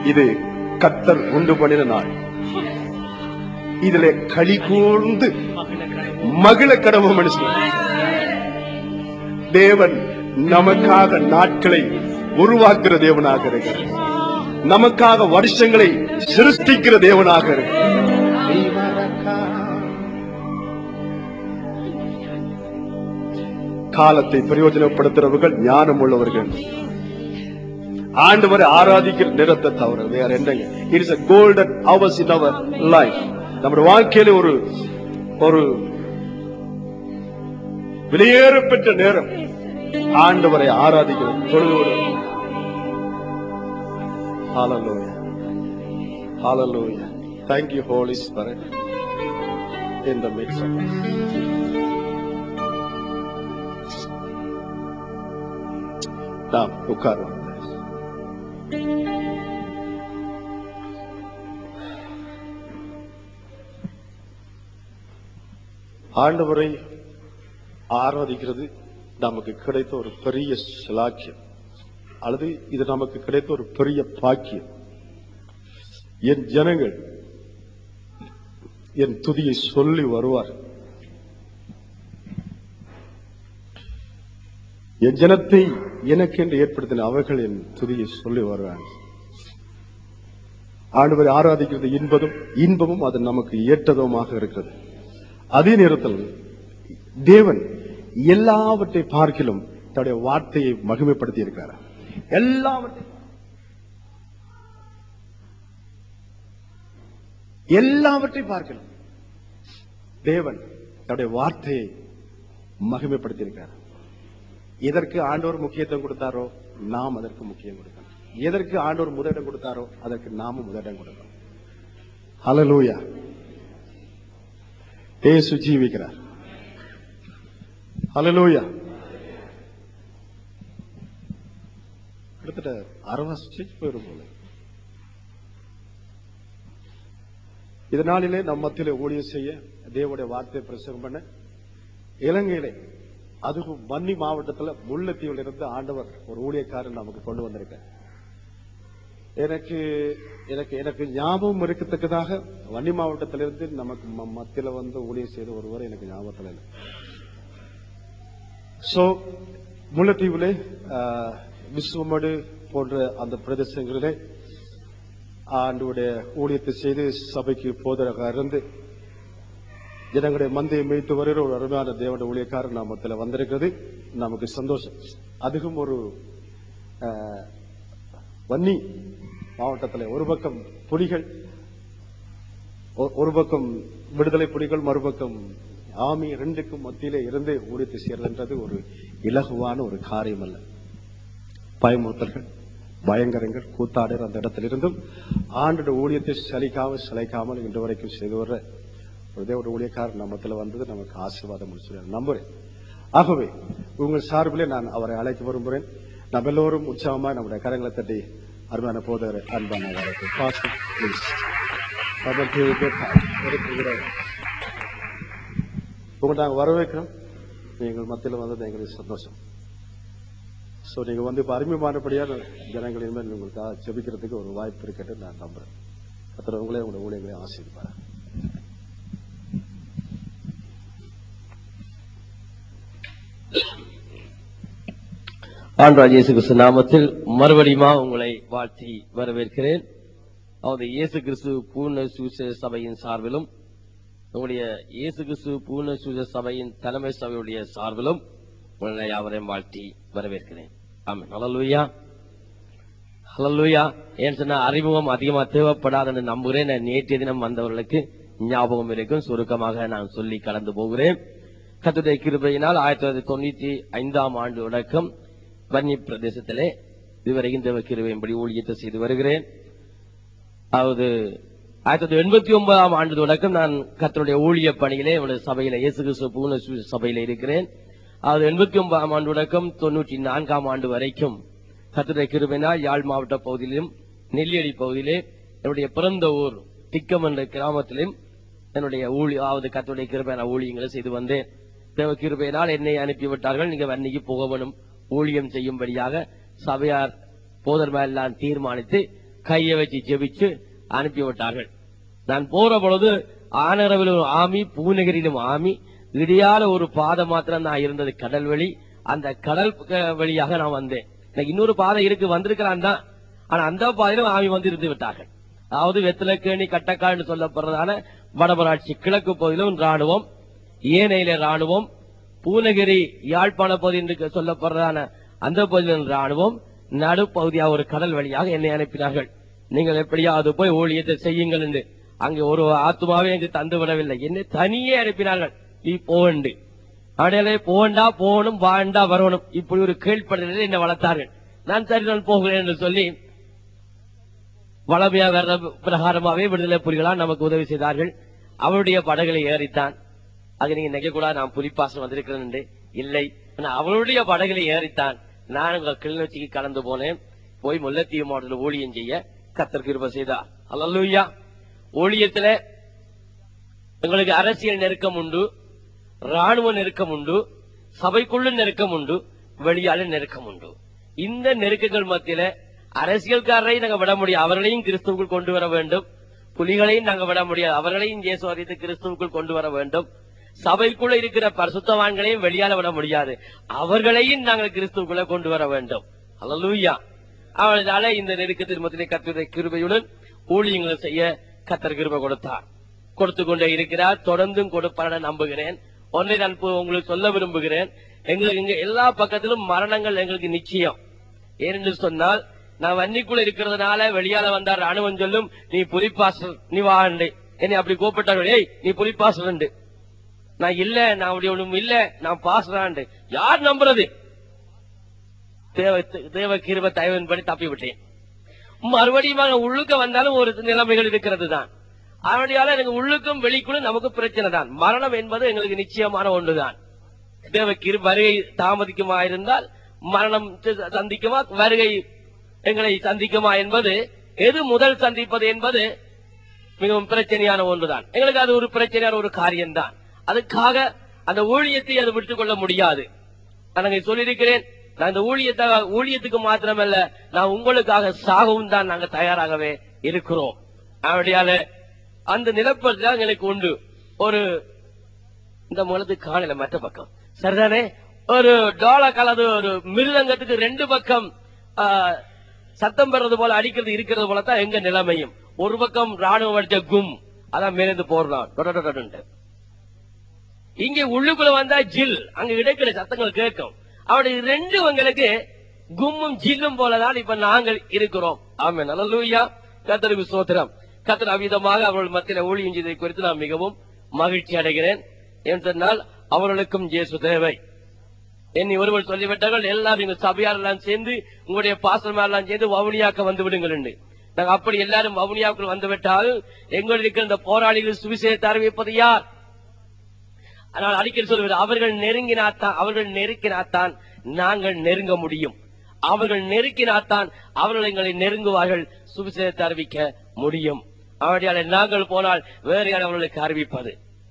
இது கர்த்தர் உண்டு பண்ணின நாள். இதிலே களி கூர்ந்து மகிழ கடவும் மனுஷன். தேவன் நமக்காக நாட்களை உருவாக்குற தேவனாக இருக்கிறார். நமக்காக வருஷங்களை சிருஷ்டிக்கிற தேவனாக இருக்கிறார். காலத்தை பிரயோஜனப்படுத்துறவர்கள் ஞானம் உள்ளவர்கள். ஆண்டவரை ஆராதிக்கிற நேரத்தை தவிர வேற என்னங்க? It is a golden hours in our life. நம்முடைய வாழ்க்கையில ஒரு வெளியேறப்பட்ட நேரம் ஆண்டவரை ஆராதிக்கிறது. தொழுது. Hallelujah. Hallelujah. Thank you, Holy Spirit, in the midst of us. நாம் உட்கார்வோம். ஆண்டவரை ஆராதிக்கிறது நமக்கு கிடைத்த ஒரு பெரிய சிலாக்கியம், அல்லது இது நமக்கு கிடைத்த ஒரு பெரிய பாக்கியம். என் ஜனங்கள் என் துதியை சொல்லி வருவார். என் ஜனத்தை எனக்கென்று ஏற்படுத்தின அவர்கள் என் துதியை சொல்லி வருவாங்க. ஆண்டவரை ஆராதிக்கிறது இன்பமும் அது நமக்கு ஏற்றதுமாக இருக்கிறது. அதே நேரத்தில் தேவன் எல்லாவற்றை பார்க்கிலும் தன்னுடைய வார்த்தையை மகிமைப்படுத்தி இருக்கிறார். எல்லாவற்றை பார்க்கலாம் தேவன் தன்னுடைய வார்த்தையை மகிமைப்படுத்தி இருக்கிறார். எதற்கு ஆண்டவர் முக்கியத்துவம் கொடுத்தாரோ நாம் அதற்கு முக்கியம் கொடுக்கணும். எதற்கு ஆண்டவர் முதலிடம் கொடுத்தாரோ அதற்கு நாமும் முதலிடம் கொடுக்கணும். ஹல்லேலூயா. இயேசு ஜீவிக்கிறார். ஹல்லேலூயா. கிட்டத்தட்ட 60 ஸ்டேஜ் போயிரும் போல. இதனாலே நம் மத்தியிலே ஊழியம் செய்ய, தேவனுடைய வார்த்தையை பிரசங்கம் பண்ண, இலங்கையிலே அதுவும் வன்னி மாவட்டத்தில் முல்லைத்தீவில் இருந்து ஆண்டவர் ஒரு ஊழியக்காரன் நமக்கு கொண்டு வந்திருக்க. எனக்கு ஞாபகம் இருக்கத்தக்கதாக வன்னி மாவட்டத்திலிருந்து நமக்கு மத்தியில வந்து ஊழியம் செய்த ஒருவர் எனக்கு ஞாபகத்தில் இல்லை. சோ முல்லைத்தீவிலே விஸ்வமடு போன்ற அந்த பிரதேசங்களிலே ஆண்டவருடைய ஊழியத்தை செய்து சபைக்கு போதராக இருந்து ஜனங்களுடைய மந்தையை மேய்த்து வருகிற ஒரு அருமையான தேவனுடைய ஊழியக்காரர் நாமத்தில் வந்திருக்கிறது. நமக்கு சந்தோஷம். அதுவும் ஒரு வன்னி மாவட்டத்தில் ஒரு பக்கம் புலிகள், ஒரு பக்கம் விடுதலை புலிகள், மறுபக்கம் ஆமி, ரெண்டுக்கும் மத்தியிலே இருந்து ஊழியத்தை செய்யறதுன்றது ஒரு இலகுவான ஒரு காரியம் அல்ல. பயமுறுத்தல்கள், பயங்கரங்கள், கூத்தாடுற அந்த இடத்திலிருந்தும் ஆண்டோட ஊழியத்தை சலிக்காமல் இன்று வரைக்கும் செய்து வர்ற ஒரு தேவ ஊழியக்காரர் நம்மத்தில் வந்தது நமக்கு ஆசீர்வாதம் நம்புறேன். ஆகவே உங்கள் சார்பிலே நான் அவரை அழைக்க விரும்புகிறேன். நம்ம எல்லோரும் உற்சாகமா நம்முடைய கரங்களை தட்டி அருமையான போதகரை அன்பான உங்களை நாங்கள் வரவேற்கிறோம். நீங்கள் மத்தியில் வந்தது எங்களுக்கு சந்தோஷம். சோ நீங்க வந்து இப்ப அறிமுகமானபடியான ஜனங்களின் மேல் உங்களுக்காக ஜெபிக்கிறதுக்கு ஒரு வாய்ப்பு இருக்கட்டு நான் நம்புறேன். கர்த்தர் உங்களே உங்களுடைய ஊழியங்களை ஆசீர்வதிப்பார். ஆண்டவராகிய இயேசு கிறிஸ்து நாமத்தில் மறுபடியும் உங்களை வாழ்த்தி வரவேற்கிறேன். அதாவது இயேசு கிறிஸ்து பூர்ண சுவிசேஷ சபையின் சார்பிலும் உங்களுடைய இயேசு கிறிஸ்து பூர்ண சுவிசேஷ சபையின் தலைமை சபையுடைய சார்பிலும் உங்களை யாவரையும் வாழ்த்தி வரவேற்கிறேன். ஆமென். ஹல்லேலூயா. ஹல்லேலூயா. ஏன் சொன்னா அறிமுகம் அதிகமா தேவைப்படாதுன்னு நம்புகிறேன். நேற்றைய தினம் வந்தவர்களுக்கு ஞாபகம் இருக்கும். சுருக்கமாக நான் சொல்லி கலந்து போகிறேன். கர்த்தருடைய கிருபையினால் 1995 ஆண்டு தொடக்கம் வன்னி பிரதேசத்திலே இதுவரைக்கும் தேவ கிருபையின்படி ஊழியத்தை செய்து வருகிறேன். அதாவது 1989 ஆண்டு தொடக்கம் நான் கர்த்தருடைய ஊழிய பணியிலே சபையில இயேசு கிறிஸ்து பூர்ண சுவிசேஷ சபையில இருக்கிறேன். அது 89 ஆண்டு தொடக்கம் 94 ஆண்டு வரைக்கும் கர்த்தருடைய கிருபையினால் யாழ் மாவட்ட பகுதியிலும் நெல்லியடி பகுதியிலே என்னுடைய பிறந்த ஊர் திக்கம் என்ற கிராமத்திலும் என்னுடைய கர்த்தருடைய கிருபையான ஊழியங்களை செய்து வந்தேன். தேவ கிருபையினால் என்னை அனுப்பிவிட்டார்கள். நீங்க வன்னிக்கு போக வேணும் ஊழியம் செய்யும்படியாக சபையார் போதர்மாரெல்லாம் தீர்மானித்து கையை வச்சு ஜெபிச்சு அனுப்பிவிட்டார்கள். நான் போற பொழுது ஆனரவில் ஒரு ஆமி, பூநகரிலும் ஆமி, இடையால ஒரு பாதை மாத்திரம் நான் இருந்தது கடல்வெளி. அந்த கடல் வழியாக நான் வந்தேன். இன்னொரு பாதை இருக்கு, வந்திருக்கிறான் தான். ஆனா அந்த பாதையிலும் ஆமி வந்து இருந்து விட்டார்கள். அதாவது வெத்தலக்கேணி கட்டக்காடு சொல்லப்படுறதான வடமராட்சி கிழக்கு பகுதியிலும் ராணுவம், ஏனையில ராணுவம், பூநகரி யாழ்ப்பாண பகுதி என்று சொல்லப்படுறதான அந்த பகுதியிலும் ராணுவம், நடுப்பகுதியாக ஒரு கடல் வழியாக என்னை அனுப்பினார்கள். நீங்கள் எப்படியாவது போய் ஊழியத்தை செய்யுங்கள் என்று. அங்கே ஒரு ஆத்மாவே எனக்கு தந்து விடவில்லை, என்னை தனியே அனுப்பினார்கள். நீ போண்டு அடையாளே போண்டா, போகணும், வாண்டா, வரணும், இப்படி ஒரு கீழ்ப்படுதலில் என்னை வளர்த்தார்கள். நான் சரி நான் போகிறேன் என்று சொல்லி வளமையா வர்ற பிரகாரமாவே விடுதலை புலிகளால் நமக்கு உதவி செய்தார்கள். அவருடைய படகளை ஏறித்தான். அது நீங்க நினைக்க கூடாது நான் புலிப்பாசம் வந்திருக்கிறேன் என்று. இல்லை, அவருடைய படகளை ஏறித்தான் நான் உங்க கிளிநொச்சிக்கு கலந்து போனேன். போய் முல்லைத்தீவு மாவட்டத்தில் ஊழியம் செய்ய கர்த்தர் கிருபை செய்தார். அல்லேலூயா. ஊழியத்துல எங்களுக்கு அரசியல் நெருக்கம் உண்டு, ராணுவ நெருக்கம் உண்டு, சபைக்குள்ள நெருக்கம் உண்டு, வெளியால நெருக்கம் உண்டு. இந்த நெருக்கங்கள் மத்தியில அரசியல்காரரை நாங்க விட முடியாது, அவர்களையும் கிறிஸ்துவுக்குள் கொண்டு வர வேண்டும். புலிகளையும் நாங்க விட முடியாது, அவர்களையும் இயேசு அறிந்து கிறிஸ்துவுக்குள் கொண்டு வர வேண்டும். சபைக்குள்ள இருக்கிற பரிசுத்தவான்களையும் வெளியால விட முடியாது, அவர்களையும் நாங்கள் கிறிஸ்துவுக்குள்ள கொண்டு வர வேண்டும். அல்லேலூயா. அவளால இந்த நெருக்கத்தின் மத்தியிலே கர்த்தருடைய கிருபையுடன் ஊழியங்களை செய்ய கர்த்தர் கிருபை கொடுத்தார், கொடுத்து கொண்டே இருக்கிறார், தொடர்ந்தும் கொடுப்பார் நம்புகிறேன். ஒன்றை நான் உங்களுக்கு சொல்ல விரும்புகிறேன். எங்களுக்கு இங்க எல்லா பக்கத்திலும் மரணங்கள் எங்களுக்கு நிச்சயம். ஏனென்று சொன்னால் நான் வன்னிக்குள்ள இருக்கிறதுனால வெளியால வந்தார் ராணுவம் சொல்லும், நீ புலிப்பாசல், நீ வாண்டு என்னை அப்படி கூப்பிட்டார்கள், ஏய் நீ புலிப்பாசல். நான் இல்ல, நான் அப்படி ஒண்ணும் இல்ல, நான் பாசுறாண்டு. யார் நம்புறது? தேவ கிருபை தயவின்படி தப்பி விட்டேன். மறுபடியும் உள்ளுக்க வந்தாலும் ஒரு நிலைமைகள் இருக்கிறது தான். அதனால எனக்கு உள்ளுக்கும் வெளிக்குள்ளும் நமக்கு பிரச்சனை தான். மரணம் என்பது எங்களுக்கு நிச்சயமான ஒன்றுதான். தேவ கிருபை வருகை தாமதிக்குமா இருந்தால் மரணம் சந்திக்குமா, வருகை எங்களை சந்திக்குமா என்பது, எது முதல் சந்திப்பது என்பது மிகவும் பிரச்சனையான ஒன்றுதான். எங்களுக்கு அது ஒரு பிரச்சனையான ஒரு காரியம்தான். அதுக்காக அந்த ஊழியத்தை அது விட்டுக் கொள்ள முடியாது. நான் சொல்லியிருக்கிறேன், நான் இந்த ஊழியத்துக்கு மாத்திரமல்ல, நான் உங்களுக்காக சாகவும் தான் நாங்க தயாராகவே இருக்கிறோம். அப்படியால அந்த நிலப்பரப்பு எங்களுக்கு உண்டு. ஒரு இந்த முகத்து காணல மற்ற பக்கம் சரிதானே, ஒரு டோல கலது ஒரு மிருதங்கத்துக்கு ரெண்டு பக்கம் சத்தம் பெறது போல அடிக்கிறது இருக்கிறது போலத்தான் எங்க நிலைமையும். ஒரு பக்கம் ராணுவம் அடிச்ச கும், அதான் மேலிருந்து போடுறான். இங்க உள்ளுக்குள்ள வந்தா ஜில், அங்க இடைக்கிற சத்தங்கள் கேட்கும். அவருடைய ரெண்டு உங்களுக்கு கும்மும் ஜில்லும் போலதான் இப்ப நாங்கள் இருக்கிறோம். ஆமென். அல்லேலூயா. கர்த்தருக்கு ஸ்தோத்திரம். கர்த்தர் அவ்விதமாக அவர்கள் மத்தியில ஊழியம் செய்ததை குறித்து நான் மிகவும் மகிழ்ச்சி அடைகிறேன். என்று சொன்னால் அவர்களுக்கும் இயேசு தேவை. என்னை ஒருவர் சொல்லிவிட்டார்கள், எல்லாம் நீங்க சபையார் எல்லாம் சேர்ந்து உங்களுடைய பாசனமா எல்லாம் சேர்ந்து வவுனியாக்க வந்து விடுங்கள். நாங்க அப்படி எல்லாரும் வவுனியாவுக்குள் வந்துவிட்டால் எங்களுக்கு இந்த போராளிகள் சுவிசேஷத்தை அறிவிப்பது யார்? ஆனால் அடிக்கடி சொல்லுவது, அவர்கள் நெருக்கினாத்தான் நாங்கள் நெருங்க முடியும். அவர்கள் நெருக்கினாத்தான் அவர்கள் எங்களை நெருங்குவார்கள், சுவிசேஷத்தை அறிவிக்க முடியும். அவர்களால் நாங்கள் போனால் வேறு யார் அவர்களுக்கு அறிவிப்பது?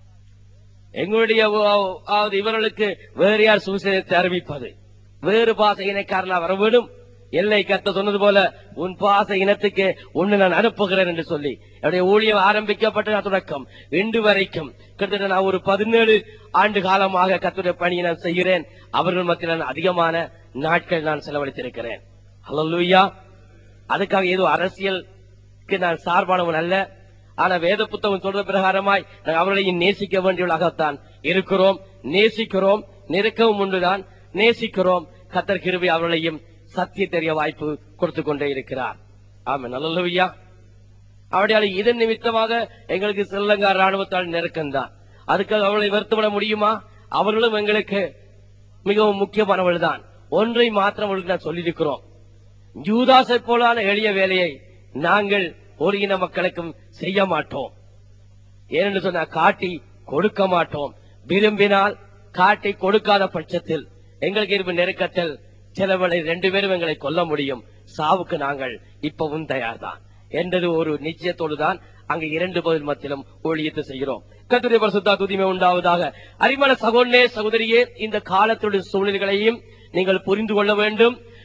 எங்களுடைய இவர்களுக்கு வேறு யார் சுவிசேஷத்தை அறிவிப்பது? வேறு பாச இனக்காரனா வர வேண்டும். எல்லை கத்த சொன்னது போல, உன் பாச இனத்துக்கு ஒன்னு நான் அனுப்புகிறேன் என்று சொல்லி என்னுடைய ஊழியம் ஆரம்பிக்கப்பட்ட தொடக்கம் இன்று வரைக்கும் கிட்டத்தட்ட நான் ஒரு 17 ஆண்டு காலமாக கர்த்தருடைய பணியை நான் செய்கிறேன். அவர்கள் மத்தியில் நான் அதிகமான நாட்கள் நான் செலவழித்திருக்கிறேன். அல்லேலூயா. அதுக்காக ஏதோ அரசியலுக்கு நான் சார்பானவன் அல்ல. ஆனா வேத புத்தகம் சொல்ற பிரகாரமாய் நாங்கள் அவர்களையும் நேசிக்க வேண்டியவர்களாகத்தான் இருக்கிறோம். நேசிக்கிறோம், நெருக்கவும் உண்டுதான், நேசிக்கிறோம். கர்த்தர் கிருபை அவர்களையும் சத்திய தெரிய வாய்ப்பு கொடுத்து கொண்டே இருக்கிறார். ஆமென். அல்லேலூயா. அவருடைய இதன் நிமித்தமாக எங்களுக்கு ஸ்ரீலங்கா ராணுவத்தால் நெருக்கம்தான். அதுக்காக அவர்களை வருத்தப்பட முடியுமா? அவர்களும் எங்களுக்கு மிகவும் முக்கியமானவர்கள் தான். ஒன்றை மாத்திரம் அவர்களுக்கு நான் சொல்லியிருக்கிறோம், யூதாசை போலான எளிய வேலையை நாங்கள் ஒரு இன மக்களுக்கும் செய்ய மாட்டோம். ஏனென்று சொன்ன காட்டி கொடுக்க மாட்டோம். விரும்பினால் காட்டி கொடுக்காத பட்சத்தில் எங்களுக்கு இருப்பு நெருக்கத்தில் சிலவளை 2 பேரும் எங்களை கொல்ல முடியும். சாவுக்கு நாங்கள் இப்பவும் தயார்தான் என்றது ஒரு நிச்சயத்தோடு தான் அங்கு 2 பகுதி மத்தியிலும் ஊழியத்தை செய்கிறோம். கர்த்தருடைய பரிசுத்த துதிமை உண்டாவதாக. அருமையான சகோதரனே, சகோதரியே, இந்த காலத்துடைய சூழ்நிலைகளையும் நீங்கள் புரிந்து கொள்ள வேண்டும்.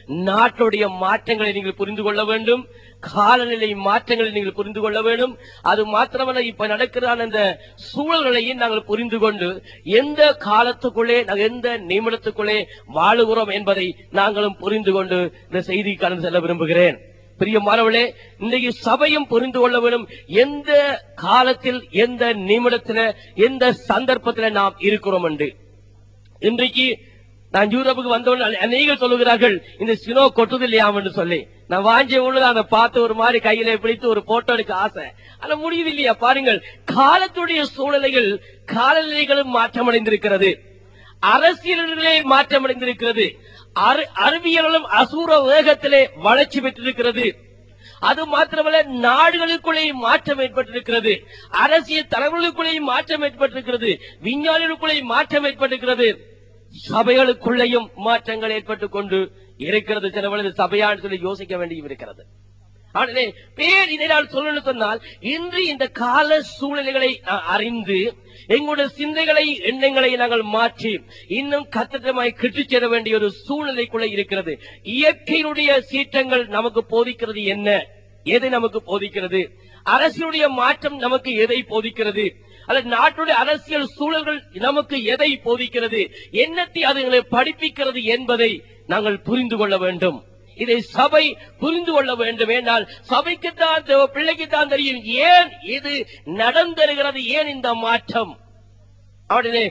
நாட்டுடைய மாற்றங்களை நீங்கள் புரிந்து கொள்ள வேண்டும், காலநிலை மாற்றங்களை நீங்கள் புரிந்து கொள்ள வேண்டும். அது மாத்திரமல்ல, இப்ப நடக்கிற அந்த சூழல்களையும் நாங்கள் புரிந்து கொண்டு எந்த காலத்துக்குள்ளே எந்த நிமிடத்துக்குள்ளே வாழுகிறோம் என்பதை நாங்களும் புரிந்து கொண்டு இந்த செய்தி கடந்து செல்ல விரும்புகிறேன். பிரியமானவர்களே, இன்றைக்கு சபையும் புரிந்து கொள்ள வேண்டும், எந்த காலத்தில் எந்த நிமிடத்தில் எந்த சந்தர்ப்பத்தில் நாம் இருக்கிறோம் என்று. இன்றைக்கு நான் யூரோப்புக்கு வந்தவர்கள் அநேகர் சொல்லுகிறார்கள், இந்த சினோ கொட்டுது இல்லையாம் என்று சொல்லி. நான் வாங்கிய உள்ளது அதை பார்த்து ஒரு மாதிரி கையில பிடித்து ஒரு போட்டோ எடுக்க ஆசை, ஆனா முடியுது இல்லையா? பாருங்கள், காலத்துடைய சூழ்நிலைகள் காலநிலைகளும் மாற்றமடைந்திருக்கிறது, அரசியல்களே மாற்றமடைந்திருக்கிறது, அறிவியலும் அசூர வேகத்திலே வளர்ச்சி பெற்றிருக்கிறது. அது மாத்திரமல்ல, நாடுகளுக்குள்ளே மாற்றம் ஏற்பட்டிருக்கிறது, அரசியல் தலைவர்களுக்குள்ளேயும் மாற்றம் ஏற்பட்டிருக்கிறது, விஞ்ஞானிகளுக்குள்ளே மாற்றம் ஏற்பட்டிருக்கிறது, சபைகளுக்குள்ளேயும் மாற்றங்கள் ஏற்பட்டுக் கொண்டு இருக்கிறது. சில வேளை சபையான்னு சொல்லி யோசிக்க வேண்டியும் இருக்கிறது. ஆனால் பேர் இதை நான் சொல்லணும்னு சொன்னால், இன்று இந்த கால சூழ்நிலைகளை அறிந்து எங்களுடைய சிந்தைகளை எண்ணங்களை நாங்கள் மாற்றி இன்னும் கத்திரமாய் கிட்டுச் சேர வேண்டிய ஒரு சூழ்நிலைக்குள்ள இருக்கிறது. இயற்கையினுடைய சீற்றங்கள் நமக்கு போதிக்கிறது என்ன? எதை நமக்கு போதிக்கிறது? அரசியலுடைய மாற்றம் நமக்கு எதை போதிக்கிறது? அல்லது நாட்டுடைய அரசியல் சூழல்கள் நமக்கு எதை போதிக்கிறது? என்னத்தை அதுகளை படிப்பிக்கிறது என்பதை நாங்கள் புரிந்து கொள்ள வேண்டும். இதை சபை புரிந்து கொள்ள வேண்டும். என்றால் சபைக்குத்தான், பிள்ளைக்குத்தான் தெரியும் ஏன் இது நடந்திருக்கிறது, ஏன் இந்த மாற்றம். அவருடைய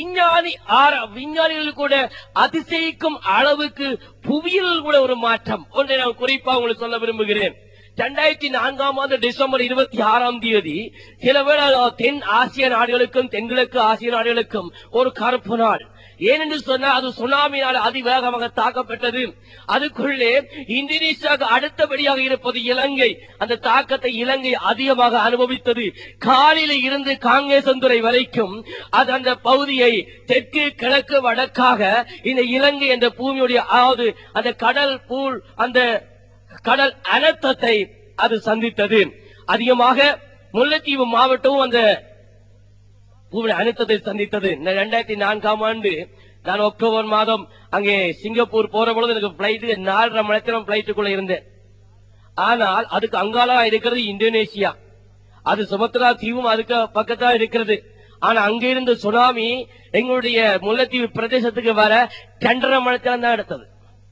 விஞ்ஞானிகள் கூட அதிசயிக்கும் அளவுக்கு புவியியல் கூட ஒரு மாற்றம் ஒன்றை நான் குறிப்பாக உங்களுக்கு சொல்ல விரும்புகிறேன். 2004 டிசம்பர் 26 சில வேளை தென் ஆசிய நாடுகளுக்கும் தென்கிழக்கு ஆசிய நாடுகளுக்கும் ஒரு கருப்பு நாள். ஏனென்று சொன்னால், அது சுனாமியால் அதிவேகமாக தாக்கப்பட்டது. அதுக்குள்ளே இந்தோனேசியாவுக்கு அடுத்தபடியாக இருப்பது இலங்கை. அந்த தாக்கத்தை இலங்கை அதிகமாக அனுபவித்தது. காலில் இருந்து காங்கேசந்துறை வரைக்கும் அது அந்த பகுதியை தெற்கு கிழக்கு வடக்காக இந்த இலங்கை என்ற பூமியுடைய அந்த கடல் பூல் அந்த கடல் அனர்த்தத்தை அது சந்தித்தது. அதிகமாக முல்லைத்தீவு மாவட்டமும் அந்த அனர்த்தத்தை சந்தித்தது. 2004 நான் அக்டோபர் மாதம் அங்கே சிங்கப்பூர் போற பொழுது எனக்கு பிளைட் 4.5 மணி நேரம் பிளைட்டுக்குள்ள இருந்தேன். ஆனால் அதுக்கு அங்காலா இருக்கிறது இந்தோனேசியா, அது சுமத்ரா தீவும் அதுக்கு பக்கத்தா இருக்கிறது. ஆனா அங்க இருந்து சுனாமி எங்களுடைய முல்லைத்தீவு பிரதேசத்துக்கு வர 2.5 மணி நேரம் தான் எடுத்தது.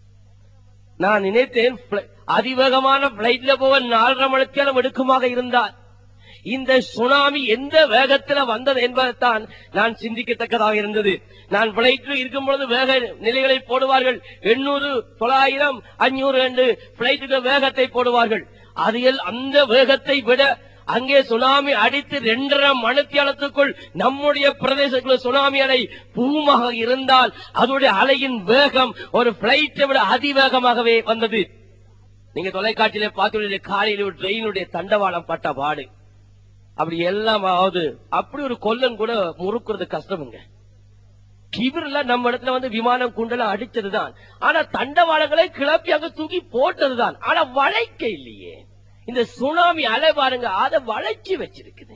நான் நினைத்தேன், அதிவேகமான பிளைட்ல போக 4.5 மணி நேரம் எடுக்குமாக இருந்தால் இந்த சுனாமி எந்த வேகத்தில் வந்தது என்பதைத்தான் நான் சிந்திக்கத்தக்கதாக இருந்தது. நான் பிளைட்டில் இருக்கும் பொழுது வேக நிலைகளை போடுவார்கள், 800, 900, 500 என்று பிளைட்டுக்கு வேகத்தை போடுவார்கள். அதில் அந்த வேகத்தை விட அங்கே சுனாமி அடித்து 2.5 மணி நேரத்துக்குள் நம்முடைய பிரதேசத்தில் சுனாமி அலை பூமாக இருந்தால் அதனுடைய அலையின் வேகம் ஒரு பிளைட்டை விட அதிவேகமாகவே வந்தது. நீங்க தொலைக்காட்சியில பார்த்து காலையில் ட்ரெயினுடைய தண்டவாளம் பட்ட பாடு அப்படி எல்லாம் அப்படி ஒரு கொல்லன் கூட முறுக்குறது கஷ்டமுங்க. கிபிர்ல நம்ம இடத்துல விமானம் குண்டெல்லாம் அடிச்சதுதான், ஆனா தண்டவாளங்களை கிளப்பி அங்க தூக்கி போட்டதுதான். ஆனா வளைக்க இல்லையே. இந்த சுனாமி அலை பாருங்க, அதை வளைச்சி வச்சிருக்குது.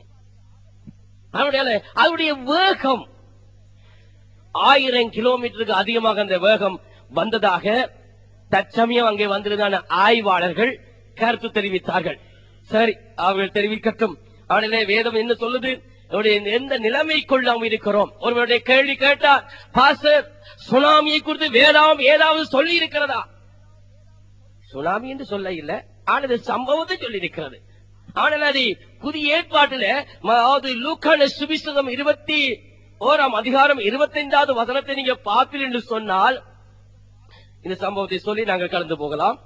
அதனுடைய வேகம் 1000 கிலோமீட்டருக்கு அதிகமாக அந்த வேகம் வந்ததாக தற்சமயம் அங்கே வந்திருந்தான ஆய்வாளர்கள் கருத்து தெரிவித்தார்கள். சரி, அவர்கள் தெரிவிக்கட்டும். அவனுடைய வேதம் என்ன சொல்லுது, எந்த நிலைமைக்குள் நாம் இருக்கிறோம்? ஒருவருடைய கேள்வி கேட்டார், பாஸ்டர் சுனாமியை குறித்து வேதாம் ஏதாவது சொல்லி இருக்கிறதா? சுனாமி என்று சொல்ல இல்லை, ஆனால் சம்பவத்தை சொல்லி இருக்கிறது. ஆனால் அது புதிய ஏற்பாட்டில் லூக்கான சுவிசேஷம் 21 அதிகாரம் 25வது வசனத்தை நீங்க பார்ப்பீர்கள் என்று சொன்னால் இந்த சம்பவத்தை சொல்லி நாங்கள் கடந்து போகலாம்.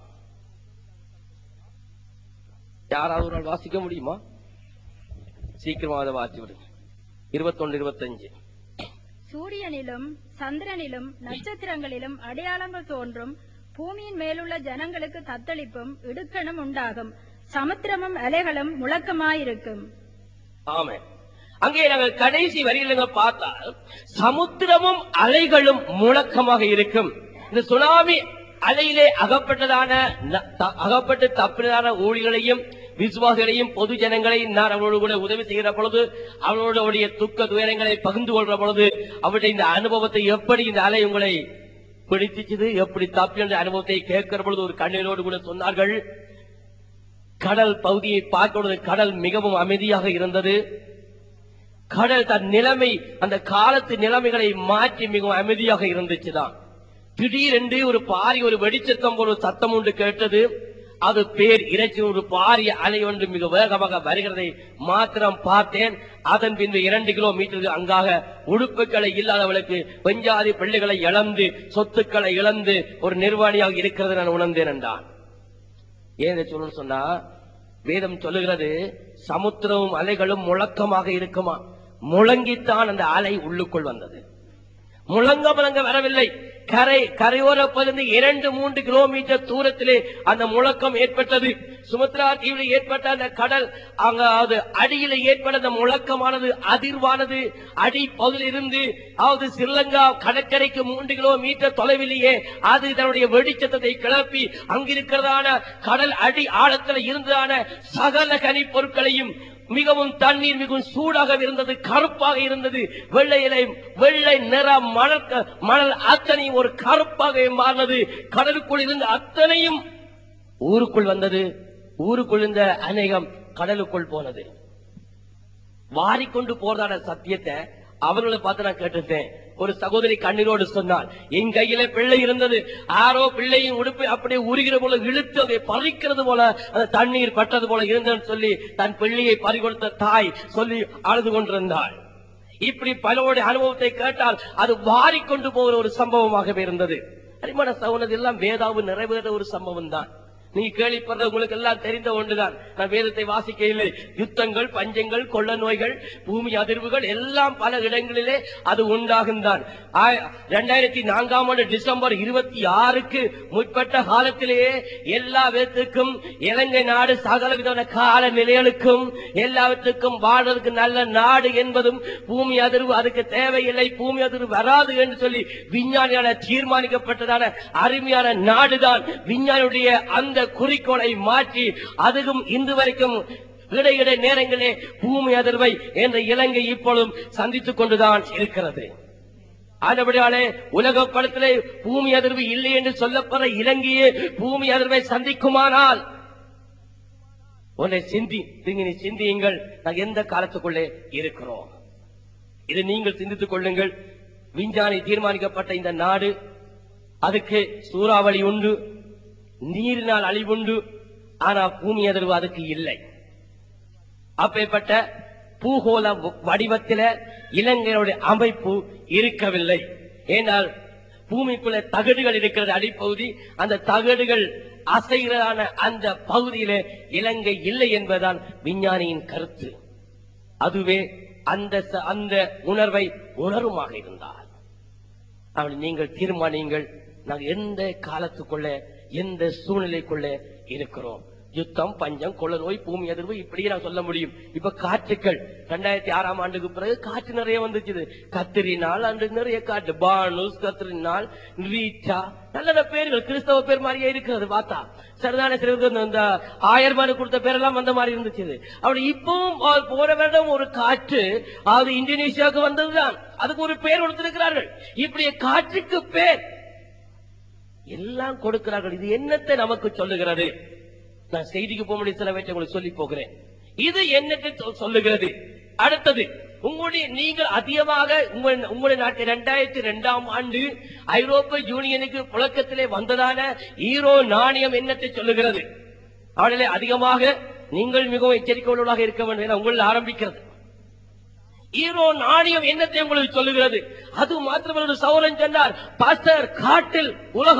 யாராவது ஒரு நாள் வாசிக்க முடியுமா? சீக்கிரமாக வாசி விடுங்க. 21, 25. சூரியனிலும் சந்திரனிலும் நட்சத்திரங்களிலும் அடையாளங்கள் தோன்றும். பூமியின் மேலுள்ள ஜனங்களுக்கு தத்தளிப்பும் இடுக்கணும் உண்டாகும். சமுத்திரமும் அலைகளும் முழக்கமாயிருக்கும். ஆமென். அங்கே நாங்கள் கடைசி வரியில பார்த்தால் சமுத்திரமும் அலைகளும் முழக்கமாக இருக்கும். இந்த சுனாமி அலையிலே அகப்பட்டு தப்பினதான ஊழியர்களையும் விசுவாசிகளையும் பொது ஜனங்களையும் நான் அவரோடு கூட உதவி செய்கிற பொழுது, அவர்களுடைய துக்க துயரங்களை பகிர்ந்து கொள்ற பொழுது, அவருடைய இந்த அனுபவத்தை எப்படி இந்த அலை உங்களை பிடிச்சிச்சது எப்படி தப்பி என்ற அனுபவத்தை கேட்கிற பொழுது ஒரு கண்ணீரோடு கூட சொன்னார்கள். கடல் பகுதியை பார்க்கிறது, கடல் மிகவும் அமைதியாக இருந்தது. கடல் தன் நிலைமை, அந்த காலத்து நிலைமைகளை மாற்றி மிகவும் அமைதியாக இருந்துச்சுதான். திடீரென்று ஒரு பாரி, ஒரு வெடிச்சத்தம் போல ஒரு சத்தம் ஒன்று கேட்டது. அது பேர் இறைச்சி, ஒரு பாரிய அலை ஒன்று மிக வேகமாக வருகிறதை மாத்திரம் பார்த்தேன். அதன் பின்பு 2 கிலோமீட்டருக்கு அங்காக உடுப்புகளை இல்லாதவளுக்கு பெஞ்சாதி பிள்ளைகளை இழந்து, சொத்துக்களை இழந்து ஒரு நிர்வாணியாக இருக்கிறது நான் உணர்ந்தேன் என்றான். ஏன் சொல்லணும்னு சொன்னா, வேதம் சொல்லுகிறது சமுத்திரமும் அலைகளும் முழக்கமாக இருக்குமா. முழங்கித்தான் அந்த அலை உள்ளுக்குள் வந்தது. முழங்க வரவில்லை. கரையோர பகுதி 2-3 கிலோமீட்டர் தூரத்திலே அந்த முழக்கம் ஏற்பட்டது. சுமத்ரா தீவில் ஏற்பட்ட அந்த கடல் அங்காவது அடியில் ஏற்பட்ட அந்த முழக்கமானது அதிர்வானது அடி பகுதியில் இருந்து, அதாவது ஸ்ரீலங்கா கடற்கரைக்கு 3 கிலோமீட்டர் தொலைவிலேயே அது தன்னுடைய வெடிச்சத்தை கிளப்பி அங்கிருக்கிறதான கடல் அடி ஆழத்தில் இருந்ததான சகல கனி பொருட்களையும், மிகவும் தண்ணீர் மிகவும் சூடாக இருந்தது, கருப்பாக இருந்தது, வெள்ளை நிற மணல் அத்தனையும் ஒரு கருப்பாக மாறினது. கடலுக்குள் இருந்த அத்தனையும் ஊருக்குள் வந்தது. ஊருக்குள் இருந்த அநேகம் கடலுக்குள் போனது. வாரிக்கொண்டு போறதான சத்தியத்தை அவர்களை பார்த்து நான் கேட்டுட்டேன். ஒரு சகோதரி கண்ணீரோடு சொன்னார், என் கையில பிள்ளை இருந்தது, ஆரோ பிள்ளையும் உடுப்பு அப்படியே உருகிற போல இழுத்து அதை பறிக்கிறது போல அந்த தண்ணீர் பட்டது போல இருந்தன்னு சொல்லி தன் பிள்ளையை பறிகொடுத்த தாய் சொல்லி அழுது கொண்டிருந்தாள். இப்படி பலருடைய அனுபவத்தை கேட்டால் அது வாரிக்கொண்டு போகிற ஒரு சம்பவமாகவே இருந்தது. அரிமான சகோதரர், எல்லாம் வேதாவு நிறைவேற ஒரு சம்பவம் தான். நீ கேள்விப்படுற உங்களுக்கு எல்லாம் தெரிந்த ஒன்றுதான். நான் வேதத்தை வாசிக்கையிலே யுத்தங்கள், பஞ்சங்கள், கொள்ள நோய்கள், பூமி அதிர்வுகள் எல்லாம் பல இடங்களிலே அது உண்டாகுந்தான். 2004 டிசம்பர் 26 முற்பட்ட காலத்திலேயே எல்லா விதத்துக்கும் இலங்கை நாடு சகல விதமான கால நிலைகளுக்கும் எல்லாவற்றுக்கும் வாழ்வதற்கு நல்ல நாடு என்பதும், பூமி அதிர்வு அதுக்கு தேவையில்லை, பூமி அதிர்வு வராது என்று சொல்லி விஞ்ஞானியால தீர்மானிக்கப்பட்டதான அருமையான நாடுதான். விஞ்ஞானியுடைய அந்த குறிக்கோளை மாற்றி அதுவும் இன்று வரைக்கும் இடையிட நேரங்களே பூமி அதிர்வை என்ற இலங்கை இப்பொழுதும் சந்தித்துக் கொண்டுதான் இருக்கிறது. ஆனபடியாலே உலக படத்திலே பூமி அதிர்வு இல்லை என்று சொல்லப்படுற இலங்கையே பூமி அதிர்வை சந்திக்குமானால் உன்னை சிந்தியுங்கள், நாங்கள் எந்த காலத்துக்குள்ளே இருக்கிறோம். இதை நீங்கள் சிந்தித்துக் கொள்ளுங்கள். விஞ்ஞானி தீர்மானிக்கப்பட்ட இந்த நாடு, அதுக்கு சூறாவளி உண்டு, நீரினால் அழிவுண்டு, ஆனா பூமி அதிர்வு அதுக்கு இல்லை. அப்பேற்பட்ட பூகோள வடிவத்தில இலங்கையுடைய அமைப்பு இருக்கவில்லை. ஏனால் பூமிக்குள்ள தகடுகள் இருக்கிறது, அடிப்பகுதி. அந்த தகடுகள் அசைகிறான அந்த பகுதியில இலங்கை இல்லை என்பதுதான் விஞ்ஞானியின் கருத்து. அதுவே அந்த உணர்வை உணருமாக இருந்தால் அவள் நீங்கள் தீர்மானியுங்கள், நாங்கள் எந்த காலத்துக்குள்ள எந்த சூழ்நிலைக்குள்ள இருக்கிறோம். யுத்தம், பஞ்சம், கொள்ள நோய், பூமி அதிர்வு இப்படியே நான் சொல்ல முடியும். இப்ப காற்றுக்கள் 2006 பிறகு காற்று நிறைய வந்துச்சு. கத்திரினால் அன்று நிறைய காற்று, பானுஸ், கத்திரினால், ரீச்சா, நல்ல பேர்கள் கிறிஸ்தவ பேர் மாதிரியே இருக்கிறது. பார்த்தா சரிதான, சிலருக்கு இந்த 1000 கொடுத்த பேரெல்லாம் வந்த மாதிரி இருந்துச்சு. அப்படி இப்பவும் போன வருடம் ஒரு காற்று அது இந்தோனேஷியாவுக்கு வந்ததுதான், அதுக்கு ஒரு பேர் கொடுத்திருக்கிறார்கள். இப்படி காற்றுக்கு பேர் எல்லாம் கொடுக்கிறார்கள். இது என்னத்தை நமக்கு சொல்லுகிறது? நான் செய்திக்கு போக முடியும், சில வேற்றை உங்களுக்கு சொல்லி போகிறேன். இது என்னத்தை சொல்லுகிறது? அடுத்தது, நீங்கள் அதிகமாக உங்களுடைய நாட்டில் 2002 ஐரோப்பிய யூனியனுக்கு புழக்கத்திலே வந்ததான ஈரோ நாணயம் என்னத்தை சொல்லுகிறது? அவர்களே அதிகமாக நீங்கள் மிகவும் எச்சரிக்கை உள்ளவர்களாக இருக்க வேண்டும். உங்களில் ஆரம்பிக்கிறது ஈரோ நாணயம் என்னத்தை உங்களுக்கு சொல்லுகிறது? அது மாத்திரமல்ல, சௌரன் சொன்னார், பாஸ்டர் காட்டில்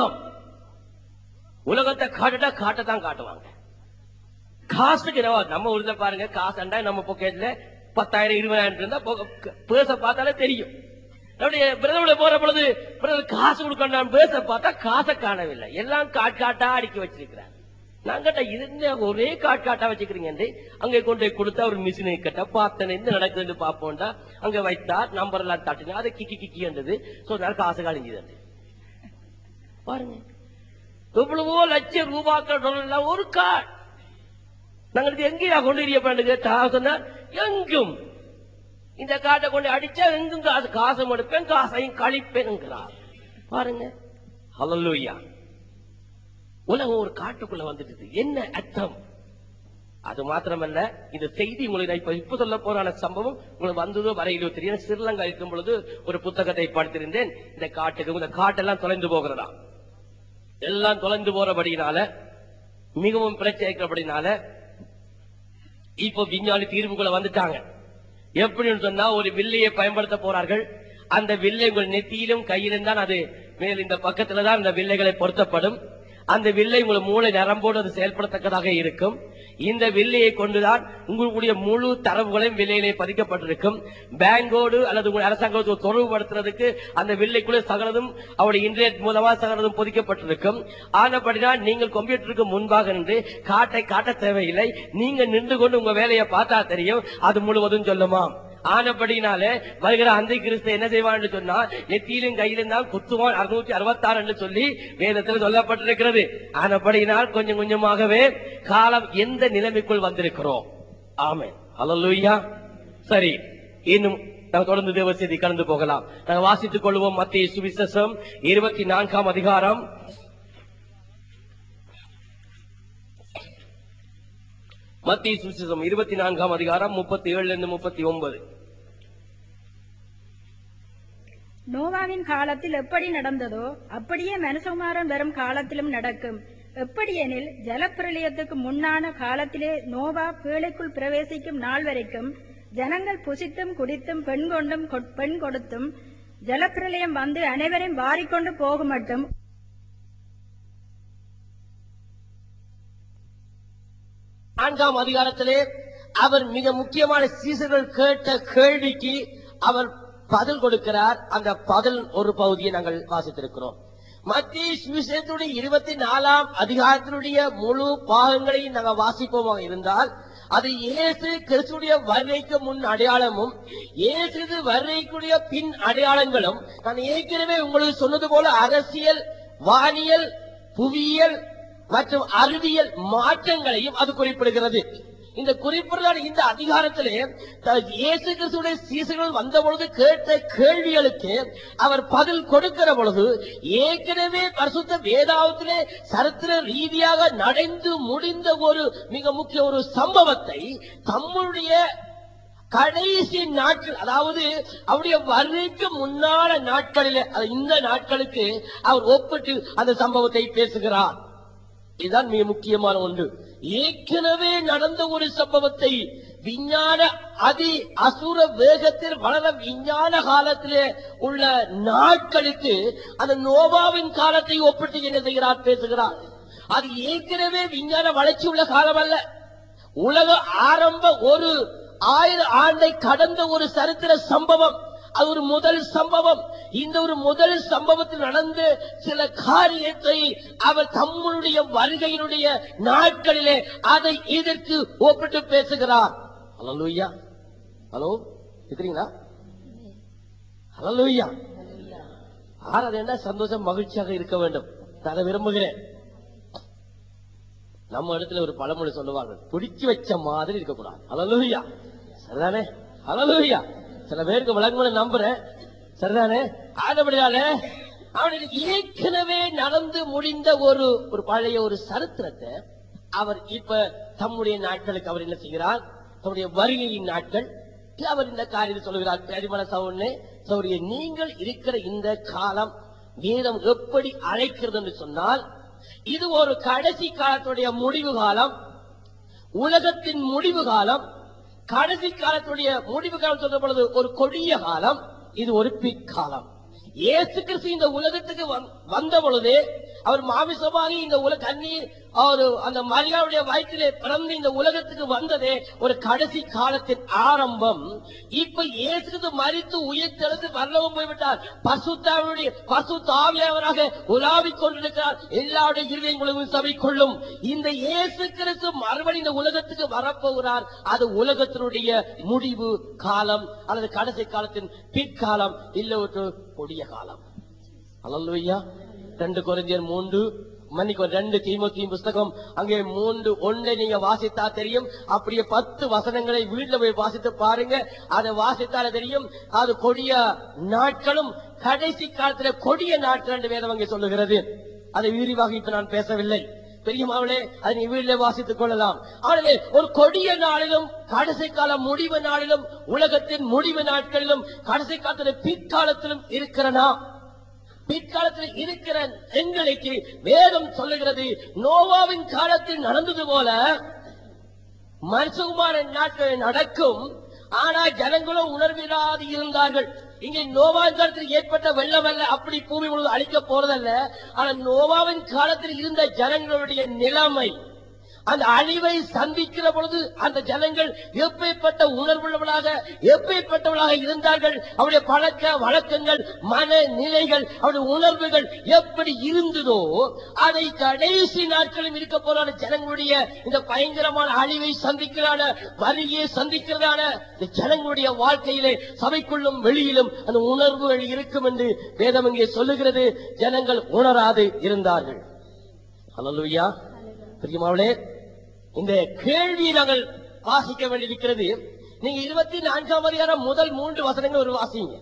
உலகத்தை காட்டுட்டா காட்டத்தான் காட்டுவாங்க. காசுக்கு நம்ம ஊர்ல பாருங்க, காசுண்டா நம்ம பாக்கெட்ல 10,000 20,000 இருந்தா பேச பார்த்தாலே தெரியும். நம்முடைய பிரதமர் போற பொழுது காசு கொடுக்கணும், பேச பார்த்தா காசை காணவில்லை, எல்லாம் காட்டா அடுக்கி வச்சிருக்கிறார். நான் கேட்ட, இது ஒரே காட்டா வச்சுக்கிறீங்க. அங்க கொண்டு கொடுத்தா ஒரு மிஷினை கட்ட பார்த்தேன், என்ன நடக்குதுன்னு பாப்போம்டா. அங்க வைத்தார், நம்பர் எல்லாம் தட்டினா அதை கிக்கி என்றது சொன்னார், காசு கழிஞ்சது. பாருங்க, எவ்வளவோ லட்சம் ரூபாய்க்கு ஒரு கார்டு நாங்களுக்கு எங்கேயா கொண்டு கேட்டா சொன்னார், எங்கும் இந்த காட்டை கொண்டு அடிச்சா எங்கும் காசு எடுப்பேன், காசையும் கழிப்பேன். பாருங்க, ஹல்லேலூயா. உலகம் ஒரு காட்டுக்குள்ள வந்துட்டு என்ன அர்த்தம்? அது மாத்திரமல்ல, இந்த செய்தி உங்களுக்கு இப்ப சொல்ல போறான சம்பவம் உங்களுக்கு வந்ததோ வரையிலோ தெரியும். ஸ்ரீலங்கா இருக்கும் பொழுது ஒரு புத்தகத்தை படித்திருந்தேன். இந்த காட்டெல்லாம் தொலைந்து போகிறதா, எல்லாம் தொலைந்து போறபடினால, மிகவும் பிரச்சனை இருக்கிறபடினால இப்போ விஞ்ஞானி தீர்வுக்குள்ள வந்துட்டாங்க. எப்படின்னு சொன்னா, ஒரு வில்லையை பயன்படுத்த போறார்கள். அந்த வில்லை உங்கள் நெத்தியிலும் கையிலும் தான், அது மேல் இந்த பக்கத்துல தான் அந்த வில்லைகளை பொருத்தப்படும். அந்த வில்லை உங்கள் மூளை நரம்போடு அது செயல்படத்தக்கதாக இருக்கும். இந்த வில்லையை கொண்டுதான் உங்களுடைய முழு தரவுகளையும் வில்லையிலே பதிக்கப்பட்டிருக்கும். பேங்கோடு அல்லது உங்கள் அரசாங்கத்தோடு தொடர்புபடுத்துறதுக்கு அந்த வில்லைக்குள்ளே சகலதும் அவருடைய இன்டர்நெட் மூலமா சகலதும் பொதிக்கப்பட்டிருக்கும். ஆனபடிதான் நீங்கள் கம்ப்யூட்டருக்கு முன்பாக நின்று காட்டை காட்ட தேவையில்லை. நீங்க நின்று கொண்டு உங்க வேலையை பார்த்தா தெரியும், அது முழுவதும் சொல்லுமா. ஆனபடினால வருகிற அந்த கிறிஸ்து என்ன செய்வான் சொன்னா, நெத்தியிலும் கையிலும் தான் குத்துவான் 666 என்று சொல்லி வேதத்தில் சொல்லப்பட்டிருக்கிறது. ஆனபடினால் கொஞ்சம் கொஞ்சமாகவே காலம் எந்த நிலைமைக்குள் வந்திருக்கிறோம். ஆமென், ஹல்லேலூயா. சரி, இன்னும் நாம் தொடர்ந்து தேவ செய்தி கடந்து போகலாம். நாங்கள் வாசித்துக் கொள்வோம். மத்தேயு சுவிசேஷம் 24ஆம் அதிகாரம் மத்தேயு சுவிசேஷம் 24ஆம் அதிகாரம் 37 39. நோவாவின் காலத்தில் எப்படி நடந்ததோ அப்படியே மனுஷகுமாரன் வரும் காலத்திலும் நடக்கும். எப்படியெனில், ஜலப்பிரளயத்துக்கு முன்னான காலத்திலே நோவா பேழைக்குள் பிரவேசிக்கும் நாள் வரைக்கும் ஜனங்கள் புசித்தும் குடித்தும் பெண் கொடுத்தும் ஜலப்பிரளயம் வந்து அனைவரையும் வாரிக்கொண்டு போகும் மட்டும் 4ஆம் அதிகாரத்திலே அவர் மிக முக்கியமான சீசர்கள் கேட்ட கேள்விக்கு அவர் பதில் கொடுக்கிறார். அந்த பதில் ஒரு பகுதியை நாங்கள் வாசித்திருக்கிறோம். மத்தேயு சுவிசேஷத்துடைய 24ஆம் அதிகாரத்தினுடைய முழு பாகங்களையும் நாங்கள் வாசிப்போமாக இருந்தால், அது இயேசு கிறிஸ்துடைய வருகைக்கு முன் அடையாளமும் இயேசு வருகைக்குரிய பின் அடையாளங்களும், நான் ஏற்கனவே உங்களுக்கு சொன்னது போல அரசியல், வானியல், புவியியல் மற்றும் அறிவியல் மாற்றங்களையும் அது குறிப்பிடுகிறது. இந்த குறிப்பிடுற இந்த அதிகாரத்திலே இயேசு கிறிஸ்துவின் சீசர்கள் வந்த பொழுது கேட்ட கேள்விகளுக்கு அவர் பதில் கொடுக்கிற பொழுது, ஏற்கனவே பரிசுத்த வேதாகமத்திலே சரித்திர ரீதியாக நடந்து முடிந்த ஒரு மிக முக்கிய ஒரு சம்பவத்தை தம்முடைய கடைசி நாட்கள், அதாவது அவருடைய வருகைக்கு முன்னால நாட்களிலே, இந்த நாட்களுக்கு அவர் ஒப்பிட்டு அந்த சம்பவத்தை பேசுகிறார். இதுதான் மிக முக்கியமான ஒன்று. ஏற்கனவே நடந்த ஒரு சம்பவத்தை விஞ்ஞான அசுர வேகத்தில் வளர விஞ்ஞான காலத்திலே உள்ள நாட்களுக்கு அந்த நோவாவின் காலத்தை ஒப்பிட்டு என்ன செய்கிறார், பேசுகிறார். அது ஏற்கனவே விஞ்ஞான வளர்ச்சி உள்ள காலம் அல்ல. உலக ஆரம்ப ஒரு 1000 ஆண்டை கடந்த ஒரு சரித்திர சம்பவம். அது ஒரு முதல் சம்பவம். இந்த ஒரு முதல் சம்பவத்தில் நடந்த சில காரியத்தை அவர் தம்முடைய வருகையினுடைய நாட்களிலே அதை இதற்கு ஒப்பிட்டு பேசுகிறார். ஹல்லேலூயா. ஹலோ, இருக்கிறீங்களா? ஹல்லேலூயா. அது என்ன சந்தோஷம், மகிழ்ச்சியாக இருக்க வேண்டும். நான் விரும்புகிறேன். நம்ம இடத்துல ஒரு பழமொழி சொல்லுவாங்க, பிடிச்சு வச்ச மாதிரி இருக்கக்கூடாது. ஹல்லேலூயா. சரிதானே? ஹல்லேலூயா. சில பேருக்கு விளங்கும்னு நம்புறேன். சரிதானே? ஆனபடியால அவனுக்கு ஏற்கனவே நடந்து முடிந்த ஒரு பழைய ஒரு சரித்திரத்தை அவர் இப்ப தம்முடைய நாட்களுக்கு அவர் என்ன செய்கிறார், தம்முடைய வருகையின் நாட்கள் அவர் இந்த காரியத்தை சொல்கிறார். பெரியமான சௌரிய, நீங்கள் இருக்கிற இந்த காலம் வேதம் எப்படி அழைக்கிறது என்று சொன்னால், இது ஒரு கடைசி காலத்துடைய முடிவு காலம், உலகத்தின் முடிவு காலம். கடைசி காலத்துடைய முடிவு காலம் சொல்ற பொழுது ஒரு கொடிய காலம், இது ஒரு பிற்காலம். இயேசு கிறிஸ்து இந்த உலகத்துக்கு வந்த பொழுது அவர் மாமிசமாகி இந்த உலக கண்ணீர் அந்த மரியாவுடைய வயிற்றிலே பிறந்து இந்த உலகத்துக்கு வந்ததே ஒரு கடைசி காலத்தின் ஆரம்பம். இப்ப இயேசு மரித்து உயிர்த்தெழுந்து பரலோகம் போய்விட்டார். பரிசுத்த ஆவியானவராக உலாவிக் கொண்டிருக்கிறார். எல்லாருடைய இருதயங்களையும் சபை கொள்ளும். இந்த இயேசு கிறிஸ்து மறுபடி இந்த உலகத்துக்கு வரப்போகிறார். அது உலகத்தினுடைய முடிவு காலம் அல்லது கடைசி காலத்தின் பிற்காலம், இல்ல ஒரு கொடிய காலம். ஹல்லேலூயா. 2 கொரிந்தியர் 3 மன்னிக்கும் 2 தீமோத்தேயு புஸ்தகம் அங்கே 3:1 நீங்க வாசித்தா தெரியும். அப்படியே 10 வசனங்களை வீட்டுல போய் வாசித்து பாருங்க. அதை வாசித்தால தெரியும். அது கொடிய நாட்களும் கடைசி காலத்துல கொடிய நாட்கள் என்று வேதம் அங்கே சொல்லுகிறது. அதை விரிவாக இப்ப நான் பேசவில்லை. பெரியமாவளே, அதை நீ வீட்டிலே வாசித்துக் கொள்ளலாம். ஆனால் ஒரு கொடிய நாளிலும் கடைசி கால முடிவு நாளிலும் உலகத்தின் முடிவு நாட்களிலும் கடைசி காலத்தில பிற்காலத்திலும் இருக்கிறனா? பிற்காலத்தில் இருக்கிற எங்களுக்கு வேதம் சொல்லுகிறது, நோவாவின் காலத்தில் நடந்தது போல மனுஷகுமாரன் நாட்கள் நடக்கும். ஆனால் ஜனங்களும் உணர்வில்லாது இருந்தார்கள். இங்கே நோவாவின் காலத்தில் ஏற்பட்ட வெள்ளம் அல்ல, அப்படி பூமி முழுவதும் அழிக்க போறதல்ல. ஆனால் நோவாவின் காலத்தில் இருந்த ஜனங்களுடைய நிலைமை, அந்த அழிவை சந்திக்கிற பொழுது அந்த ஜனங்கள் எப்பேற்பட்ட உணர்வுள்ளவர்களாக எப்பேற்பட்டவர்களாக இருந்தார்கள், அவருடைய பழக்க வழக்கங்கள், மனநிலைகள், அவருடைய உணர்வுகள் எப்படி இருந்ததோ அதை கடைசி நாட்களும் இருக்க போறான ஜனங்களுடைய இந்த பயங்கரமான அழிவை சந்திக்கிறான வரியை சந்திக்கிறதான இந்த ஜனங்களுடைய வாழ்க்கையிலே சபைக்குள்ளும் வெளியிலும் அந்த உணர்வுகள் இருக்கும் என்று வேதம் இங்கே சொல்லுகிறது. ஜனங்கள் உணராது இருந்தார்கள். அல்லேலூயா. பிரியமானவர்களே, இந்த கேள்வியை நாங்கள் வாசிக்க வேண்டியிருக்கிறது. நீங்க 24ஆம் அதிகாரம் முதல் 3 வசனங்கள் ஒரு வாசிங்க.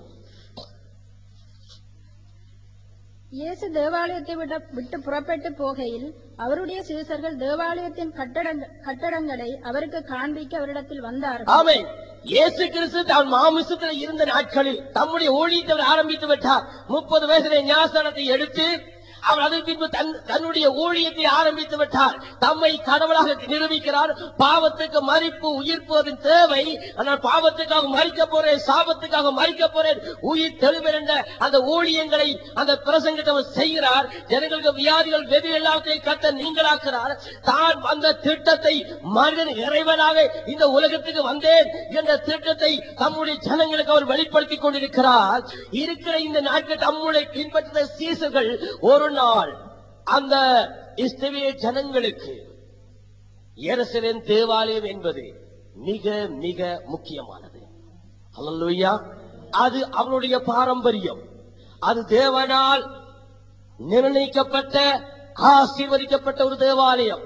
இயேசு தேவாலயத்தை விட்டு புறப்பட்டு போகையில் அவருடைய சீசர்கள் தேவாலயத்தின் கட்டடங்களை அவருக்கு காண்பிக்க அவரிடத்தில் வந்தார்கள். ஆமென். இயேசு கிறிஸ்து தான் மாமிசத்தில் இருந்த நாட்களில் தம்முடைய ஊழியத்தை ஆரம்பித்து விட்டார். 30 வயதிலே ஞானஸ்நானத்தை எடுத்து அவர் அதன் பின்பு தன்னுடைய ஊழியத்தை ஆரம்பித்து விட்டார். தம்மை கடவுளாக நிரூபிக்கிறார். பாவத்துக்கு மரிப்பு உயிர்ப்பதன் தேவை. ஆனால் பாவத்துக்காக மரிக்க போறேன், சாபத்துக்காக மரிக்க போறேன், உயிர் தெளிவர் என்ற அந்த ஊழியங்களை அந்த பிரசங்கத்தை செய்கிறார். ஜனங்களுக்கு வியாதிகள் வெகு எல்லாத்தையும் கத்த நீங்களாக்குறார். தான் அந்த திட்டத்தை மனிதன் இறைவனாக இந்த உலகத்துக்கு வந்தேன் என்ற திட்டத்தை தம்முடைய ஜனங்களுக்கு அவர் வெளிப்படுத்திக் கொண்டிருக்கிறார். இருக்கிற இந்த நாட்கள் தம்முடைய பின்பற்ற சீசர்கள் ஒரு நாள் அந்த இஸ்ரவேல் ஜனங்களுக்கு எருசலேம் தேவாலயம் என்பது மிக மிக முக்கியமானது. அல்லேலூயா. அது அவருடைய பாரம்பரியம். அது தேவனால் நிர்ணயிக்கப்பட்ட ஆசீர்வதிக்கப்பட்ட ஒரு தேவாலயம்.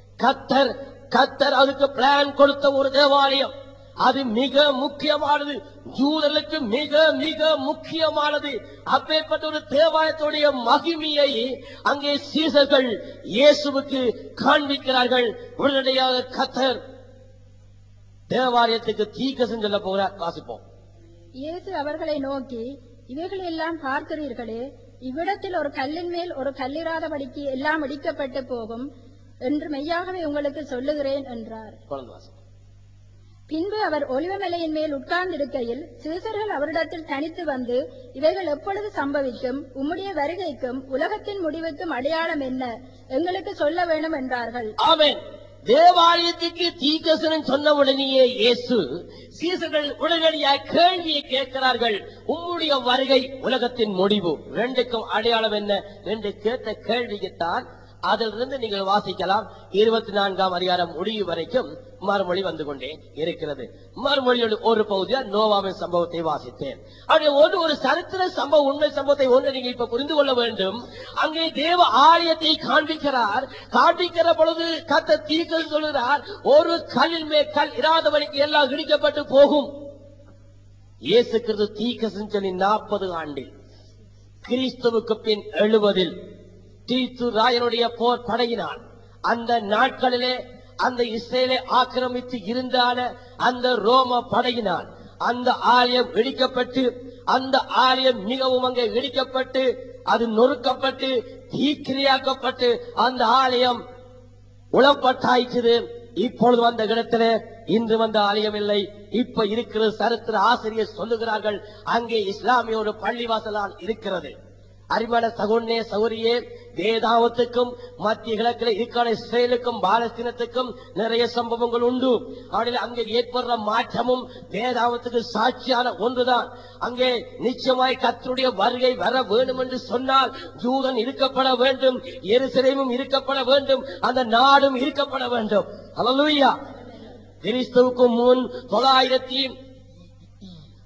கர்த்தர் அதுக்கு பிளான் கொடுத்த ஒரு தேவாலயம். அது மிக முக்கியமானது. யூதர்களுக்கு மிக மிக முக்கியமானது. அப்பேற்பட்ட ஒரு தேவாலயத்துடைய மகிமையை அங்கே சீசர்கள் இயேசுவுக்கு காண்பிக்கிறார்கள். உடனடியாக கர்த்தர் தேவாலயத்துக்கு தீர்க்கதரிசனம் சொல்ல போகிறார். வாசிப்போம். இயேசு அவர்களை நோக்கி, இவைகள் எல்லாம் பார்க்கிறீர்களே, இவ்விடத்தில் ஒரு கல்லின் மேல் ஒரு கல்லிராதபடிக்கு எல்லாம் இடிக்கப்பட்டு போகும் என்று மெய்யாகவே உங்களுக்கு சொல்லுகிறேன் என்றார். பின்பு அவர் ஒலிவமலையின் மேல் உட்கார்ந்திருக்கையில் சீசர்கள் அவரிடத்தில் தனித்து வந்து, இவைகள் எப்பொழுது சம்பவிக்கும்? உம்முடைய வருகைக்கும் உலகத்தின் முடிவுக்கும் அடையாளம் என்ன? எங்களுக்கு சொல்ல வேண்டும் என்றார்கள். ஆமென். தேவாலயத்துக்கு தீர்க்கதரிசனம் சொன்ன உடனேயே இயேசு சீசர்கள் உடனடியாக கேள்வியை கேட்கிறார்கள். உம்முடைய வருகை உலகத்தின் முடிவு ரெண்டுக்கும் அடையாளம் என்ன என்று கேட்ட கேள்விக்குத்தான் அதிலிருந்து நீங்கள் வாசிக்கலாம். 24ஆம் அதிகாரம் முடிவு வரைக்கும் மறுமொழி வந்து கொண்டே இருக்கிறது. மறுமொழியோடு ஒரு பகுதியா நோவாவின் சம்பவத்தை வாசித்தேன். ஒரு சரித்திர சம்பவம், உண்மை சம்பவத்தை ஒன்று நீங்க இப்ப புரிந்து கொள்ள வேண்டும். அங்கே தேவ ஆலயத்தை காண்பிக்கிறார். காண்பிக்கிற பொழுது கர்த்தர் தீர்க்கதரிசனம் சொல்கிறார், ஒரு கல்லின் மேல் கல் இராதபடிக்கு எல்லாம் இடிக்கப்பட்டு போகும். இயேசு கிறிஸ்து தீர்க்கதரிசனம் சொல்லி 40 ஆண்டில் கிறிஸ்துவுக்கு பின் 70 தீத்து ராயனுடைய போர் படையினால் அந்த நாட்களிலே அந்த இஸ்ரேலை ஆக்கிரமித்து இருந்தான அந்த ரோம படையினால் அந்த ஆலயம் இடிக்கப்பட்டு, அந்த ஆலயம் மிகவும் அங்கே இடிக்கப்பட்டு, அது நொறுக்கப்பட்டு தீக்கிரையாக்கப்பட்டு அந்த ஆலயம் உளப்பட்டாயிற்று. இப்பொழுது வந்த இடத்துல இன்று வந்த ஆலயம் இல்லை. இப்ப இருக்கிற சரித்திர ஆசிரியர் சொல்லுகிறார்கள், அங்கே இஸ்லாமிய ஒரு பள்ளிவாசலால் இருக்கிறது. அருமையான சகோதரனே சகோதரியே, வேதாவத்துக்கும் மத்திய கிழக்கில் இருக்கிற இஸ்ரேலுக்கும் பாலஸ்தீனத்துக்கும் நிறைய சம்பவங்கள் உண்டு. அவர்கள் அங்கே ஏற்படுற மாற்றமும் வேதாவத்துக்கு சாட்சியான ஒன்றுதான். அங்கே நிச்சயமாய் கர்த்தருடைய வருகை வர வேண்டும் என்று சொன்னால் யூதன் இருக்கப்பட வேண்டும், எருசலேமும் இருக்கப்பட வேண்டும், அந்த நாடும் இருக்கப்பட வேண்டும். அல்லேலூயா. கிறிஸ்துவுக்கு முன்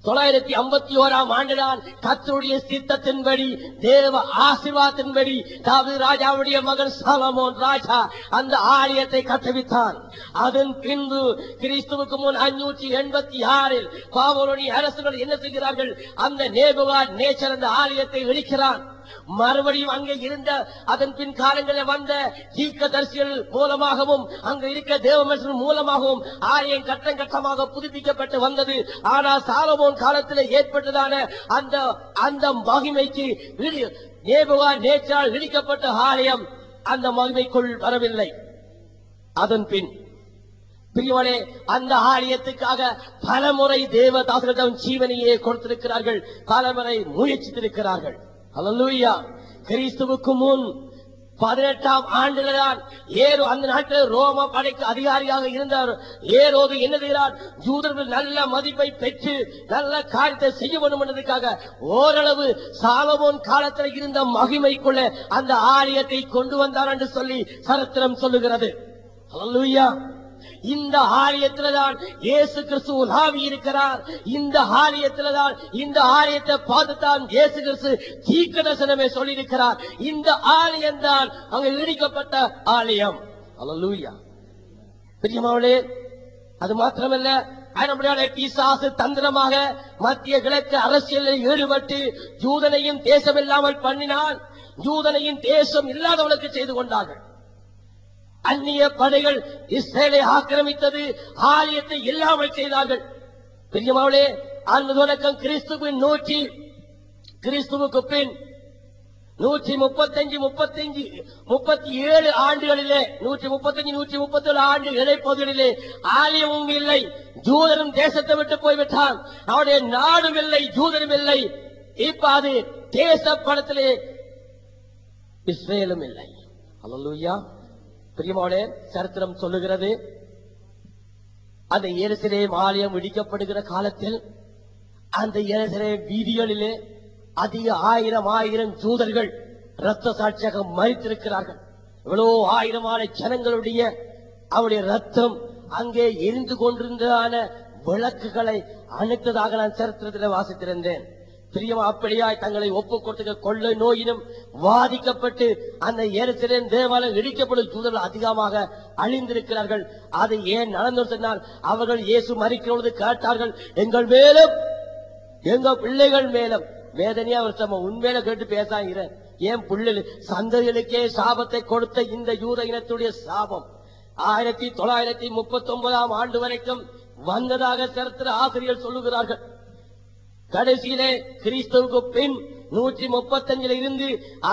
951 ஆண்டுதான் கர்த்தருடைய சித்தத்தின்படி தேவ ஆசீர்வாதத்தின்படி தாவீது ராஜாவுடைய மகன் சாலமோன் ராஜா அந்த ஆலயத்தை கட்டுவித்தான். அதன் பின்பு கிறிஸ்துவுக்கு முன் 586 பாபிலோனிய அரசர்கள் என்ன செய்கிறார்கள்? அந்த நேபுகாத்நேச்சர் அந்த ஆலயத்தை இடிக்கிறான். மறுபடியும் அங்கே இருந்த அதன் பின் காலங்களில் வந்த தீர்க்கதரிசிகள் மூலமாகவும் அங்க இருக்க தேவ மனுஷர்கள் மூலமாகவும் ஆலயம் கட்டம் கட்டமாக புதுப்பிக்கப்பட்டு வந்தது. ஆனால் சாலமோன் காலத்தில் ஏற்பட்டதான அந்த மகிமைக்கு நேபுகாத்நேச்சரால் இடிக்கப்பட்ட ஆலயம் அந்த மகிமைக்குள் வரவில்லை. அதன் பின் பிரியவனே, அந்த ஆலயத்துக்காக பலமுறை தேவதாசர்களிடம் ஜீவனையே கொடுத்திருக்கிறார்கள், பலமுறை முயற்சித்திருக்கிறார்கள். அல்லேலூயா. கிறிஸ்துவுக்கு முன் 18ஆம் ஆண்டில்தான் அந்த நாட்டில் ரோம படைக்கு அதிகாரியாக இருந்தார். ஏரோது என்ன செய்கிறார்? யூதர்கள் நல்ல மதிப்பை பெற்று நல்ல காரியத்தை செய்ய வேண்டும் என்பதற்காக ஓரளவு சாலமோன் காலத்தில் இருந்த மகிமைக்குள்ள அந்த ஆலயத்தை கொண்டு வந்தார் என்று சொல்லி சரித்திரம் சொல்லுகிறது. அல்லேலூயா. இந்த ஆலயத்தில்தான் இயேசு கிறிஸ்து உலாவி இருக்கிறார். இந்த ஆலயத்தில்தான், இந்த ஆலயத்தை பார்த்துத்தான் இயேசு கிறிஸ்து தீர்க்கதரிசனமே சொல்லியிருக்கிறார். இந்த ஆலயம் தான் அங்கு இடிக்கப்பட்ட ஆலயம். அல்லேலூயா. பிரியமானவர்களே, அது மாத்திரமல்ல, பிசாசு தந்திரமாக மத்திய கிழக்கு அரசியலில் ஈடுபட்டு யூதனையும் தேசம் இல்லாமல் பண்ணினால் யூதனையும் தேசம் இல்லாதவர்களுக்கு செய்து கொண்டார்கள். அந்நிய படைகள் இஸ்ரேலை ஆக்கிரமித்தது, ஆலயத்தை இல்லாமல் செய்தார்கள். பிரியமானவர்களே, அந்த தொடக்கம் கிறிஸ்துவுக்கு பின் 137 ஆண்டுகளிலே 137 ஆண்டு இடைப்பகுதிகளிலே ஆலயமும் இல்லை, யூதரும் தேசத்தை விட்டு போய்விட்டான். அவருடைய நாடும் இல்லை, யூதரும் இல்லை. இப்ப அது தேச படத்திலே இஸ்ரேலும் இல்லை. அல்லேலூயா. பிரியமானே, சரித்திரம் சொல்லுகிறது, அந்த எருசலேம் ஆலயம் இடிக்கப்படுகிற காலத்தில் அந்த எருசலேம் வீதிகளிலே அதிக ஆயிரம் யூதர்கள் இரத்த சாட்சியாக மரித்திருக்கிறார்கள். இவ்வளவு ஆயிரமான ஜனங்களுடைய அவருடைய ரத்தம் அங்கே எரிந்து கொண்டிருந்ததான விளக்குகளை அணைத்ததாக நான் சரித்திரத்தில் வாசித்திருந்தேன். பிரியமா, அப்படியாய் தங்களை ஒப்புக் கொடுத்த கொள்ளை நோயினும் வாதிக்கப்பட்டு அந்த எருசலேம் தேவாலயம் இடிக்கப்படும் யூதர்கள் அதிகமாக அழிந்திருக்கிறார்கள். அது ஏன் நடந்து சொன்னால், அவர்கள் இயேசு மரிக்கிறபொழுது கேட்டார்கள், எங்கள் மேலும் எங்க பிள்ளைகள் மேலும் வேதனையா ஒரு உண்மையில கேட்டு பேசாங்கிற ஏன் பிள்ளைகள் சந்ததிகளுக்கே சாபத்தை கொடுத்த இந்த யூத இனத்துடைய சாபம் 1939 ஆண்டு வரைக்கும் வந்ததாக சரித்திர ஆசிரியர் சொல்லுகிறார்கள். கடைசியிலே கிறிஸ்துவுக்கு பின் 135 இருந்து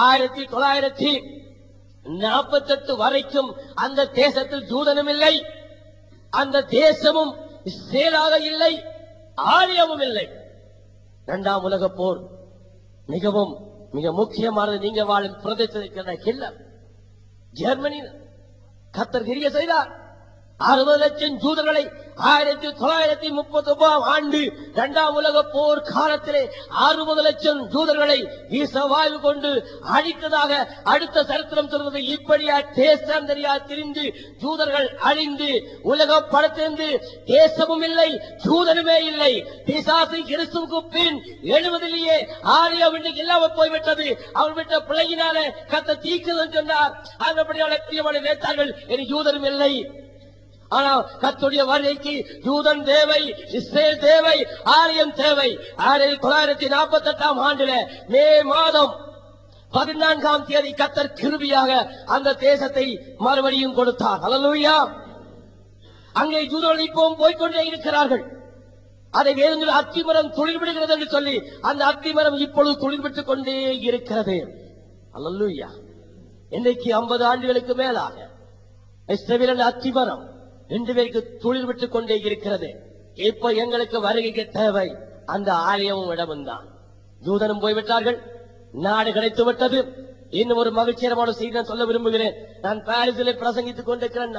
1948 வரைக்கும் அந்த தேசத்தில் யூதனும் இல்லை, அந்த தேசமும் இஸ்ரேலாக இல்லை, ஆலயமும் இல்லை. 2ஆம் உலக போர் மிக முக்கியமானது. நீங்க வாழும் பிரதேசத்தில் ஜெர்மனி கர்த்தர் கிரிய செய்தார். 60 லட்சம் யூதர்களை 1939 ஆண்டு 2ஆம் உலக போர் காலத்திலே 60 லட்சம் யூதர்களை வீசவாயு கொண்டு அழித்ததாக அடுத்த சரித்திரம் சொல்வது. இப்படியா தேசம் தெரியா திரிந்து யூதர்கள் அழிந்து உலக படத்திலிருந்து தேசமும் இல்லை, யூதனுமே இல்லை. பிசாசு கிறிஸ்துவுக்கு பின் 70லேயே ஆலயம் இன்றைக்கு இல்லாமல் போய்விட்டது. அவர் விட்ட பிள்ளையினாலே கர்த்தர் தீர்க்கதரிசனம் சொன்னார். அதுபடியால் பிரியமான வேத்தார்கள் இனி யூதனும் இல்லை. ஆனால் கர்த்தருடைய வருகைக்கு யூதன் தேவை, இஸ்ரேல் தேவை, ஆலயம் தேவை. 1948 ஆண்டில மே மாதம் 14ஆம் தேதி கர்த்தர் கிருபையாக அந்த தேசத்தை மறுபடியும் கொடுத்தார். அல்லேலூயா. அங்கே யூதர்கள் இப்பவும் போய்கொண்டே இருக்கிறார்கள். அதை வேதங்கள் அத்திமரம் துளிர்விடுகிறது என்று சொல்லி அந்த அத்திமரம் இப்பொழுது துளிர்விட்டுக் கொண்டே இருக்கிறது. அல்லேலூயா. இன்றைக்கு 50 ஆண்டுகளுக்கு மேலாக இஸ்ரவேலின் அத்திமரம் 2 பேருக்கு துளிர் விட்டுக் கொண்டே இருக்கிறது. இப்ப எங்களுக்கு வருகைக்கு தேவை அந்த ஆலயமும் இடமும் தான். யூதனும் போய்விட்டார்கள், நாடு கிடைத்து விட்டது. இன்னும் ஒரு மகிழ்ச்சிகரமான செய்தி சொல்ல விரும்புகிறேன். நான் பாரிஸில் பிரசங்கித்துக் கொண்டிருக்கிறேன்.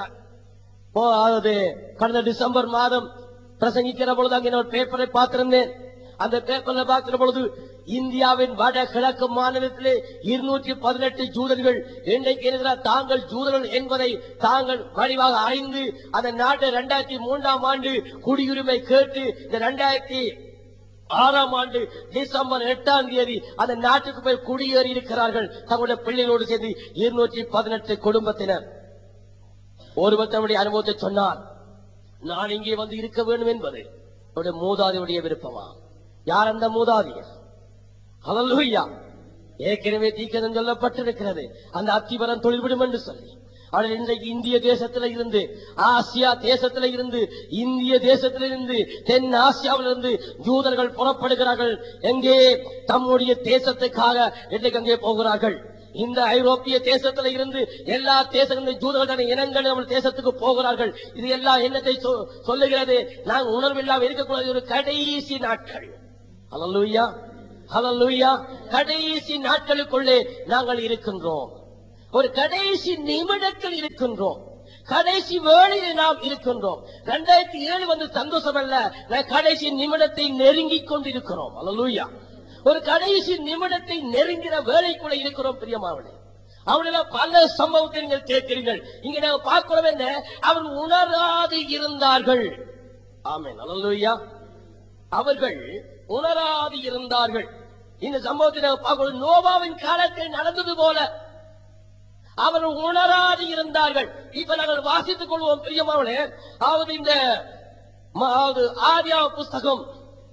கடந்த டிசம்பர் மாதம் பிரசங்கிக்கிற பொழுது அங்கே ஒரு பேப்பரை பார்த்திருந்தேன். அந்த பேப்பர்ல பார்க்கிற பொழுது இந்தியாவின் வட கிழக்கு மாநிலத்திலே 218 யூதர்கள் இன்றைக்கு இருக்கிறார். தாங்கள் யூதர்கள் என்பதை தாங்கள் வடிவாக அறிந்து அந்த நாட்டை 2003ஆம் ஆண்டு குடியுரிமை கேட்டு இந்த 6ஆம் ஆண்டு டிசம்பர் 8ஆம் தேதி அந்த நாட்டுக்கு போய் குடியேறி இருக்கிறார்கள். தங்களுடைய பிள்ளைகளோடு சேர்ந்து 218 குடும்பத்தினர். ஒருவர் தன்னுடைய அனுபவத்தை சொன்னார். நான் இங்கே வந்து இருக்க வேண்டும் என்பது அவருடைய மூதாதையுடைய விருப்பமா? யார் அந்த மூதாதையர்? ஹல்லேலூயா. ஏற்கனவே தீர்க்கதரிசனம் சொல்லப்பட்டிருக்கிறது, அந்த அத்திவரம் தொழில்விடும் என்று சொல்லி. ஆனால் இன்றைக்கு இந்திய தேசத்தில இருந்து, ஆசியா தேசத்தில இருந்து, இந்திய தேசத்தில இருந்து, தென் ஆசியாவிலிருந்து யூதர்கள் புறப்படுகிறார்கள். எங்கே? தம்முடைய தேசத்துக்காக இன்றைக்கு அங்கே போகிறார்கள். இந்த ஐரோப்பிய தேசத்தில இருந்து எல்லா தேசங்களும் யூதர்களுடைய இனங்கள் நம்ம தேசத்துக்கு போகிறார்கள். இது எல்லாம் என்னத்தை சொல்லுகிறது? நாங்கள் உணர்வில்லாமல் இருக்கக்கூடாது. ஒரு கடைசி நாட்கள். ஹல்லேலூயா, ஹல்லேலூயா. கடைசி நாட்களுக்குள்ளே நாங்கள் இருக்கின்றோம். ஒரு கடைசி நிமிடத்தில் இருக்கின்றோம். கடைசி வேளையில் நாம் இருக்கின்றோம். 2007 வந்து சந்தோஷம் அல்ல, கடைசி நிமிடத்தை நெருங்கிக் கொண்டிருக்கிறோம். ஹல்லேலூயா. ஒரு கடைசி நிமிடத்தை நெருங்கிற வேளைக்குள்ள இருக்கிறோம். பிரியமானவர்களே, அவர்கள பல சம்பவத்தை நீங்கள் கேட்கிறீர்கள். இங்க நாங்கள் பார்க்கிறோம் என்ன? அவர் உணராது இருந்தார்கள். ஆமென். ஹல்லேலூயா. அவர்கள் உணராது இருந்தார்கள். இந்த சம்பவத்தை நாங்கள் பார்க்கிறோம். நோவாவின் காலத்தில் நடந்தது போல அவர்கள் உணராது இருந்தார்கள். இப்ப நாங்கள் வாசித்துக் கொள்வோம். பிரியமானவர்களே, அதாவது இந்த ஆதியாகம புஸ்தகம்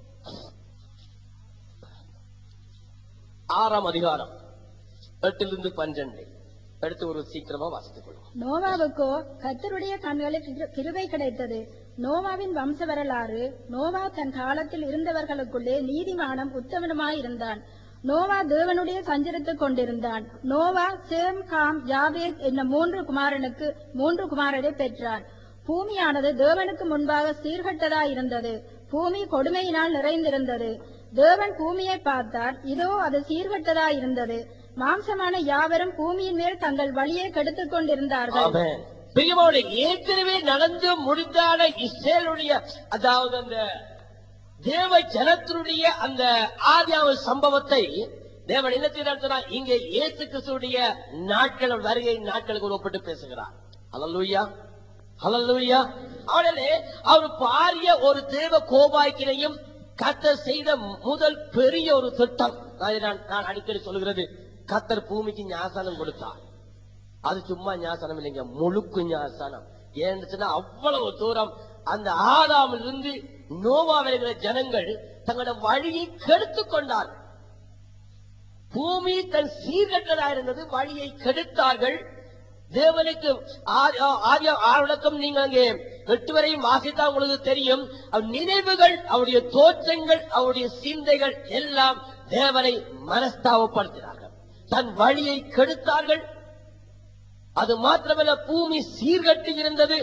6ஆம் அதிகாரம் 8 to 12 எடுத்து ஒரு சீக்கிரமா வாசித்துக் கொள்வோம். நோவாவுக்கோ கர்த்தருடைய கண்களில் கிருபை கிடைத்தது. நோவாவின் வம்ச வரலாறு. நோவா தன் காலத்தில் இருந்தவர்களுக்குள்ளே நீதிமானும் உத்தமனுமாயிருந்தான். நோவா தேவனுடைய சஞ்சரித்துக் கொண்டிருந்தான். நோவா சேம், காம், யாபேத் என்னும் 3 குமாரரை பெற்றான். பூமியானது தேவனுக்கு முன்பாக சீர்கெட்டதாயிருந்தது. பூமி கொடுமையினால் நிறைந்திருந்தது. தேவன் பூமியை பார்த்தார், இதோ அது சீர்கெட்டதாயிருந்தது. மாம்சமான யாவரும் பூமியின் மேல் தங்கள் வழியை கெடுத்துக் கொண்டிருந்தார்கள். பிரியமானவர்களே, ஏற்கனவே நடந்து முடிந்தான இஸ்ரேலுடைய, அதாவது அந்த தேவ ஜனத்தினுடைய அந்த ஆதியாகம சம்பவத்தை தேவன் என்ன செய்தார்? இங்கே இயேசு கிறிஸ்துவுடைய நாட்கள், வருகை நாட்களுக்கு ஒப்பிட்டு பேசுகிறார். ஹல்லேலூயா, ஹல்லேலூயா. அவர்களே, அவர் பாரிய ஒரு தேவ கோபாக்கினையும் கர்த்தர் செய்த முதல் பெரிய ஒரு திட்டம். நான் அடிக்கடி சொல்கிறது, கர்த்தர் பூமிக்கு ஞாசனம் கொடுத்தார். அது சும்மா ஞாசனம் இல்லைங்க, முழுக்கு ஞாசனம். ஏன்னு சொன்னா அவ்வளவு தூரம் அந்த ஆதாமிலிருந்து நோவா வருகிற ஜனங்கள் தங்களோட வழியை கெடுத்துக் கொண்டார்கள். பூமி தன் சீர்கெட்டதாயிருந்தது, வழியை கெடுத்தார்கள். தேவனுக்கு ஆவிளக்கம் நீங்க அங்கே 8 வரையும் வாசித்தா உங்களுக்கு தெரியும். நினைவுகள், அவருடைய தோற்றங்கள், அவருடைய சிந்தைகள் எல்லாம் தேவனை மனஸ்தாபப்படுத்தினார்கள். தன் வழியை கெடுத்தார்கள். அது மாத்திரமல்ல, பூமி சீர்கட்டி இருந்தது.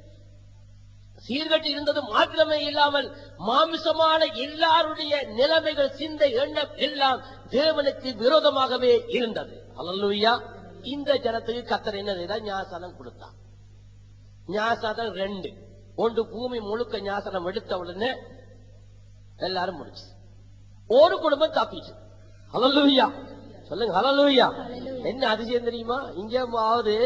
சீர்கட்டி இருந்தது மாத்திரமே இல்லாமல் மாமிசமான எல்லாருடைய நிலைமைகள், சிந்தை, எண்ணம் எல்லாம் தேவனுக்கு விரோதமாகவே இருந்தது. ஹல்லேலூயா. இந்த ஜனத்துக்கு கர்த்தர் என்ன செய்தார்? ஞாசனம் கொடுத்தார். ஞாசனம் 2. ஒன்று பூமி முழுக்க ஞாசனம் எடுத்த உடனே எல்லாரும் முடிச்சு, ஒரு குடும்பம் தப்பிச்சு. ஹல்லேலூயா, சொல்லுங்க ஹல்லேலூயா. என்ன அதிசயம் தெரியுமா? இங்கேயாவது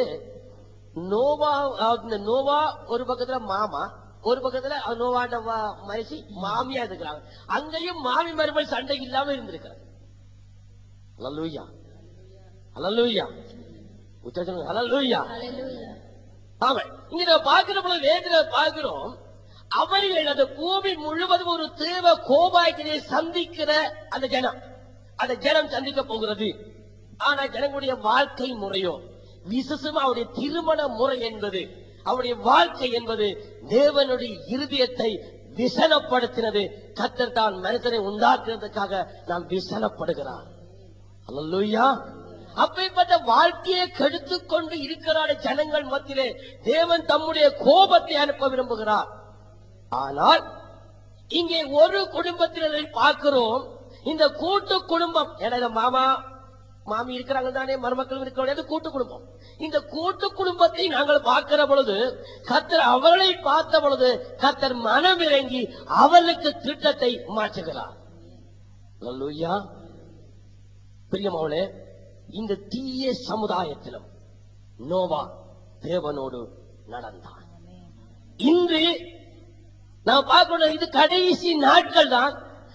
நோவா ஒரு பக்கத்துல மாமா, ஒரு பக்கத்துல நோவாண்ட மனுஷி மாமியா இருக்கிறாங்க. அங்கேயும் மாமி மருமகள் சண்டை இல்லாம இருந்திருக்கிறாங்க. ஹல்லேலூயா, ஹல்லேலூயா, ஹல்லேலூயா. ஆமா, இங்க நம்ம பார்க்கிற பொழுது வேதனை பார்க்கிறோம். அவர்கள் அந்த பூமி முழுவதும் ஒரு தேவ கோபாக்கினை சந்திக்கிற அந்த ஜனம் சந்திக்க போகிறது. ஆனா ஜனங்களுடைய வாழ்க்கை முறையோ, விசேஷமா அவருடைய திருமண முறை என்பது, அவருடைய வாழ்க்கை என்பது தேவனுடைய இருதயத்தை விசனப்படுத்தினது. கர்த்தர் தான் மனிதனை உண்டாக்குறதுக்காக நாம் விசனப்படுகிறார். ஹல்லேலூயா. அப்படிப்பட்ட வாழ்க்கையை கெடுத்துக் கொண்டு இருக்கிறார் ஜனங்கள் மத்தியிலே தேவன் தம்முடைய கோபத்தை அனுப்ப விரும்புகிறார். ஆனால் இங்கே ஒரு குடும்பத்தினரை பார்க்கிறோம். இந்த கூட்டு குடும்பம், ஏன்னா மாமா மாமி இருக்கிறாங்க தானே, மருமக்கள் இருக்கிற கூட்டு குடும்பம். இந்த கூட்டு குடும்பத்தை நாங்கள் பார்க்கிற பொழுது, கர்த்தர் அவர்களை பார்த்த பொழுது கர்த்தர் மனம் இறங்கி அவர்களுக்கு திட்டத்தை மாற்றுகிறார். ஹல்லேலூயா. பிரியமானவர்களே, இந்த தீய சமுதாயத்திலும் நோவா தேவனோடு நடந்தான். இன்று நாம் பார்க்கணும், இது கடைசி நாட்கள் தான்.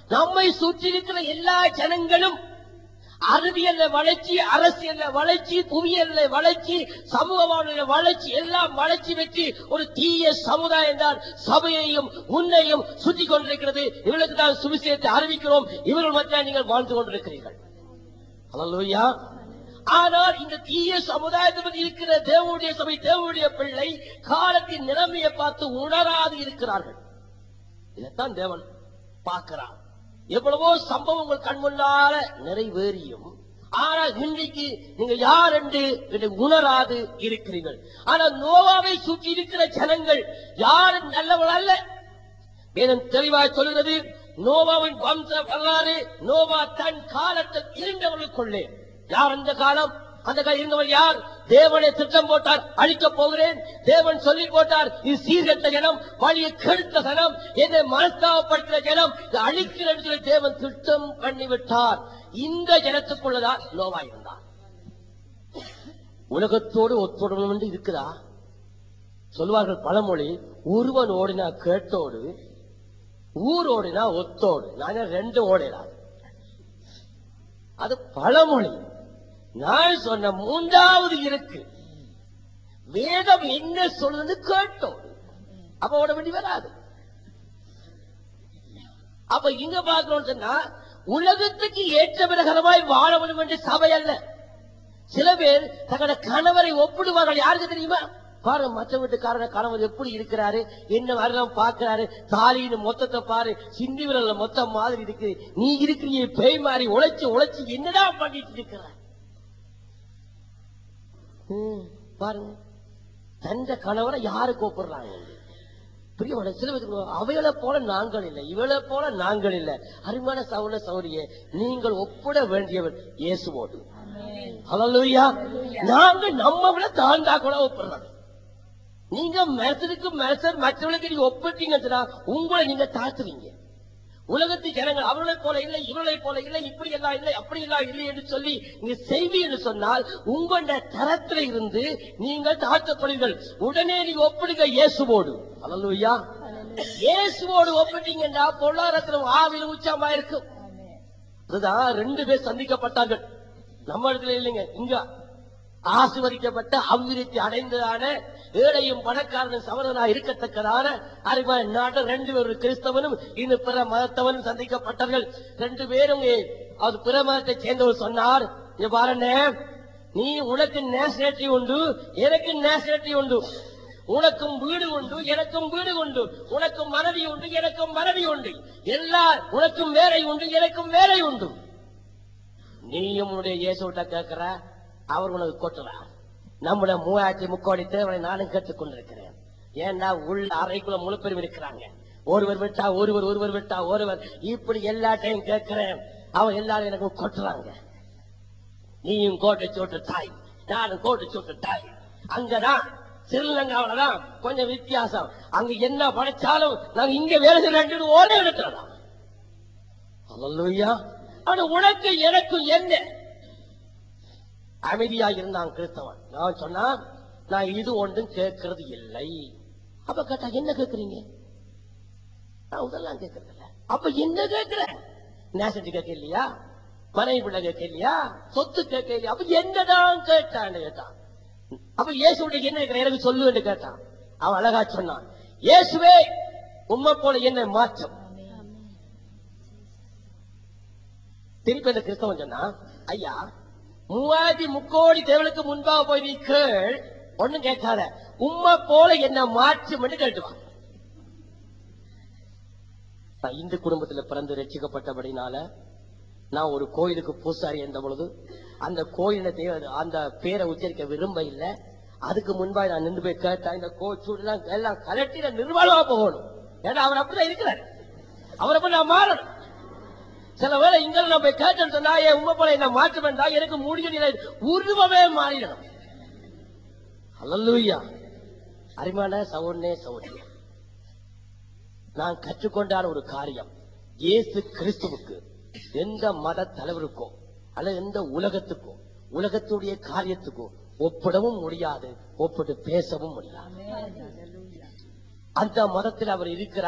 நம்மை சுற்றி இருக்கிற எல்லா ஜனங்களும் அறிவியல்ல வளர்ச்சி, அரசியல்ல வளர்ச்சி, புவியியல்ல வளர்ச்சி, சமூக வாழ்வியல்ல வளர்ச்சி, எல்லாம் வளர்ச்சி பெற்று ஒரு தீய சமுதாயம் தான் சபையையும் உன்னையும் சுற்றி கொண்டிருக்கிறது. இவர்களுக்கு தான் சுவிசேஷத்தை அறிவிக்கிறோம், இவர்கள் மத்தியில் நீங்கள் வாழ்ந்து கொண்டிருக்கிறீர்கள். அல்லேலூயா. ஆனால் இந்த தீய சமுதாயத்தில் இருக்கிற தேவனுடைய சபை, தேவனுடைய பிள்ளை காலத்தின் நிலைமையை பார்த்து உணராது இருக்கிறார்கள். இதைத்தான் தேவன் பார்க்கிறார். எவ்வளவோ சம்பவங்கள் கண் முன்னால நிறைவேறியும் ஆனால் இன்றைக்கு நீங்க யார் என்று உணராது இருக்கிறீர்கள். ஆனால் நோவாவை சுற்றி இருக்கிற ஜனங்கள் யாரும் நல்லவர்கள் அல்ல. வேதம் தெளிவாக சொல்கிறது, நோவாவின் வம்ச வரலாறு, நோவா தன் காலத்தில் இருந்தவர்களுக்குள்ளே. யார் அந்த காலம்? அந்த காலம் இருந்தவர் யார்? தேவனை திட்டம் போட்டார், அழிக்கப் போகிறேன். தேவன் சொல்லி போட்டார், இது சீர்கெட்ட ஜனம், வழியை கெடுத்த ஜனம், என்னை மனஸ்தாபப்படுத்தின ஜனம், இது அழிக்கிறேன் சொல்லி தேவன் திட்டம் பண்ணிவிட்டார். இந்த ஜனத்துக்குள்ளதான் நோவா இருந்தார். உலகத்தோடு ஒத்தோடு என்று இருக்குதா? சொல்வார்கள் பழமொழி, ஒருவன் ஓடினா கேட்டோடு, ஊர் ஓடினா ஒத்தோடு. நான் ரெண்டு ஓடினார். அது பழமொழி. நான் சொன்ன மூன்றாவது இருக்கு. வேதம் என்ன சொல்றது கேட்டோடு. அப்ப ஓட வேண்டி வராது. அப்ப இங்க பார்க்கணும் சொன்னா, உலகத்துக்கு ஏற்ற பிரகாரமாய் வாழ வேண்டும் என்று சபை அல்ல. சில பேர் தங்களோட கணவரை ஒப்பிடுவார்கள். யாருக்கு தெரியுமா? பாரு, மற்ற வீட்டுக்காரன கணவர் எப்படி இருக்கிறாரு, என்ன வரலாம் பாக்குறாரு, தாலின்னு மொத்தத்தை பாரு, சிந்தி விரல்ல மொத்தம் மாதிரி இருக்கு, நீ இருக்கிறீங்க பேய் மாதிரி உழைச்சு உழைச்சு என்னதான் பண்ணிட்டு இருக்கிற பாருங்க. தந்த கணவரை யாரு கூப்பிடுறாங்க? பிரியமான சில பேருக்கு அவைகளை போல நாங்கள் இல்லை, இவளை போல நாங்கள் இல்லை. அருமையான சகோதர சகோதரியே, நீங்கள் ஒப்பிட வேண்டியவர் இயேசுவோடு. ஹல்லேலூயா. நாங்க நம்ம விட தாண்டா கூட ஒப்பிடுறாங்க. நீங்க மெசருக்கு மெசர் மற்றவர்களுக்கு நீங்க ஒப்பிட்டீங்கன்னா உங்களை நீங்க தாழ்த்துவீங்க. உலகத்து ஜனங்கள் அவர்களை போல இல்லை, இவர்களை போல இல்லை, இப்படி எல்லாம் இல்லை, அப்படி எல்லாம் இல்லை என்று சொல்லி நீங்க செய்வீங்க சொன்னால் உங்களுடைய தரத்தில் இருந்து நீங்கள் தாழ்த்தப்படுவீர்கள். உடனே நீங்க ஒப்பிடுங்க இயேசுவோடு. அல்லேலூயா. இயேசுவோடு ஒப்பிட்டீங்கன்னா பொருளாதாரத்திலும் ஆவிலும் உச்சமா இருக்கும். அதுதான் ரெண்டு பேர் சந்திக்கப்பட்டார்கள். நம்ம இடத்துல இல்லைங்க, இங்க ஆசீர்வதிக்கப்பட்ட அபிவிருத்தி அடைந்ததான ஏழையும் பணக்காரனும் சமரனா இருக்கத்தக்கதான அறிவான நாட்டில் ரெண்டு பேரும் கிறிஸ்தவனும் இன்னும் பிற மதத்தவனும் சந்திக்கப்பட்டார்கள். ரெண்டு பேரும் அது பிற மதத்தை சேர்ந்தவர் சொன்னார், இங்க பாருங்க, நீ உனக்கு நேஷனாலிட்டி உண்டு, எனக்கு நேஷனாலிட்டி உண்டு, உனக்கும் வீடு உண்டு, எனக்கும் வீடு உண்டு, உனக்கும் மனைவி உண்டு, எனக்கும் மனைவி உண்டு, எல்லா உனக்கும் வேலை உண்டு, எனக்கும் வேலை உண்டு. நீயும் உன்னுடைய இயேசுட்ட கேட்கிற, அவர் உனக்கு கொட்டுறார். நம்முடைய 3000 கோடி தேவனை நானும் கேட்டுக் கொண்டிருக்கிறேன். ஏன்னா உள்ள அறைக்குள்ள முழு பேரும் இருக்கிறாங்க. ஒருவர் விட்டா ஒருவர், ஒருவர் விட்டா ஒருவர், இப்படி எல்லாத்தையும் கேட்கிறேன். அவன் எல்லாரும் எனக்கு கொட்டுறாங்க. நீயும் கோட்டை சோட்டு தாய், நானும் கோட்டை சோட்டு தாய். அங்கதான் ஸ்ரீலங்காவில்தான் கொஞ்சம் வித்தியாசம். அங்க என்ன படைச்சாலும் நாங்க இங்க வேலை செய்ய ஓரே எடுத்துறோம். அல்லேலூயா. ஆனா உனக்கு எனக்கு என்ன? அமைதியா இருந்தான் கிறிஸ்தவன். நான் சொன்னா, நான் இது ஒன்றும் கேட்கறது இல்லை. அப்ப கேட்டா என்ன கேட்கறீங்க? நான் இதெல்லாம் கேட்கறது இல்ல. அப்ப என்ன கேட்கிற? நேசட்டி கேட்க இல்லையா, மனைவி பிள்ளை கேட்க இல்லையா, சொத்து கேட்க இல்லையா, அப்ப என்னதான் கேட்டான்னு கேட்டான். அப்ப இயேசுடைய என்ன கேட்கிற எனக்கு சொல்லு என்று கேட்டான். அவன் அழகா சொன்னான், இயேசுவே உம்மை போல என்ன மாற்றம். திருப்பி அந்த கிறிஸ்தவன் சொன்னா, ஐயா 3000 கோடி தேவனுக்கு முன்பாக போய் நீ கேள், ஒண்ணும் கேட்காத, உம்மை போல என்ன மாற்றும் என்று கேட்டுவான். நான் இந்து குடும்பத்தில் பிறந்து ரட்சிக்கப்பட்டபடினால நான் ஒரு கோயிலுக்கு பூசாரி என்ற பொழுது அந்த கோயிலை அந்த பேரை உச்சரிக்க விரும்ப இல்லை. அதுக்கு முன்பாக நான் நின்று போய் கேட்டேன், இந்த கோச்சூடெல்லாம் எல்லாம் கலட்டி நிர்வாணமா போகணும். ஏன்னா அவர் அப்படிதான் இருக்கிறார், அவரை போய் நான் மாறணும். சில வேளை இங்க நான் போய் கேட்டேன்னு சொன்னா, என் உண்மை போல என்ன மாற்ற வேண்டாம், எனக்கு முடிய உருவமே மாறிடணும். அல்லேலூயா. அருமையான சகோதரனே சகோதரி, நான் கற்றுக்கொண்டான ஒரு காரியம், இயேசு கிறிஸ்துவுக்கு எந்த மத தலைவருக்கோ அல்லது எந்த உலகத்துக்கோ உலகத்துடைய காரியத்துக்கோ ஒப்பிடவும் முடியாது, ஒப்பிட்டு பேசவும் முடியாது. அந்த மதத்தில் அவர் இருக்கிறார்,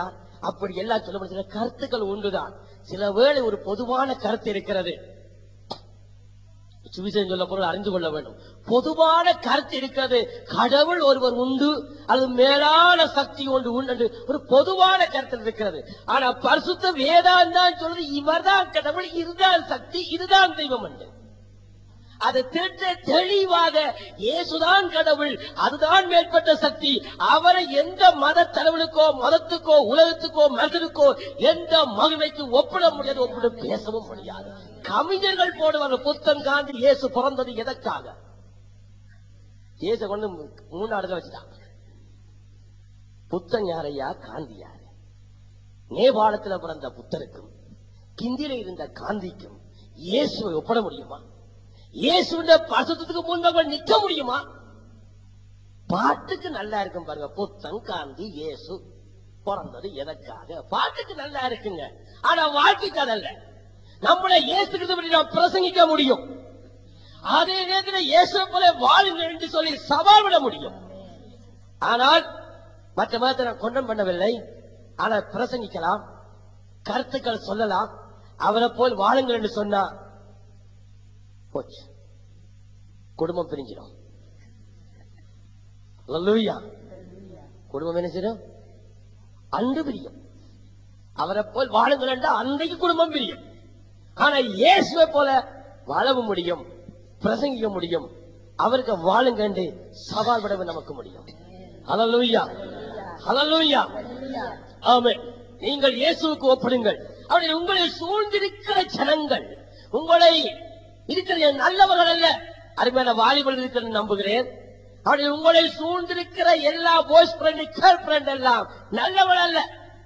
அப்படி எல்லாம் சொல்ல முடியும். சில கருத்துக்கள் உண்டுதான். சில வேளை ஒரு பொதுவான கருத்து இருக்கிறது. சுவிசேஷம் சொல்ல பொருள் அறிந்து கொள்ள வேண்டும். பொதுவான கருத்து இருக்கிறது, கடவுள் ஒருவர் உண்டு, அது மேலான சக்தி ஒன்று உண்டு, ஒரு பொதுவான கருத்து இருக்கிறது. ஆனா பரிசுத்த வேதாந்தான் சொல்றது இவர்தான் கடவுள், இதுதான் சக்தி, இதுதான் தெய்வம் என்று. அது திட்ட தெளிவாக இயேசுதான் கடவுள், அதுதான் மேற்பட்ட சக்தி, அவரை எந்த மத தலைவனுக்கோ மதத்துக்கோ உலகத்துக்கோ மனிதனுக்கோ எந்த மகிமைக்கு ஒப்பிட முடியாது, ஒப்பிட பேசவும் முடியாது. கவிஞர்கள் போடுவார்கள் புத்தம் காந்தி இயேசு பிறந்தது எதற்காக? இயேசு கொண்டு 3 இடத்துல வச்சுட்டாங்க. புத்தன் யாரையா, காந்தி யாரு? நேபாளத்தில் பிறந்த புத்தருக்கும் கிந்தியில இருந்த காந்திக்கும் இயேசுவை ஒப்பிட முடியுமா? இயேசுடைய பரிசுத்தத்துக்கு முன்பாக நிற்க முடியுமா? பாட்டுக்கு நல்லா இருக்கும் பாருங்க, புத்தன் காந்தி இயேசு பிறந்தது எதற்காக? பாட்டுக்கு நல்லா இருக்குங்க, ஆனா வாழ்க்கைக்கு அதல்ல. நம்மளை இயேசுக்கு நாம் பிரசங்கிக்க முடியும், அதே நேரத்தில் இயேசு போல வாழுங்கள் என்று சொல்லி சவால் விட முடியும். ஆனால் மற்ற மதத்தை நான் கொண்டம் பண்ணவில்லை, ஆனால் பிரசங்கிக்கலாம், கருத்துக்கள் சொல்லலாம். அவரை போல் வாழுங்கள் என்று சொன்னா போச்சு, குடும்பம் பிரிஞ்சிடும். குடும்பம் என்ன செய்யும்? அன்று பிரியும். அவரை போல் வாழுங்கள் என்றால் அன்றைக்கு குடும்பம் பிரியும். ஆனா இயேசுவை போல வாழவும் முடியும், பிரசங்கிக்க முடியும். அவருக்கு வாழுங்க என்று சவால் விடவும் நமக்கு முடியும். ஹல்லேலூயா, ஹல்லேலூயா, ஆமென். நீங்கள் இயேசுவுக்கு ஒப்பிடுங்கள். அவருடைய உங்களை சூழ்ந்திருக்கிற ஜனங்கள் உங்களை இருக்கிற நல்லவர்கள் அல்ல. அருமையான வாலிபர்கள் இருக்கிறது நம்புகிறேன். அவருடைய உங்களை சூழ்ந்திருக்கிற எல்லா பாய்ஸ் ஃப்ரெண்ட் கேர்ள் ஃப்ரெண்ட் எல்லாம் நல்லவர்கள் அல்ல.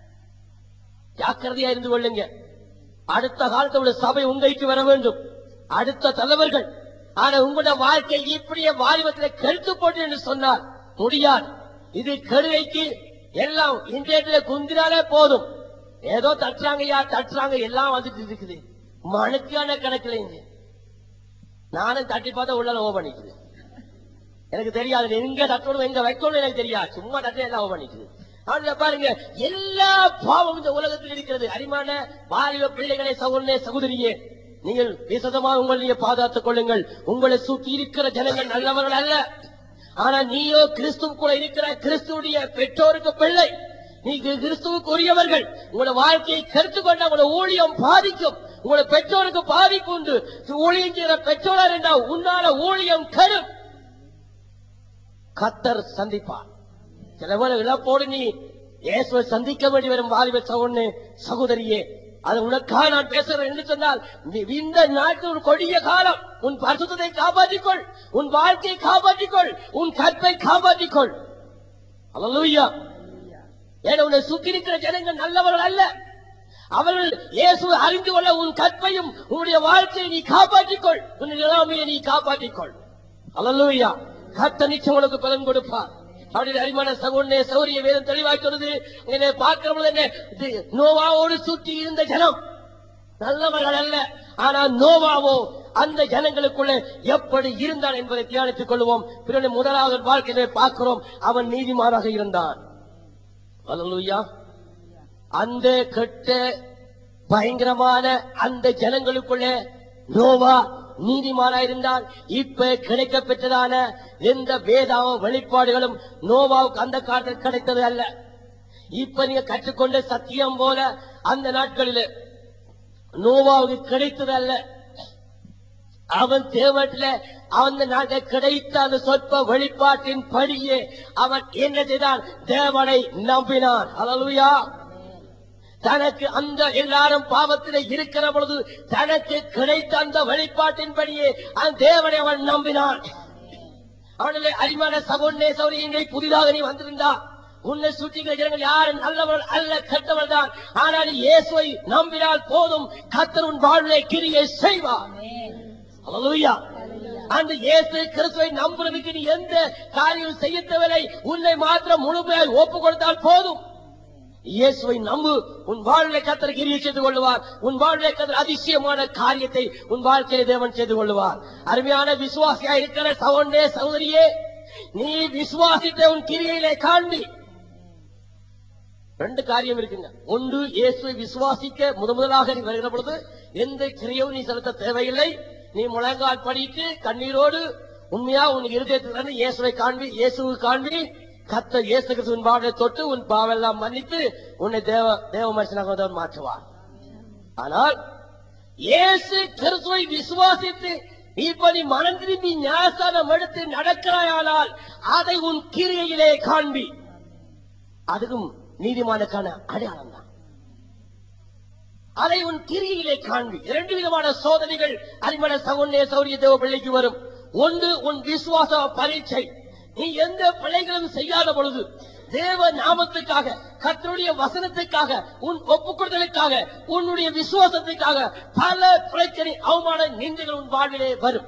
ஜாக்கிரதையா இருந்து கொள்ளுங்க. அடுத்த காலத்தோட சபை உங்கைக்கு வர வேண்டும், அடுத்த தலைவர்கள். ஆனா உங்களோட வாழ்க்கை இப்படியே வாலிபத்தில் கெடுத்து போட்டு என்று சொன்னால் முடியாது. இது கருவைக்கு எல்லாம் இன்டர்நெட்ல குந்தினாலே போதும், ஏதோ தட்டுறாங்க எல்லாம் வந்துட்டு இருக்குது. மனுக்கான கணக்கில் இங்க நானும் தட்டி பார்த்தா உள்ள ஓ பண்ணிக்குது. எனக்கு தெரியாது எங்க தட்டணும் எங்க வைக்கணும், எனக்கு தெரியாது. சும்மா தட்டி எல்லாம் ஓ பண்ணிக்குது. அதுல பாருங்க, எல்லா பாவம் இந்த உலகத்தில் இருக்கிறது. அரிமான வாலிப பிள்ளைகளை, சகோதரனே சகோதரியே, நீங்கள் விசதமாக உங்களை பாதுகாத்துக் கொள்ளுங்கள். உங்களை சுற்றி இருக்கிற ஜனங்கள் நல்லவர்கள் அல்ல. ஆனா நீயோ கிறிஸ்துவுக்குள்ள இருக்கிற கிறிஸ்துடைய பெற்றோருக்கு பிள்ளை, நீங்க கிறிஸ்துவுக்கு உரியவர்கள். உங்களோட வாழ்க்கையை கருத்து கொண்ட உங்களோட ஊழியம் பாதிக்கும், உங்களோட பெற்றோருக்கு பாதிப்பு உண்டு. ஊழியம் செய்கிற பெற்றோர் என்றால் உன்னால ஊழியம் கரும். கர்த்தர் சந்திப்பார். சில பேர் இழப்போடு நீ இயேசுவை சந்திக்க வேண்டி வரும் வாலிப சகோதரனே சகோதரியே, அது உனக்காக நான் பேசுறேன் என்று சொன்னால், இந்த நாட்டில் ஒரு கொடிய காலம். உன் பரிசுத்தத்தை காப்பாற்றிக்கொள், உன் வாழ்க்கையை காப்பாற்றிக்கொள், உன் கற்பை காப்பாற்றிக்கொள். அல்லேலூயா. ஏன்னா உன்னை சுற்றி இருக்கிற ஜனங்கள் நல்லவர்கள் அல்ல. அவர்கள் இயேசுவை அறிந்து கொள்ள உன் கற்பையும் உன்னுடைய வாழ்க்கையை நீ காப்பாற்றிக்கொள், உன் நிலைமையை நீ காப்பாற்றிக்கொள். அல்லேலூயா. கர்த்தர் நிச்சயம் உனக்கு பலன் கொடுப்பார். அவருடைய அரிமான சகோதரனே சௌரிய வேதம் தெளிவாக சொல்றது. என்னை பார்க்கிறவங்க என்ன, நோவாவோடு சுற்றி இருந்த ஜனம் நல்லவர்கள் அல்ல. ஆனா நோவாவோ அந்த ஜனங்களுக்குள்ள எப்படி இருந்தான் என்பதை தியானித்துக் கொள்வோம். பிறகு முதலாவது வாழ்க்கையை பார்க்கிறோம், அவன் நீதிமானாக இருந்தான். அல்லேலூயா. அந்த கெட்ட பயங்கரமான அந்த ஜனங்களுக்குள்ள நோவா நீதிமானாயிருந்தால். இப்ப கிடைக்க பெற்றதான எந்த வேதாவ வெளிப்பாடுகளும் நோவாவுக்கு அந்த காலத்தில் கிடைத்தது அல்ல. இப்ப நீங்க கற்றுக்கொண்ட சத்தியம் போல அந்த நாட்களில் நோவாவுக்கு கிடைத்தது அல்ல. அவன் தேவட்டில அந்த நாட்டில் கிடைத்த அந்த சொற்ப வெளிப்பாட்டின் படியே அவன் என்ன செய்தான்? தேவனை நம்பினான். அல்லேலூயா. தனக்கு அந்த எல்லாரும் பாவத்திலே இருக்கிற பொழுது தனக்கு கிடைத்த அந்த வெளிப்பாட்டின்படியே அந்த தேவனை அவன் நம்பினான். அவனுடைய அரிமான சகோதரனே சகோதரியே, புதிதாக நீ வந்திருந்தா உன்னை சுற்றிக்கிற ஜனங்கள் யாரும் நல்லவர்கள் அல்ல, கெட்டவர்கள் தான். ஆனால் நீ இயேசுவை நம்பினால் போதும், கர்த்தர் உன் வாழ்விலே கிரியை செய்வார். அல்லேலூயா. அந்த இயேசு கிறிஸ்துவை நம்புறதுக்கு நீ எந்த காரியம் செய்ய தேவையில்லை, உன்னை மாத்திரம் முழுமையாக ஒப்பு கொடுத்தால் போதும். இயேசுவை நம்பு, உன் வாழ்வை கர்த்தர் கிரியை செய்து கொள்வார். உன் வாழ்வை கர்த்தர் அதிசயமான காரியத்தை உன் வாழ்க்கையை தேவன் செய்து கொள்வார். அருமையான விசுவாசியா இருக்கிற சகோதரனே சகோதரியே, நீ விசுவாசித்த உன் கிரியையிலே காண்பி. ரெண்டு காரியம் இருக்குங்க. ஒன்று, இயேசுவை விசுவாசிக்க முதலாக நீ வருகிற பொழுது எந்த கிரியையும் நீ செலுத்த தேவையில்லை. நீ முழங்கால் படிட்டு கண்ணீரோடு உண்மையா உன் இருதயத்திலிருந்து இயேசுவை காண்பி, இயேசுவை காண்பி, கர்த்தர் இயேசு கிறிஸ்துவின் பாவத்தை தொட்டு உன் பாவெல்லாம் மன்னித்து உன்னை தேவ மனுஷனாக மாற்றுவார். ஆனால் இயேசு கிறிஸ்துவை விசுவாசித்து இப்ப நீ மனம் திரும்பி ஞானஸ்நானம் எடுத்து நடக்கிறாயானால் அதை உன் கிரியையிலே காண்பி. அதுக்கும் நீதிமானுக்கான அடையாளம் தான். அதை உன் கிரியையிலே காண்பி. இரண்டு விதமான சோதனைகள் அரிமள சகோதரனே சௌரிய தேவ பிள்ளைக்கு வரும். ஒன்று, உன் விசுவாச பரீட்சை. நீ எந்த பிழைகளும் செய்யாத பொழுது தேவ நாமத்துக்காக, கர்த்தருடைய வசனத்துக்காக, உன் ஒப்புக்கொடுதலுக்காக, உன்னுடைய விசுவாசத்துக்காக பல பிரச்சனை, அவமான நிந்தைகள் உன் வாழ்விலே வரும்.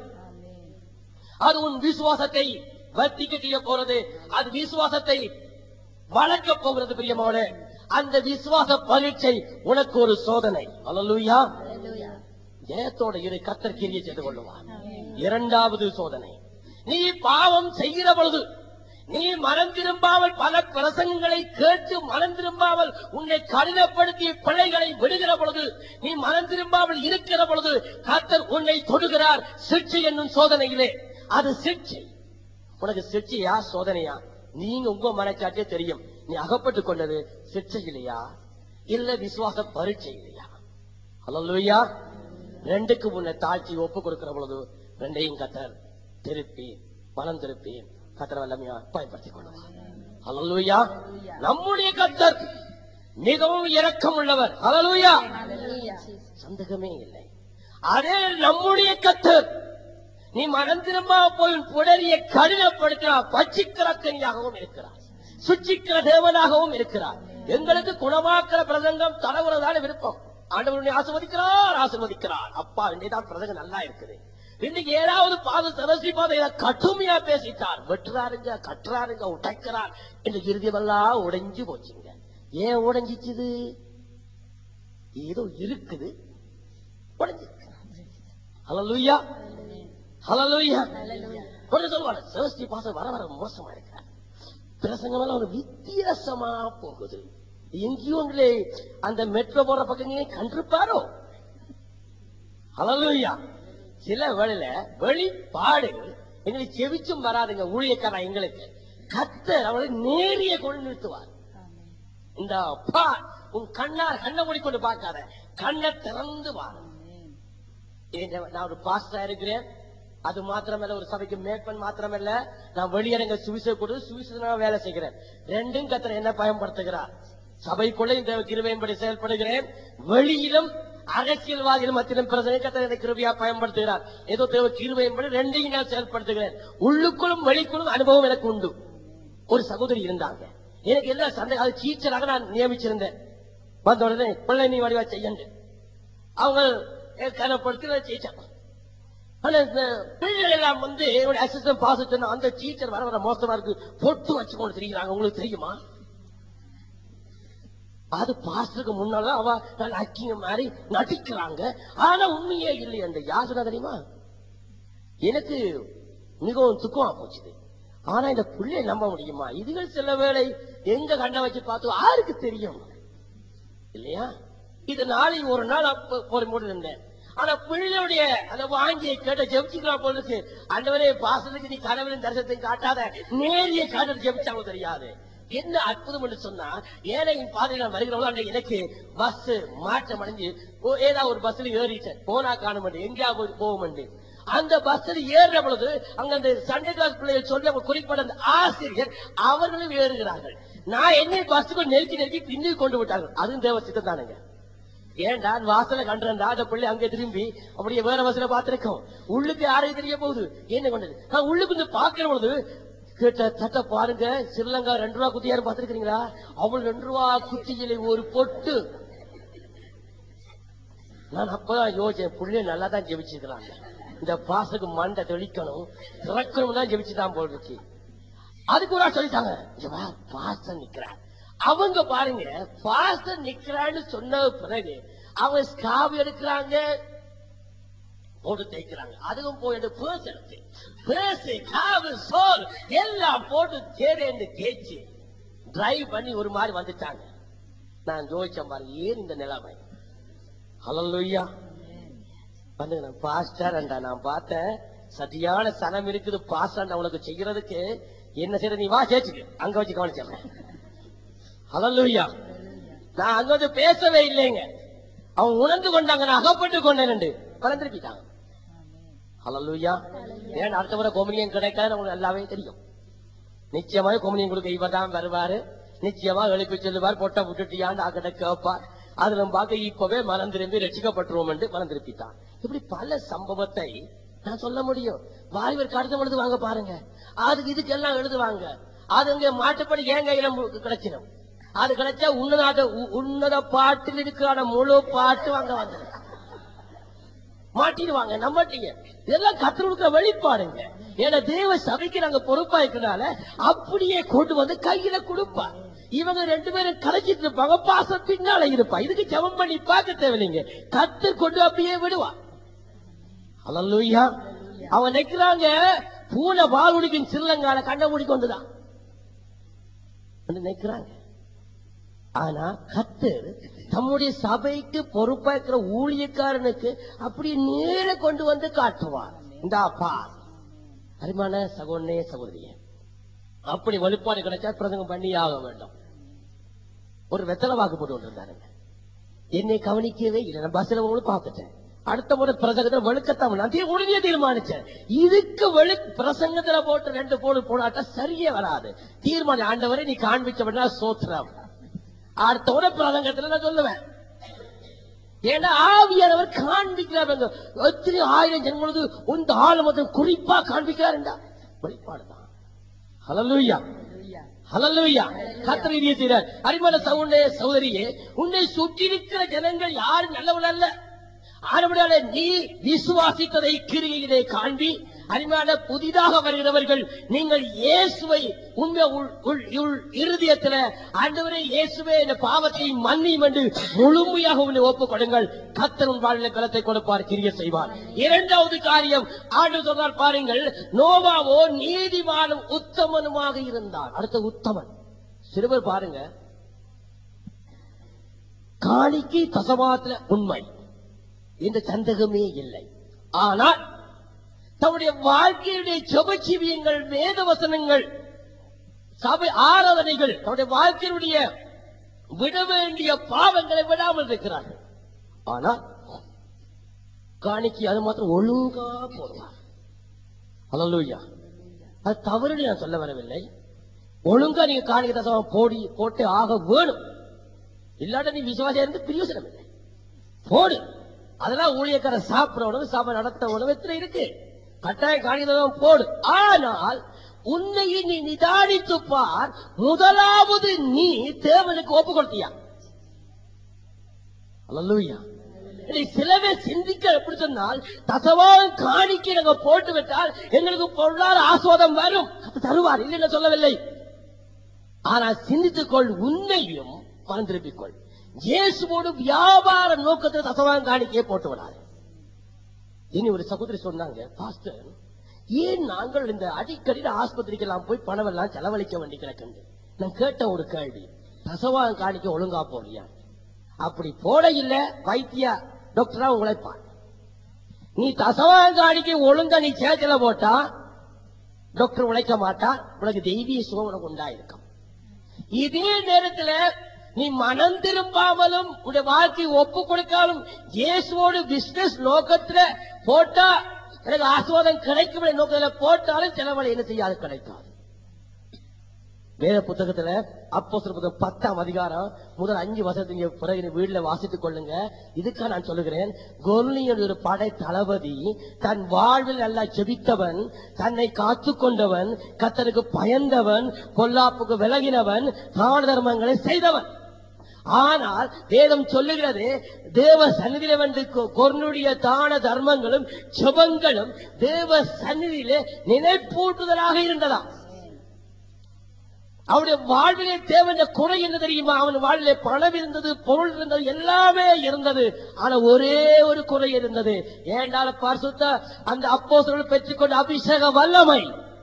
அது உன் விசுவாசத்தை வர்த்திக்க செய்ய போறது. அது விசுவாசத்தை வளர்க்க போகிறது. பிரியமானவர்களே, அந்த விசுவாச பரீட்சை உனக்கு ஒரு சோதனை. அல்லேலூயா. ஜெயத்தோட இரு, கர்த்தர் கிரியை செய்து கொள்ளுவார். இரண்டாவது சோதனை, நீ பாவம் செய்கிற பொழுது, நீ மனம் திரும்பாமல் பல பிரசங்களை கேட்டு மனம் திரும்பாமல் உன்னை கடினப்படுத்திய பிழைகளை விடுகிற பொழுது, நீ மனம் திரும்பாமல் இருக்கிற பொழுது கர்த்தர் உன்னை தொடுகிறார். சிக்ஷை என்னும் சோதனையிலே. அது சிக்ஷை. உனக்கு சிக்ஷையா சோதனையா? நீங்க உங்க மனச்சாட்டே தெரியும். நீ அகப்பட்டுக் கொண்டது சிக்ஷையிலையா இல்ல விசுவாச பரீட்சை இல்லையா? அல்லேலூயா. ரெண்டுக்கு உன்னை தாழ்ச்சி ஒப்பு கொடுக்கிற பொழுது ரெண்டையும் கர்த்தர் திருப்பி பலம் திருப்பி கர்த்தர் வல்லமையா பயன்படுத்திக் கொள்வார். அல்லேலூயா. நம்முடைய கர்த்தர் மிகவும் இரக்கம் உள்ளவர். அல்லேலூயா. சந்தேகமே இல்லை. அதே நம்முடைய கர்த்தர் நீ மனம் திரும்ப போய் புடரிய கடினப்படுத்தினார். பட்சிக்கிறக்கனியாகவும் இருக்கிறார், சுச்சிக்கிற தேவனாகவும் இருக்கிறார். எங்களுக்கு குணமாக்கிற பிரசங்கம் தடவுறதான விருப்பம். ஆண்டவருடைய ஆசீர்வதிக்கிறார், ஆசீர்வதிக்கிறார். அப்பா இன்னைதான் பிரசங்கம் நல்லா இருக்குது. இன்னைக்கு ஏதாவது சரஸ்வதி பாதை கடுமையா பேசிட்டார், வெட்டுறாருங்க, கட்டுறாருங்க, உடைக்கிறார் என்று இறுதியெல்லாம் உடைஞ்சு போச்சுங்க. ஏன் உடைஞ்சிச்சுது? ஏதோ இருக்குது, உடைஞ்சிருக்கு. அல்லேலூயா. ஹல்லேலூயா. கொஞ்சம் சொல்லுவாங்க, சரஸ்வதி பாசம் வர வர மோசமா இருக்கிறார், பிரசங்கம் எல்லாம் ஒரு வித்தியாசமா போகுது. எங்கேயும் அந்த மெட்ரோ போற பக்கங்களே கண்டிருப்பாரோ? ஹல்லேலூயா. சில வேளையில வெளிப்பாடு எங்களுக்கு செவிச்சும் வராதுங்க. ஊழியக்காரா எங்களுக்கு கர்த்தர் அவளை நேரிய கொண்டு நிறுத்துவார். இந்த உன் கண்ணை மூடிக்கொண்டு பார்க்காத, கண்ணை திறந்து வாரு. நான் ஒரு பாஸ்டரா இருக்கிறேன். அது மாத்திரமல்ல, ஒரு சபைக்கு மேற்பன் மாத்திரமல்ல, நான் வெளியரங்க சுவிசேஷ கொடுத்து சுவிசேஷ வேலை செய்கிறேன். ரெண்டும் கர்த்தர் என்ன பயன்படுத்துகிறார். சபைக்குள்ள இந்த கிருபையின்படி செயல்படுகிறேன், வெளியிலும் அரசியல்வாதிகள் மத்தியிலும் பிரசங்க கிருபையா பயன்படுத்துகிறார். ஏதோ தேவ கிருபையின்படி ரெண்டையும் நான் செயல்படுத்துகிறேன். உள்ளுக்குள்ளும் வெளிக்குள்ளும் அனுபவம் எனக்கு உண்டு. ஒரு சகோதரி இருந்தாங்க, எனக்கு எல்லா சந்தேகம், அது டீச்சராக நான் நியமிச்சிருந்தேன். வந்த உடனே பிள்ளை நீ வடிவா செய்யண்டு அவங்க கனப்படுத்தி ஜெயிச்சாங்க. ஆனா இந்த பிள்ளைகள் எல்லாம் அசிஸ்டன்ட் பாஸ் சொன்னா அந்த டீச்சர் வர வர மோசமா இருக்கு, பொட்டு வச்சு கொண்டு தெரியுறாங்க. உங்களுக்கு தெரியுமா? அது பாஸ்டருக்கு முன்னால அவ அக்கிங்க மாதிரி நடிக்கிறாங்க. ஆனா உண்மையே இல்லை. அந்த யாருன்னா தெரியுமா, எனக்கு மிகவும் துக்கமா போச்சு. ஆனா இந்த பிள்ளை நம்ப முடியுமா? இதுகள் சில வேளை எங்க கண்ணை வச்சு பார்த்து யாருக்கு தெரியும் இல்லையா? இது நாளைக்கு ஒரு நாள் போய் இருந்தேன். ஆனா பிள்ளையுடைய அந்த வாங்கியை கேட்ட ஜெபிச்சுக்கலாம் போல இருக்கு. அந்தவரே பாசத்துக்கு நீ கனவிலும் தரிசனத்தை காட்டாத, நேரிய காட்டு ஜெபிச்சாங்க தெரியாது. என்ன அற்புதம் என்று சொன்னா, ஏழையின் பாதையில வருகிறவங்க எனக்கு பஸ் மாற்றம் அடைஞ்சு ஏதாவது ஒரு பஸ்ல ஏறிட்டேன். போனா காண மாட்டேன், எங்கேயாவது போக மாட்டேன். அந்த பஸ்ல ஏறுற பொழுது அங்க அந்த சண்டே கிளாஸ் பிள்ளைகள் சொல்லி குறிப்பிட்ட அந்த ஆசிரியர் அவர்களும் ஏறுகிறார்கள். நான் என்னை பஸ்ஸுக்கு நெருக்கி பின்னி கொண்டு விட்டார்கள். அதுவும் தேவ சித்தம் தானுங்க. ஏன்டா வாசல கண்டிருந்தா அந்த பிள்ளை அங்கே திரும்பி அப்படியே வேற பஸ்ல பார்த்திருக்கோம். உள்ளுக்கு யாரையும் தெரிய போகுது என்ன கொண்டது. நான் உள்ளுக்கு வந்து பாக்குற பொழுது கிட்டத்தட்ட பாருங்க, ஸ்ரீலங்கா 2 ரூபா குத்தி யாரும் பார்த்திருக்கீங்களா? அவள் 2 ரூபா குத்தியில ஒரு பொட்டு. நான் அப்பதான் யோசிச்சேன், பிள்ளை நல்லா தான் ஜெபிச்சிருக்கிறாங்க. இந்த பாசக்கு மண்டை தெளிக்கணும் திறக்கணும் தான் ஜெபிச்சுதான் போல் இருக்கு. அதுக்கு ஒரு சொல்லிட்டாங்க, பாஸ்டர் நிக்கிறார். அவங்க பாருங்க, பாஸ்டர் நிக்கிறான்னு சொன்ன பிறகு அவங்க ஸ்காப் எடுக்கிறாங்க, போட்டு தேய்க்கிறாங்க. அதுவும் போயிட்டு பேச எடுத்து பேசு காவு சோல் எல்லாம் போட்டு தேர்ந்து தேய்ச்சி டிரைவ் பண்ணி ஒரு மாதிரி வந்துட்டாங்க. நான் யோசிச்சேன் பாருங்க, ஏன் இந்த நிலைமை? ஹல்லேலூயா. பண்ணுங்க பாஸ்டர் நான் பார்த்தேன், சரியான சனம் இருக்குது பாஸ்டர் உனக்கு செய்யறதுக்கு. என்ன செய்யற, நீ வா சேர்ச்சுக்கு, அங்க வச்சு கவனிச்சேன். ஹல்லேலூயா. நான் அங்க வந்து பேசவே இல்லைங்க. அவன் உணர்ந்து கொண்டாங்க, நான் அகப்பட்டு கொண்டேன், மறந்துருப்பிட்டாங்க. ஹல்லேலூயா. ஏன் அடுத்த முறை கொம்யூனியன் கிடைக்காது உங்களுக்கு நல்லாவே தெரியும். நிச்சயமாக கொம்யூனியன் கொடுக்க இவர் தான் வருவாரு, நிச்சயமா எழுப்பி சொல்லுவார், பொட்டை விட்டுட்டியான்னு அக்கட கேட்பார். அதுல பார்க்க இப்பவே மனம் திரும்பி ரட்சிக்கப்பட்டுருவோம் என்று மனம் திருப்பிட்டான். இப்படி பல சம்பவத்தை நான் சொல்ல முடியும். வாலிபர் கடிதம் எழுதுவாங்க பாருங்க, அதுக்கு இதுக்கெல்லாம் எழுதுவாங்க. அது இங்க மாட்டுப்படி ஏன் கையில கிடைச்சிடும். அது கிடைச்சா உன்னத பாட்டில் இருக்கிற முழு பாட்டு வாங்க வந்து மாட்டிடுவாங்க. நம்மட்டீங்க இதெல்லாம் கத்தருக்க வெளிப்பாடுங்க. ஏன்னா தேவ சபைக்கு நாங்க பொறுப்பா இருக்கிறனால அப்படியே கொண்டு வந்து கையில கொடுப்பார். இவங்க ரெண்டு பேரும் கலைச்சிட்டு இருப்பாங்க, பாசம் பின்னால இருப்பா. இதுக்கு ஜெபம் பண்ணி பார்க்க தேவையில்லைங்க, கத்தர் கொண்டு அப்படியே விடுவான். ஹல்லேலூயா. அவன் நிக்கிறாங்க, பூனை பால் குடிக்கும் சிறுலங்கால கண்ட மூடி கொண்டுதான் நிக்கிறாங்க. ஆனா கத்தர் தம்முடைய சபைக்கு பொறுப்பா இருக்கிற ஊழியக்காரனுக்கு அப்படியே நேர கொண்டு வந்து காட்டுவார். இந்த பார் அருமான சகோதரனே சகோதரிய, அப்படி வெளிப்பாடு கிடைச்சா பிரசங்கம் பண்ணி ஆக வேண்டும். ஒரு வெத்தலை வாக்கு போட்டு கொண்டிருந்தாருங்க, என்னை கவனிக்கவே இல்லை. நான் பஸ்ல உங்களுக்கு பார்த்துட்டேன். அடுத்த முறை பிரசங்கத்துல வெளுக்கத்தான் நான் உடனே தீர்மானிச்சேன், இதுக்கு பிரசங்கத்துல போட்டு 2 போடாட்டா சரியே வராது. தீர்மானம், ஆண்டவரை நீ காண்பிச்ச சோத்திரம். அடுத்த முறை பிரசங்கத்துல நான் சொல்லுவேன். ஏன்னா ஆவியானவர் காண்பிக்கிறார். எத்தனை ஆயிரம் ஜனங்களுக்கு இந்த ஆழமத்தம் குறிப்பா காண்பிக்கிறார். வெளிப்பாடுதான். ஹல்லேலூயா. ஹல்லேலூயா. கர்த்தர் இதை செய்கிறார். அருமையான சகோதரனே சகோதரியே, உன்னை சுற்றி இருக்கிற ஜனங்கள் யாரும் நல்லவர்கள் அல்ல. ஆனபடியாலே நீ விசுவாசித்ததை கிரியையிலே காண்பி. அருமையான புதிதாக வருகிறவர்கள், நீங்கள் இயேசுவை இருதயத்தில் ஆண்டவரே இயேசுவே இந்த பாவத்தை மன்னியும் என்று முழுமையாக உன்னை ஒப்புக் கொடுங்கள். கர்த்தர் உன் வாழ்வில் பலத்தை கொடுப்பார், கிரியை செய்வார். இரண்டாவது காரியம் ஆண்டவர் சொன்னார் பாருங்கள், நோவாவோ நீதிமானும் உத்தமனுமாக இருந்தார். அடுத்த உத்தமன் சிறுவர் பாருங்க, காணிக்கை தசமாத்திர உண்மை இந்த சந்தேகமே இல்லை. ஆனால் தம்முடைய வாழ்க்கையுடைய ஜெபஜீவியங்கள், வேத வசனங்கள், சபை ஆராதனைகள், தம்முடைய வாழ்க்கையுடைய விட வேண்டிய பாவங்களை விடாமல் இருக்கிறார்கள். ஆனால் காணிக்கை அது மாத்திரம் ஒழுங்கா போடுவார். ஹல்லேலூயா. அது தவறு நான் சொல்ல வரவில்லை. ஒழுங்கா நீங்க காணிக்கை தசம் போட்டு ஆக வேணும். இல்லாட்ட நீ விசுவாசியா இருந்து பிரயோஜனம் இல்லை. போடு. அதெல்லாம் ஊழியக்கார சாப்பிடணும், சபை நடத்தணும், எத்தனை இருக்கு. கட்டாயம் காணிக்கை போடு. ஆனால் உன்னை நீ நிதானித்து பார், முதலாவது நீ தேவனுக்கு ஒப்பு கொடுத்தியா? அல்லேலூயா. சிலவே சிந்திக்க எப்படி சொன்னால், தசவான் காணிக்கை நாங்க போட்டு விட்டால் எங்களுக்கு பொருளாதார ஆஸ்வாதம் வரும், தருவார், இல்லை சொல்லவில்லை. ஆனால் சிந்தித்துக்கொள், உன்னையும் மறந்திருப்பிக்கொள். இயேசுவோடு வியாபார நோக்கத்தில் தசவான் காணிக்கையை போட்டு விடாது. இனி ஒரு சகோதரி சொன்னாங்க, பாஸ்டர் ஏன் நாங்கள் இந்த அடிக்கடி ஆஸ்பத்திரிக்கு எல்லாம் போய் பணம் எல்லாம் செலவழிக்க வேண்டி கிடக்குது. நான் கேட்ட ஒரு கேள்வி, தசவான் காணிக்கை ஒழுங்கா போடலையா? அப்படி போட இல்ல, வைத்தியா டாக்டரா உழைப்பான். நீ தசவான் காணிக்கை ஒழுங்கா நீ சேர்ச்சல போட்டா டாக்டர் உழைக்க மாட்டான், உனக்கு தெய்வீக சுகம் உனக்கு உண்டாயிருக்கும். இதே நேரத்தில் நீ மனம் திரும்பாமலும் உடைய வாழ்க்கை ஒப்பு கொடுக்காலும் இயேசுவோடு பிசினஸ் நோக்கத்துல போட்டா எனக்கு ஆசீர்வாதம் கிடைக்கும் நோக்கத்தில் போட்டாலும் செலவழி என்ன செய்யாது, கிடைக்காது. வேத புத்தகத்துல அப்போஸ்தலர் புத்தகம் 10ஆம் அதிகாரம் முதல் 5 வசனத்துக்கு பிறகு வீட்டுல வாசித்துக் கொள்ளுங்க. இதுக்காக நான் சொல்லுகிறேன், கொர்னியன் ஒரு படை தளபதி, தன் வாழ்வில் நல்லா ஜெபித்தவன், தன்னை காத்து கொண்டவன், கர்த்தருக்கு பயந்தவன், பொல்லாப்புக்கு விலகினவன், தான தர்மங்களை செய்தவன். ஆனால் வேதம் சொல்லுகிறது, தேவ சந்நிதியில வந்து கொர்னுடைய தான தர்மங்களும் ஜெபங்களும் தேவ சந்நிதியிலே நினைப்பூட்டுதலாக இருந்ததா. அவனுடைய வாழ்விலே தேவன குறை என்ன தெரியுமா? அவன் வாழ்விலே பணம் இருந்தது, பொருள் இருந்தது, எல்லாமே இருந்தது. ஆனா ஒரே ஒரு குறை இருந்தது. ஏண்டால பரிசுத்த அந்த அப்போஸ்தலர்கள் பெற்றுக்கொண்ட அபிஷேக வல்லமை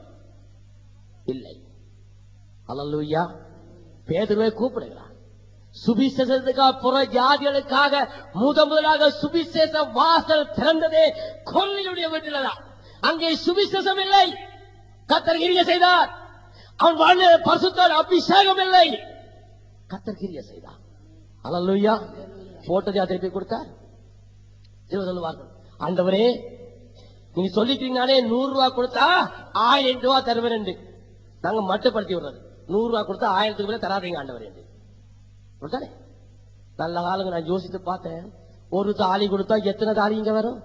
இல்லை. அல்லேலூயா. பேதுருவை கூப்பிடுகிறார், சுவிசேஷத்துக்காக புற ஜாதிகளுக்காக முதலாக சுவிசேஷ வாசல் திறந்ததே கொல்லியுடைய வீட்டில்தான். அங்கே சுவிசேஷம் இல்லை, கர்த்தர் கிரியை செய்தார். அவன் வாழ்ந்த பரிசுத்த அபிஷேகம் இல்லை, கர்த்தர் கிரியை செய்தார். அல்லேலூயா. போட்டதை திருப்பி கொடுத்தார். சொல்லுவார்கள், ஆண்டவரே நீங்க சொல்லிட்டீங்கனாலே 100 ரூபாய் கொடுத்தா 1000 ரூபாய் தருவேன். நாங்க மட்டுப்படுத்தி விடுறது, 100 ரூபாய் கொடுத்தா 1000 மேல தராதீங்க ஆண்டவரே. நல்ல காலங்க நான் யோசித்து பார்த்தேன். ஒரு தாலி கொடுத்தா எத்தனை தாலி இங்க வரும்?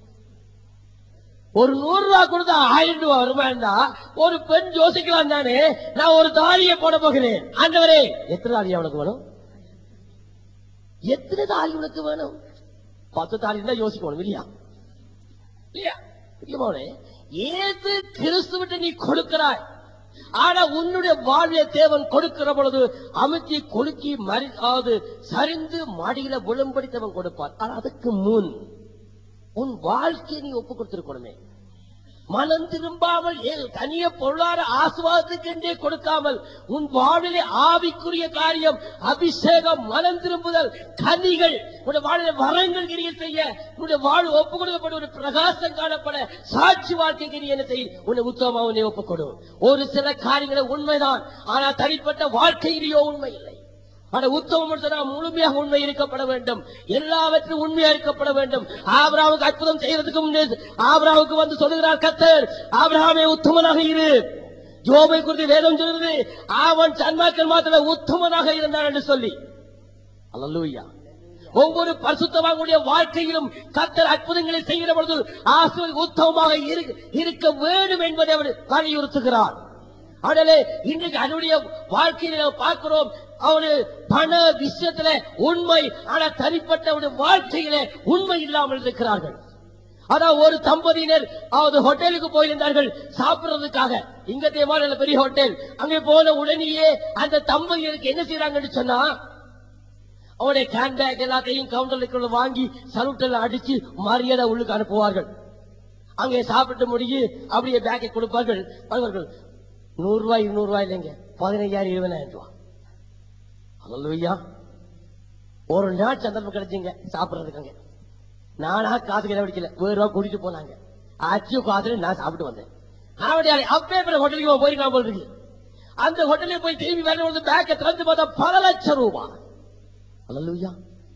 ஒரு 100 ரூபாய் கொடுத்தா 1000 ரூபாய் வருமாண்டா ஒரு பெண் யோசிக்கலாம் தானே. நான் ஒரு தாலியை போட போகிறேன், ஆண்டவரே எத்தனை தாலி அவனுக்கு வேணும்? எத்தனை தாலி உனக்கு வேணும்? 10 தாலி தான் யோசிக்கணும் இல்லையா? ஏது கிறிஸ்துவிட்டு நீ கொடுக்கிறாய். ஆனா உன்னுடைய வாழ்விய தேவன் கொடுக்கிற பொழுது அமைச்சி கொலுக்கி மறிக்காது சரிந்து மடியில விழும்படித்தவன் கொடுப்பார். ஆனா அதுக்கு முன் உன் வாழ்க்கையை நீ ஒப்பு கொடுத்திருக்கணுமே. மனம் திரும்பாமல் தனிய பொருளாதார ஆசுவாதத்துக்கென்றே கொடுக்காமல் உன் வாழ்விலே ஆவிக்குரிய காரியம், அபிஷேகம், மனம் திரும்புதல், கனிகள், உன்னுடைய வாழ்விலே வரங்கள் கிரியை செய்ய, உன்னுடைய வாழ்வு ஒப்பு கொடுக்கப்பட, ஒரு பிரகாசம் காணப்பட, சாட்சி வாழ்க்கை கிரியை என்ன செய்ய உன்னை உத்தமமாவனே ஒப்புக்கொடு. ஒரு சில காரியங்களை உண்மைதான், ஆனா தனிப்பட்ட வாழ்க்கையிலேயோ உண்மை இல்லை. ஆனா உத்தமம் முழுமையாக உண்மை இருக்கப்பட வேண்டும், எல்லாவற்றும் உண்மையா இருக்கப்பட வேண்டும். ஆபிரகாமுக்கு அற்புதம் செய்யறதுக்கு முன்னே ஆபிரகாமுக்கு வந்து சொல்லுகிறார் கர்த்தர், ஆபிரகாமே உத்தமனாக இரு. யோபை குறித்து வேதம் சொல்கிறது, அவன் சன்மார்க்கன் மாத்திரம் உத்தமனாக இருந்தான் என்று சொல்லி. அல்லேலூயா. ஒவ்வொரு பரிசுத்தவான்களுடைய வாழ்க்கையிலும் கர்த்தர் அற்புதங்களை செய்கிற பொழுது ஆசீர்வாதம் உத்தமமாக இருக்க வேண்டும் என்பதை அவர் வலியுறுத்துகிறார். அதனாலே இன்றைக்கு அவருடைய வாழ்க்கையில பார்க்கிறோம், அவரு பண விஷயத்துல உண்மை, ஆனா தனிப்பட்ட வாழ்க்கையில உண்மை இல்லாமல் இருக்கிறார்கள். அதான் ஒரு தம்பதியினர் ஹோட்டலுக்கு போயிருந்தார்கள் சாப்பிடுறதுக்காக. இங்க தேவாலய பெரிய ஹோட்டல். அங்கே போன உடனேயே அந்த தம்பதியருக்கு என்ன செய்யறாங்கன்னு சொன்னா, அவருடைய ஹேண்ட்பேக் எல்லாத்தையும் கவுண்டருக்கு வாங்கி சலுட்டெல்லாம் அடிச்சு மரியாதை உள்ளுக்கு அனுப்புவார்கள். அங்கே சாப்பிட்டு முடிஞ்சு அப்படியே பேக்கை கொடுப்பார்கள். 100 ரூபாய் 200 ரூபாய் இல்லைங்க, 15,000 20,000 ரூபாய். அல்லேலூயா. ஒரு நாள் சந்தர்ப்பம் கிடைச்சிங்க சாப்பிடுறதுக்கு. நானா காசு கிடப்பிடிக்கல, வேறு ரூபா கூட்டிட்டு போனாங்க. அச்சு காசுல நான் சாப்பிட்டு வந்தேன். அப்பே ஹோட்டலுக்கு போயிருக்கான் போல் இருக்கு. அந்த ஹோட்டலுக்கு போய் திரும்பி வர பேக்கை திறந்து பார்த்தா 10 லட்சம் ரூபாய். அல்லேலூயா.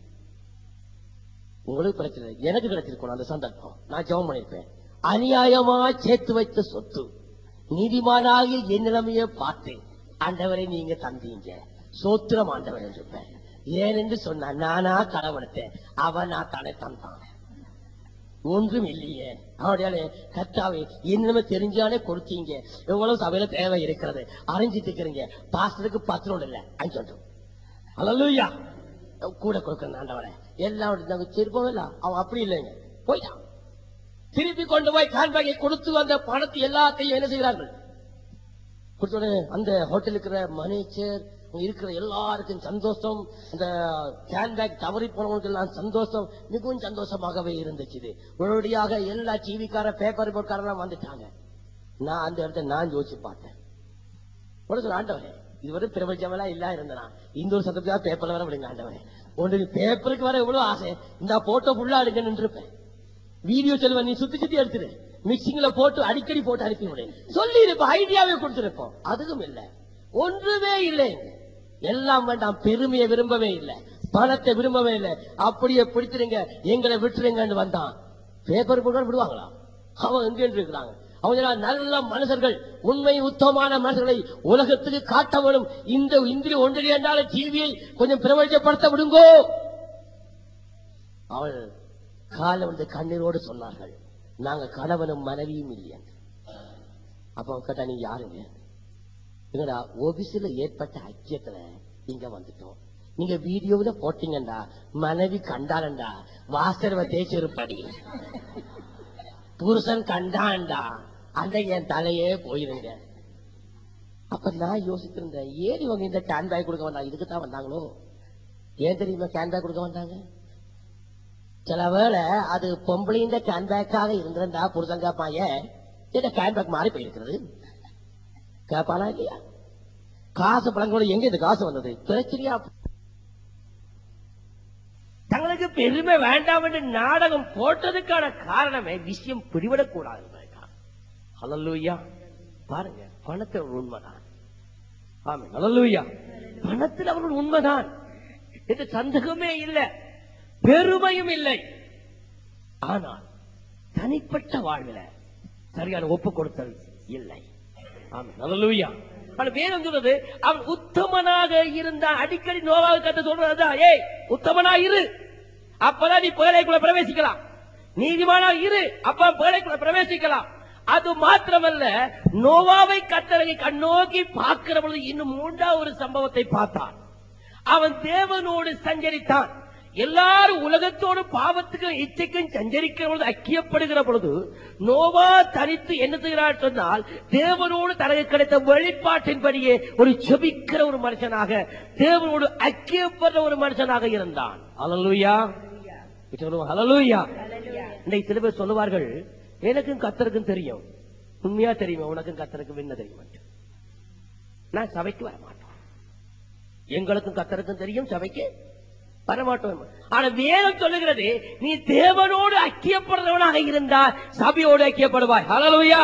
உங்களுக்கு பிரச்சனை, எனக்கு கிடைச்சிருக்கணும் அந்த சந்தர்ப்பம். நான் ஜெபம் பண்ணிருப்பேன். அநியாயமா சேர்த்து வைத்த சொத்து நீதிமானாகிய என் நிலைமையை பார்த்து, ஆண்டவரை நீங்க தந்தீங்க, சோத்திரம் ஆண்டவர் இருப்பேன். ஏனென்று சொன்ன நானா கடவுளத்தேன், அவன் நான் தடை தந்தான், ஒன்றும் இல்லையே. அவருடைய கர்த்தாவே என்னமே தெரிஞ்சாலே கொடுத்தீங்க. எவ்வளவு சபையில தேவை இருக்கிறது, அறிஞ்சிட்டு இருக்கிறீங்க. பாஸ்டருக்கு பத்திரம் இல்ல அஞ்சு. அல்லேலூயா. கூட கொடுக்கணும் ஆண்டவரை. எல்லாம் திருப்பம் இல்ல, அவன் அப்படி இல்லைங்க, போயிட்டான். திருப்பி கொண்டு போய் ஹேண்ட்பேக்கை கொடுத்து அந்த பணத்தை எல்லாத்தையும் என்ன செய்கிறார்கள், அந்த ஹோட்டல் இருக்கிற மேனேஜர் இருக்கிற எல்லாருக்கும் சந்தோஷம். அந்த ஹேண்ட்பேக் தவறி போனவங்களுக்கு எல்லாம் சந்தோஷம், மிகவும் சந்தோஷமாகவே இருந்துச்சு. உடனடியாக எல்லா டிவிக்கார பேப்பர் போட்காரெல்லாம் வந்துட்டாங்க. நான் அந்த இடத்த நான் யோசிச்சு பார்த்தேன். ஆண்டவரே, இதுவரை பிரபஞ்சமெல்லாம் இல்ல இருந்தா இந்த ஒரு சத்தத்துக்காக பேப்பர்ல வர விடுங்க ஆண்டவரே. ஒன்று பேப்பருக்கு வர எவ்வளவு ஆசை, இந்த போட்டோ ஃபுல்லா எடுக்க நின்றுப்பேன். வீடியோ செல்வன் நீ சுத்தி சுத்தி எடுத்துரு, மிக்சிங்ல போட்டு அடிக்கடி போட்டு அனுப்பி விடு சொல்லி இருப்போம், ஐடியாவே கொடுத்திருப்போம். அதுவும் இல்லை, ஒன்றுமே இல்லை. எல்லாம் வேண்டாம், பெருமையை விரும்பவே இல்லை, பணத்தை விரும்பவே இல்லை. அப்படியே பிடிச்சிருங்க, எங்களை விட்டுருங்கன்னு வந்தான். பேப்பர் போட்டு விடுவாங்களா? அவன் எங்க இருக்கிறாங்க. அவங்க நல்ல மனுஷர்கள், உண்மை உத்தமமான மனுஷர்களை உலகத்துக்கு காட்ட வேணும். இந்த இந்திரி ஒன்றிய என்றாலும் டிவியை கொஞ்சம் பிரபலப்படுத்த விடுங்கோ. அவள் காலை வந்து கண்ணீரோடு சொன்னார்கள், நாங்க கணவனும் மனைவியும் இல்லை. அப்ப கேட்டா, நீங்க யாருங்க? எங்கடா ஆபீஸ்ல ஏற்பட்ட ஐக்கியத்துல இங்க வந்துட்டோம். நீங்க வீடியோல போட்டீங்கடா, மனைவி கண்டாரண்டா வாசர்வ தேய்ச்சிருப்படி, புருஷன் கண்டாண்டா அந்த என் தலையே போயிருங்க. அப்ப நான் யோசிச்சிருந்தேன், ஏன் இவங்க இந்த கேன் பேக் கொடுக்க வந்தாங்க? இதுக்குத்தான் வந்தாங்களோ? ஏன் தெரியுமா கேன் பேக் கொடுக்க வந்தாங்க? சில வேளை அது பொம்பளைந்த கேன் பேக்காக இருந்திருந்தா புருஷன் கேட்பான், ஏன் கேன் பேக் மாறி போயிருக்கிறது கேட்பானா இல்லையா? காசு பழங்களோட எங்க இந்த காசு வந்தது பிரச்சனையா? தங்களுக்கு பெருமை வேண்டாம் என்று நாடகம் போட்டதுக்கான காரணமே விஷயம் பிடிபடக்கூடாது. ஹல்லேலூயா. பாருங்க, பணத்தில் அவர்கள் உண்மைதான். ஆமென். ஹல்லேலூயா. பணத்தில் அவர்கள் உண்மைதான், இது சந்தேகமே இல்லை, பெருமையும் இல்லை. ஆனால் தனிப்பட்ட வாழ்வில் சரியான ஒப்பு கொடுத்தல் இல்லை. ஆமென். ஹல்லேலூயா. வேதம் சொல்றது அவன் உத்தமனாக இருந்தான். அடிக்கடி நோவாவை கத்த சொல்றதுதான், ஏய் உத்தமனா இரு, அப்பதான் நீ பேழைக்குள்ள பிரவேசிக்கலாம். நீதிமானா இரு, அப்ப பேழைக்குள்ள பிரவேசிக்கலாம். அது மாத்திரமல்ல, நோவாவை கத்தரை கண்ணோக்கி பார்க்கிற பொழுது இன்னும் மூன்றாவது ஒரு சம்பவத்தை பார்த்தான். அவன் தேவனோடு சஞ்சரித்தான். எல்லாரும் உலகத்தோடு பாவத்துக்கும் இச்சைக்கும் சஞ்சரிக்கிற பொழுது ஐக்கியப்படுகிற பொழுது நோவா தனித்து என்ன செய்கிறார் சொன்னால், தேவனோடு தனக்கு கிடைத்த வெளிப்பாட்டின்படியே ஒரு செபிக்கிற ஒரு மனுஷனாக, தேவனோடு ஐக்கியப்படுற ஒரு மனுஷனாக இருந்தான். ஹல்லேலூயா. ஹல்லேலூயா. இன்னைக்கு சில பேர் சொல்லுவார்கள், எனக்கும் கர்த்தருக்கும் தெரியும். உண்மையா தெரியுமா? உனக்கும் கர்த்தருக்கும் என்ன தெரியும்? நான் சபைக்கு வர மாட்டோம். எங்களுக்கும் கர்த்தருக்கும் தெரியும், சபைக்கு வரமாட்டோம். ஆனா வேதம் சொல்லுகிறது, நீ தேவனோடு ஐக்கியப்படுறவனாக இருந்தால் சபையோடு ஐக்கியப்படுவாய். ஹல்லேலூயா.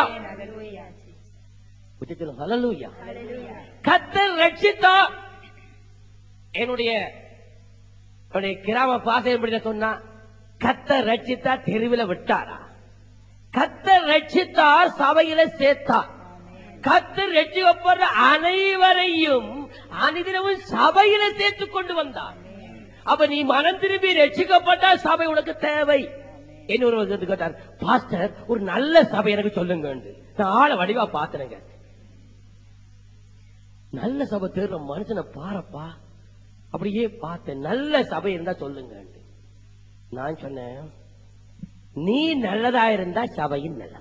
ஹல்லேலூயா. கர்த்தர் ரட்சித்தா, என்னுடைய கிராம பாசை எப்படி சொன்னா, கர்த்தர் ரட்சித்தா தெருவில் விட்டாரா? கர்த்தர் ரட்சித்தார், சபையில சேர்த்தார். கர்த்தர் ரட்சிக்கப்படுற அனைவரையும் அனைவரும் சபையில சேர்த்துக் கொண்டு வந்தார். அப்ப நீ மனம் திரும்பி ரட்சிக்கப்பட்டா சபை உனக்கு தேவை. என்ன கேட்டார், பாஸ்டர் ஒரு நல்ல சபை எனக்கு சொல்லுங்க. நான் ஆள வடிவா பாத்துறேங்க. நல்ல சபை தேடுற மனுஷனை பாரப்பா. அப்படியே பார்த்தேன், நல்ல சபை இருந்தா சொல்லுங்க. நான் சொன்னேன், நீ நல்லதா இருந்தா சபையின் நல்லது,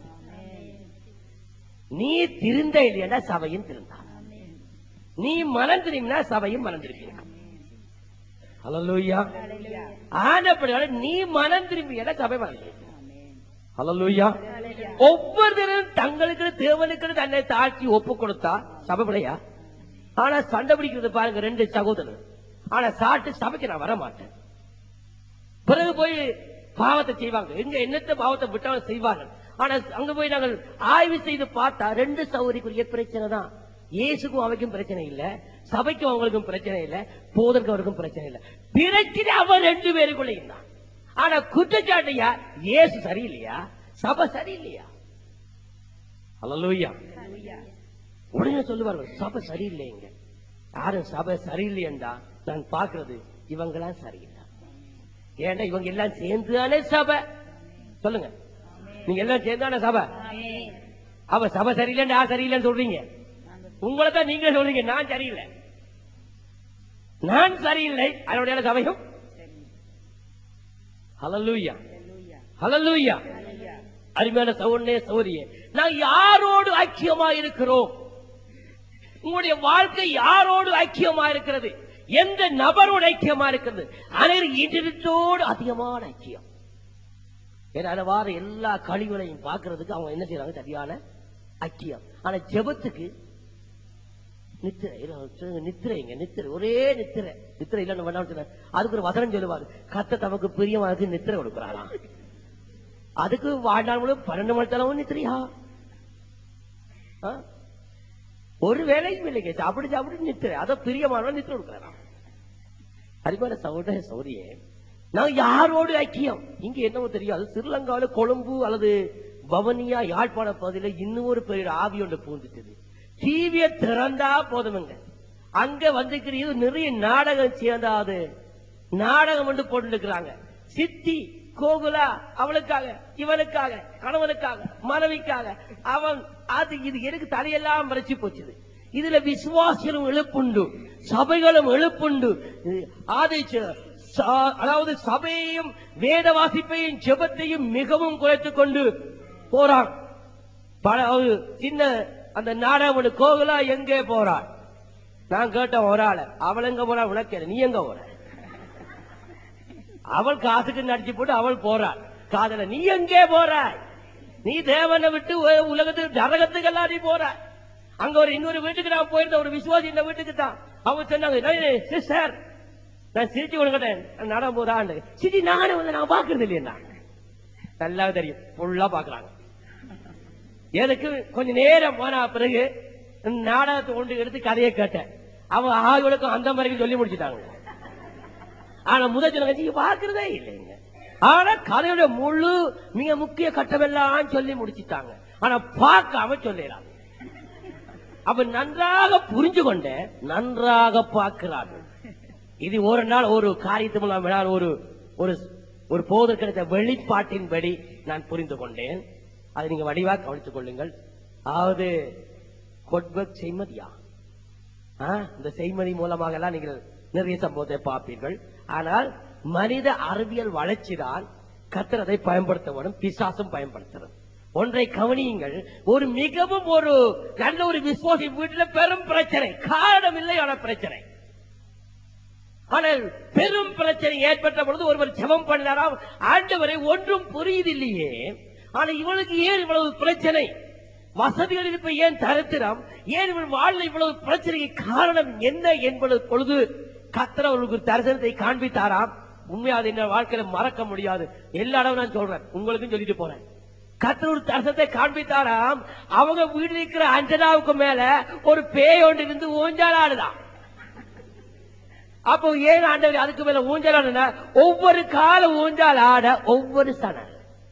நீ திருந்த இல்லையா சபையின் திருந்தா, நீ மனம் திரும்பினா சபையும் மனம் திரும்பி. ஹல்லேலூயா. ஆனப்படியால நீ மனம் திரும்பியா சபை மனம் திரும்பி. ஹல்லேலூயா. ஒவ்வொருத்தரும் தங்களுக்கு தேவனுக்கு தன்னை தாழ்த்தி ஒப்பு கொடுத்தா சபை பிள்ளையா. ஆனா சண்டை பிடிக்கிறது பாருங்க, ரெண்டு சகோதரர். ஆனா சாட்டு சபைக்கு நான் வர மாட்டேன். பிறகு போய் பாவத்தை செய்வாங்க. எங்க என்னத்த பாவத்தை விட்டவங்க செய்வாங்க. ஆனா அங்க போய் நாங்கள் ஆய்வு செய்து பார்த்தா ரெண்டு சகோதரிக்குரிய பிரச்சனை தான். இயேசுக்கும் அவைக்கும் பிரச்சனை இல்ல, சபைக்கும் அவங்களுக்கும் பிரச்சனை இல்ல, போதற்கும் அவருக்கும் பிரச்சனை இல்ல. பிரச்சனை அவன் ரெண்டு பேருக்குள்ளேயும் தான். ஆனா குற்றச்சாட்டையா, இயேசு சரியில்லையா, சபை சரியில்லையா? ஹல்லேலூயா. உடனே சொல்லுவார்கள், சபை சரியில்லைங்க. யாரும் சபை சரியில்லையா? நான் பாக்குறது இவங்களா சரியில்லை. ஏன்னா இவங்க எல்லாம் சேர்ந்துதானே சபை. சொல்லுங்க, நீங்க எல்லாம் சேர்ந்தானே சபை. அவ சபை சரியில்லை, யார் சரியில்லைன்னு சொல்றீங்க? உங்களை தான் நீங்க சொல்றீங்க. நான் சரியில்லை, நான் சரியில்லை, அதனுடைய சபையும். ஹல்லேலூயா. ஹல்லேலூயா. அருமையான சகோதரனே சகோதரியே, நான் யாரோடு ஐக்கியமா இருக்கிறோம்? உங்களுடைய வாழ்க்கை யாரோடு ஐக்கியமா இருக்கிறது? எந்த நபரோடு ஐக்கியமா இருக்கிறது? அனைவரும் இன்டர்நெட்டோடு அதிகமான ஐக்கியம். ஏன்னா வார எல்லா கழிவுகளையும் பார்க்கறதுக்கு அவங்க என்ன செய்யறாங்க? சரியான ஐக்கியம். ஆனா ஜெபத்துக்கு நித்திரைங்க, நித்திரை, ஒரே நித்திரை. நித்திரை இல்லன்னு வேண்டாம், அதுக்கு ஒரு வசனம் சொல்லுவாரு, கர்த்தர் தமக்கு பிரியமானது நித்திரை கொடுக்கிறாராம். அதுக்கு வாழ்நாள் முழு 12 மணி நேரம் நித்திரையா? ஒரு வேலையும் இல்லைங்க, சாப்பிடு சாப்பிடு நித்திரை. அதை பிரியமான நித்திரை கொடுக்கிறாராம். அரிமான சகோதர சௌரியே, நான் யாரோடு ஐக்கியம்? இங்க என்னவோ தெரியாது, ஸ்ரீலங்காவில் கொழும்பு அல்லது பவனியா யாழ்ப்பாண பகுதியில் இன்னும் ஒரு பெரிய ஆவி ஒன்று பூந்துட்டது. டிவியை திறந்தா போதுமுங்க, அங்க வந்துக்கிறது நிறைய நாடகம் சேர்ந்தாது. நாடகம் வந்து போட்டு இருக்கிறாங்க. சித்தி கோகுலா அவளுக்காக, இவனுக்காக, கணவனுக்காக, மனைவிக்காக, அவன் அது இது எனக்கு தலையெல்லாம் மறைச்சு போச்சுது. இதுல விசுவாசிகளும் எழுப்புண்டு, சபைகளும் எழுப்புண்டு. அதாவது சபையையும் வேத வாசிப்பையும் ஜெபத்தையும் மிகவும் குறைத்துக் கொண்டு போறான். சின்ன அந்த நாடகம் கோகுலா எங்கே போறாள்? நான் கேட்டேன் ஒரு ஆள, அவள் எங்க போறா? உனக்கு நீ எங்க போற? அவள் காசுக்கு நடிச்சு போட்டு அவள் போறாள் காதல. நீ எங்கே போற? நீ தேவனை விட்டு உலகத்துக்கு நரகத்துக்கெல்லாம் நீ போற. அங்க ஒரு இன்னொரு வீட்டுக்கு நான் போயிருந்த ஒரு விசுவாசி இந்த வீட்டுக்கு தான். அவங்க சொன்னாங்க, சிஸ்டர் நான் சிரிச்சு கொடுக்கட்டேன் நாடகம் போதாண்டு சிரி நானும் வந்து நான் பாக்குறது இல்லையா நல்லா தெரியும் ஃபுல்லா பாக்குறாங்க. எனக்கு கொஞ்ச நேரம் போன பிறகு நாடகத்தை கொண்டு எடுத்து கதையை கேட்டேன். அவங்க ஆளுக்கும் அந்த மாதிரி சொல்லி முடிச்சுட்டாங்க. ஆனா முதல் பாக்குறதே இல்லைங்க. ஆனா கதையுடைய முழு மிக முக்கிய கட்டமெல்லாம் சொல்லி முடிச்சுட்டாங்க. ஆனா பார்க்காம சொல்லிடறாங்க. அப்ப நன்றாக புரிஞ்சு கொண்ட நன்றாக பார்க்கிறார்கள். இது ஒரு நாள் ஒரு காரியத்து மூலம் ஒரு ஒரு போது கிடைத்த வெளிப்பாட்டின்படி நான் புரிந்து கொண்டேன். அதை நீங்க வடிவாக கவனித்துக் கொள்ளுங்கள். அதாவது கொட்பர்க் செய்மதியா இந்த செய்மதி மூலமாக எல்லாம் நீங்கள் நிறைய சம்பவத்தை பார்ப்பீர்கள். ஆனால் மனித அறிவியல் வளர்ச்சிதான் கர்த்தர் அதை பயன்படுத்த வேண்டும், பிசாசும் பயன்படுத்துறது. ஒன்றை கவனியுங்கள், ஒரு மிகவும் ஒரு நல்ல ஒரு விசுவாசி வீட்டில் பெரும் பிரச்சனை, காரணம் இல்லை ஆன பிரச்சனை. ஆனால் பெரும் பிரச்சனை ஏற்பட்ட பொழுது ஒருவர் ஜெபம் பண்ணினாராம், ஆண்டவரை ஒன்றும் புரியுதில்லையே, ஆனா இவனுக்கு ஏன் இவ்வளவு பிரச்சனை, வசதிகள் இருப்ப ஏன் தரித்திரம், ஏன் இவன் வாழ்ல இவ்வளவு பிரச்சனைக்கு காரணம் என்ன என்பது பொழுது கர்த்தர் அவர்களுக்கு தரிசனத்தை காண்பித்தாராம். உண்மையாக என்ன வாழ்க்கையில மறக்க முடியாது. எல்லா இடமும் நான் சொல்றேன், உங்களுக்கும் சொல்லிட்டு போறேன். கர்த்தர் ஒரு தரிசனத்தை காண்பித்தாராம். அவங்க வீடு இருக்கிற அஞ்சனாவுக்கு மேல ஒரு பேய் ஒன்று இருந்து ஊஞ்சலாடுதான். அப்போ ஏன் ஆண்டவர் அதுக்கு மேல ஊஞ்சலாடுனா, ஒவ்வொரு கால ஊஞ்சால் ஆட ஒவ்வொரு சணல்.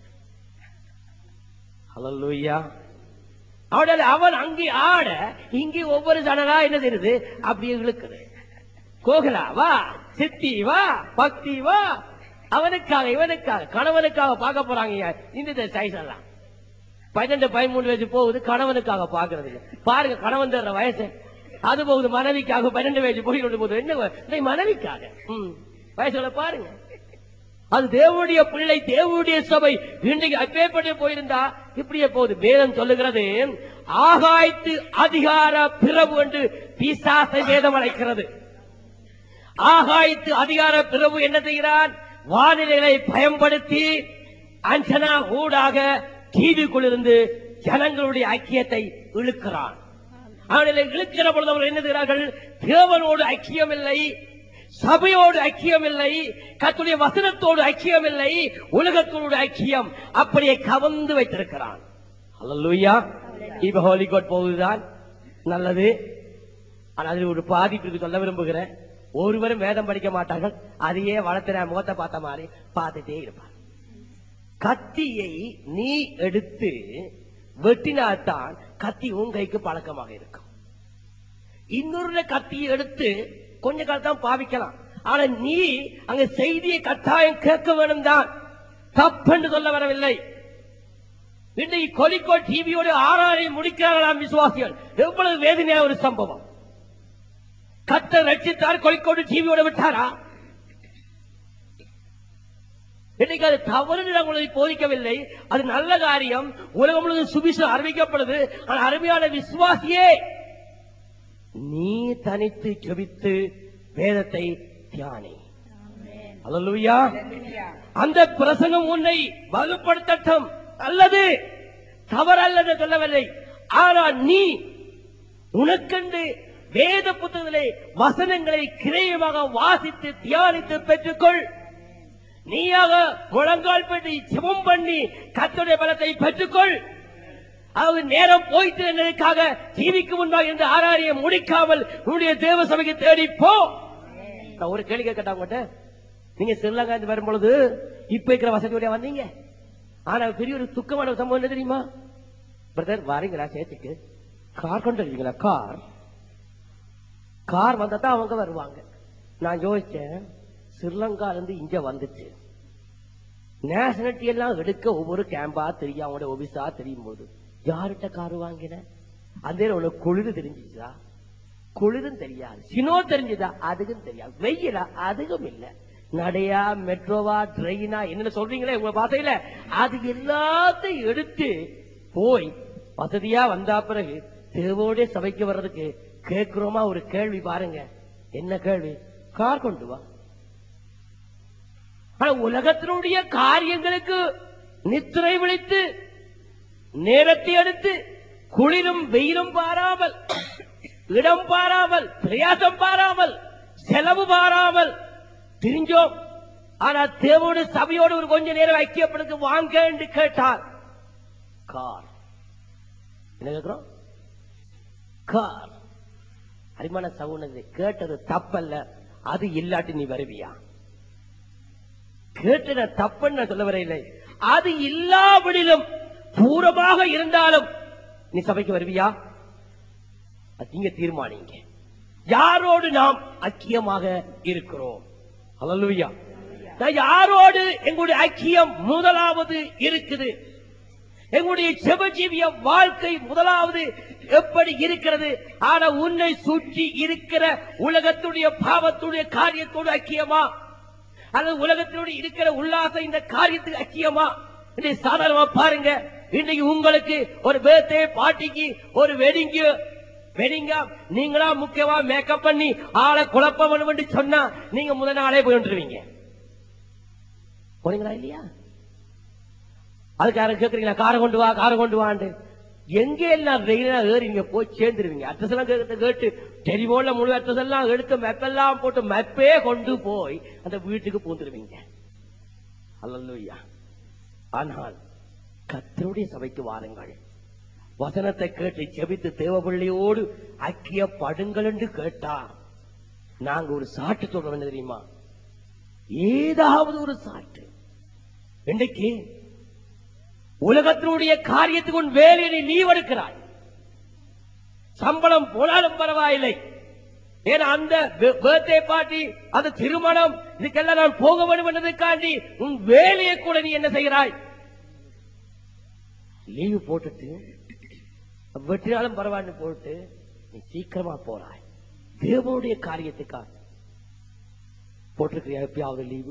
ஹல்லேலூயா. அவன் அங்கே ஆட இங்கே ஒவ்வொரு சணலா என்ன செய்யுது, அப்படியே இழுக்குது. கோகலா வா, சித்தி வா, பக்தி வா, அவனுக்காக இவனுக்காக கணவனுக்காக பார்க்க போறாங்க. இந்த சைஸ் எல்லாம் 12-13 வயசு போகுது, கணவனுக்காக பாக்குறது இல்லை. பாருங்க கணவன் தர்ற வயசு அது போகுது, மனைவிக்காக 12 வயசு போய் போகுது. என்ன மனைவிக்காக வயசுல பாருங்க. அது தேவனுடைய பிள்ளை, தேவனுடைய சபை இன்றைக்கு அப்பேற்பட்டு போயிருந்தா இப்படியே போகுது. வேதம் சொல்லுகிறது, ஆகாயத்து அதிகார பிரபு என்று பிசாசை வேதம் அழைக்கிறது. ஆகாயத்து அதிகார பிரபு என்ன செய்கிறான், வானிலைகளை பயன்படுத்தி அஞ்சனா ஊடாக டிவிக்குள்ளிருந்து ஜனங்களுடைய ஐக்கியத்தை இழுக்கிறான். அவர்களை இழுக்கிற பொழுது அவர்கள் என்ன செய்கிறார்கள், தேவனோடு ஐக்கியம் இல்லை, சபையோடு ஐக்கியம் இல்லை, கர்த்தருடைய வசனத்தோடு ஐக்கியம் இல்லை, உலகத்தோடு ஐக்கியம் அப்படியே கவர்ந்து வைத்திருக்கிறான். ஹல்லேலூயா. இப்ப ஹோலி கோட் போகுதுதான் நல்லது. ஆனால் அதில் ஒரு பாதிப்பு சொல்ல விரும்புகிறேன். ஒருவரும் வேதம் படிக்க மாட்டார்கள், அதையே வளர்த்துற முகத்தை பார்த்த மாதிரி பார்த்துட்டே இருப்பார். கத்தியை நீ எடுத்து வெட்டினால்தான் கத்தி உன் கைக்கு பழக்கமாக இருக்கும். இன்னொரு கத்தியை எடுத்து கொஞ்ச காலம் தான் பாவிக்கலாம். ஆனா நீ அங்க செய்தியை கட்டாயம் கேட்க வேண்டும் தான், தப்பென்று சொல்ல வரவில்லை. இன்றைக்கு கொலிக்கோ டிவியோடு ஆறாரை முடிக்கிறார்களாம் விசுவாசிகள். எவ்வளவு வேதனையான ஒரு சம்பவம். கர்த்தர் ரட்சித்தார், கொலிக்கோடு டிவியோட விட்டாரா? இன்னைக்கு அது தவறு உங்களை போதிக்கவில்லை, அது நல்ல காரியம். உலகம் முழுவதும் சுவிசேஷம் அறிவிக்கப்படுது. ஆனால் அருமையான விசுவாசியே, நீ தனித்து ஜெபித்து வேதத்தை தியானி. ஹல்லேலூயா. அந்த பிரசங்கம் உன்னை வலுப்படுத்தட்டும், அல்லது தவறல்லது சொல்லவில்லை. ஆனால் நீ உனக்கென்று வேத புத்தகத்திலே வசனங்களை கிரயமாக வாசித்து தியானித்து பெற்றுக்கொள். நீயாக முழங்கால் பண்ணி ஜெபம் பண்ணி கர்த்தருடைய பலத்தை பெற்றுக்கொள். அதாவது நேரம் போயிட்டு என்பதற்காக டிவிக்கு முன்பாக இருந்த ஆராரிய முடிக்காமல் உன்னுடைய தேவ சபைக்கு தேடி போ. ஒரு கேள்வி கேட்டாங்க, நீங்க ஸ்ரீலங்கா வரும்பொழுது இப்ப இருக்கிற வசதியோட வந்தீங்க, ஆனா பெரிய ஒரு துக்கமான சம்பவம் என்ன தெரியுமா? பிரதர் வாரீங்களா சேர்த்துக்கு கார் கொண்டு வருவீங்களா? கார் வந்தா தான் அவங்க வருவாங்க. நான் யோசிச்சேன், ஸ்ரீலங்கால இருந்து இங்க வந்துச்சு, நேஷனாலிட்டி எல்லாம் எடுக்க ஒவ்வொரு கேம்பா தெரியும், அவங்களோட ஒபிசா தெரியும் போது யார்கிட்ட கார் வாங்கின? அந்த உனக்கு குளிர் தெரிஞ்சுச்சா? குளிரும் தெரியாது. சினோ தெரிஞ்சுதா? அதுக்கும் தெரியாது. வெயிலா? அதுக்கும் இல்ல. நடையா, மெட்ரோவா, ட்ரெயினா, என்ன சொல்றீங்களே உங்க பாசையில, அது எல்லாத்தையும் எடுத்து போய் வசதியா வந்தா பிறகு தேவோட சபைக்கு வர்றதுக்கு கேட்கிறோமா? ஒரு கேள்வி பாருங்க, என்ன கேள்வி? கார் கொண்டு வா. உலகத்தினுடைய காரியங்களுக்கு நித்திரை விழித்து நேரத்தை எடுத்து குளிரும் வெயிலும் பாராமல், இடம் பாராமல், பிரயாசம் பாராமல், செலவு பாராமல் தெரிஞ்சோம். ஆனா தேவோடு சபையோடு ஒரு கொஞ்ச நேரம் ஐக்கியப்படுத்த வாங்க என்று கேட்டார். கார் என்ன கேட்கிறோம்? கார் அரிமான சவுனது கேட்டது தப்பல்ல. அது இல்லாட்டி நீ வருவியா? கேட்டத தப்புன்னு சொல்ல வரையில்லை. அது இல்லாவிடிலும் பூரமாக இருந்தாலும் நீ சபைக்கு வருவியா? நீங்க தீர்மானிங்க. யாரோடு நாம் ஐக்கியமாக இருக்கிறோம்? அல்லேலூயா. யாரோடு எங்களுடைய ஐக்கியம் முதலாவது இருக்குது? எங்களுடைய ஜெபஜீவிய வாழ்க்கை முதலாவது எப்படி இருக்கிறது? ஆனா உன்னை சுற்றி இருக்கிற உலகத்துடைய பாவத்துடைய காரியத்தோடு ஐக்கியமா, அல்லது உலகத்தோடு இருக்கிற உல்லாச இந்த காரியத்துக்கு ஐக்கியமா? இன்னைக்கு சாதாரணமா பாருங்க, இன்னைக்கு உங்களுக்கு ஒரு பர்த்டே பார்ட்டிக்கு ஒரு வெடிங்கா நீங்களா முக்கியமா மேக்கப் பண்ணி ஆளை குழப்பம் பண்ணி சொன்னா நீங்க முதல் நாளே போய் வந்துருவீங்க. போனீங்களா இல்லையா? அதுக்கு யாரும் கேட்கறீங்களா? காரை கொண்டு வாண்டு எங்கே எல்லாம் ஏறி போய் சேர்ந்துருவீங்க. அட்ரஸ் எல்லாம் கேட்டு டெலிபோன்ல முழு அட்ரஸ் எல்லாம் எடுத்து மெப்பெல்லாம் போட்டு மெப்பே கொண்டு போய் அந்த வீட்டுக்கு பூந்துருவீங்க. அல்லேலூயா. ஆனால் கர்த்தருடைய சபைக்கு வாருங்கள். வசனத்தை கேட்டு ஜெபித்து தேவபிள்ளையோடு ஐக்கியப்படுங்கள் என்று கேட்டா நாங்க ஒரு சாட்டு சொல்றோம். என்ன தெரியுமா? ஏதாவது ஒரு சாட்டு. இன்றைக்கு உலகத்தினுடைய காரியத்துக்கு உன் வேலையை லீவ் எடுக்கிறாய். சம்பளம் போனாலும் பரவாயில்லை. ஏன்னா அந்த பர்த்டே பார்ட்டி, அந்த திருமணம், இதுக்கெல்லாம் நான் போக வேண்டும் என்பதற்காண்டி உன் வேலையை கூட நீ என்ன செய்கிறாய்? லீவு போட்டுட்டு வெற்றினாலும் பரவாயில்லை போட்டு நீ சீக்கிரமா போறாய். தேவனுடைய காரியத்துக்காக போட்டிருக்கிறியா எப்பயாவது லீவு?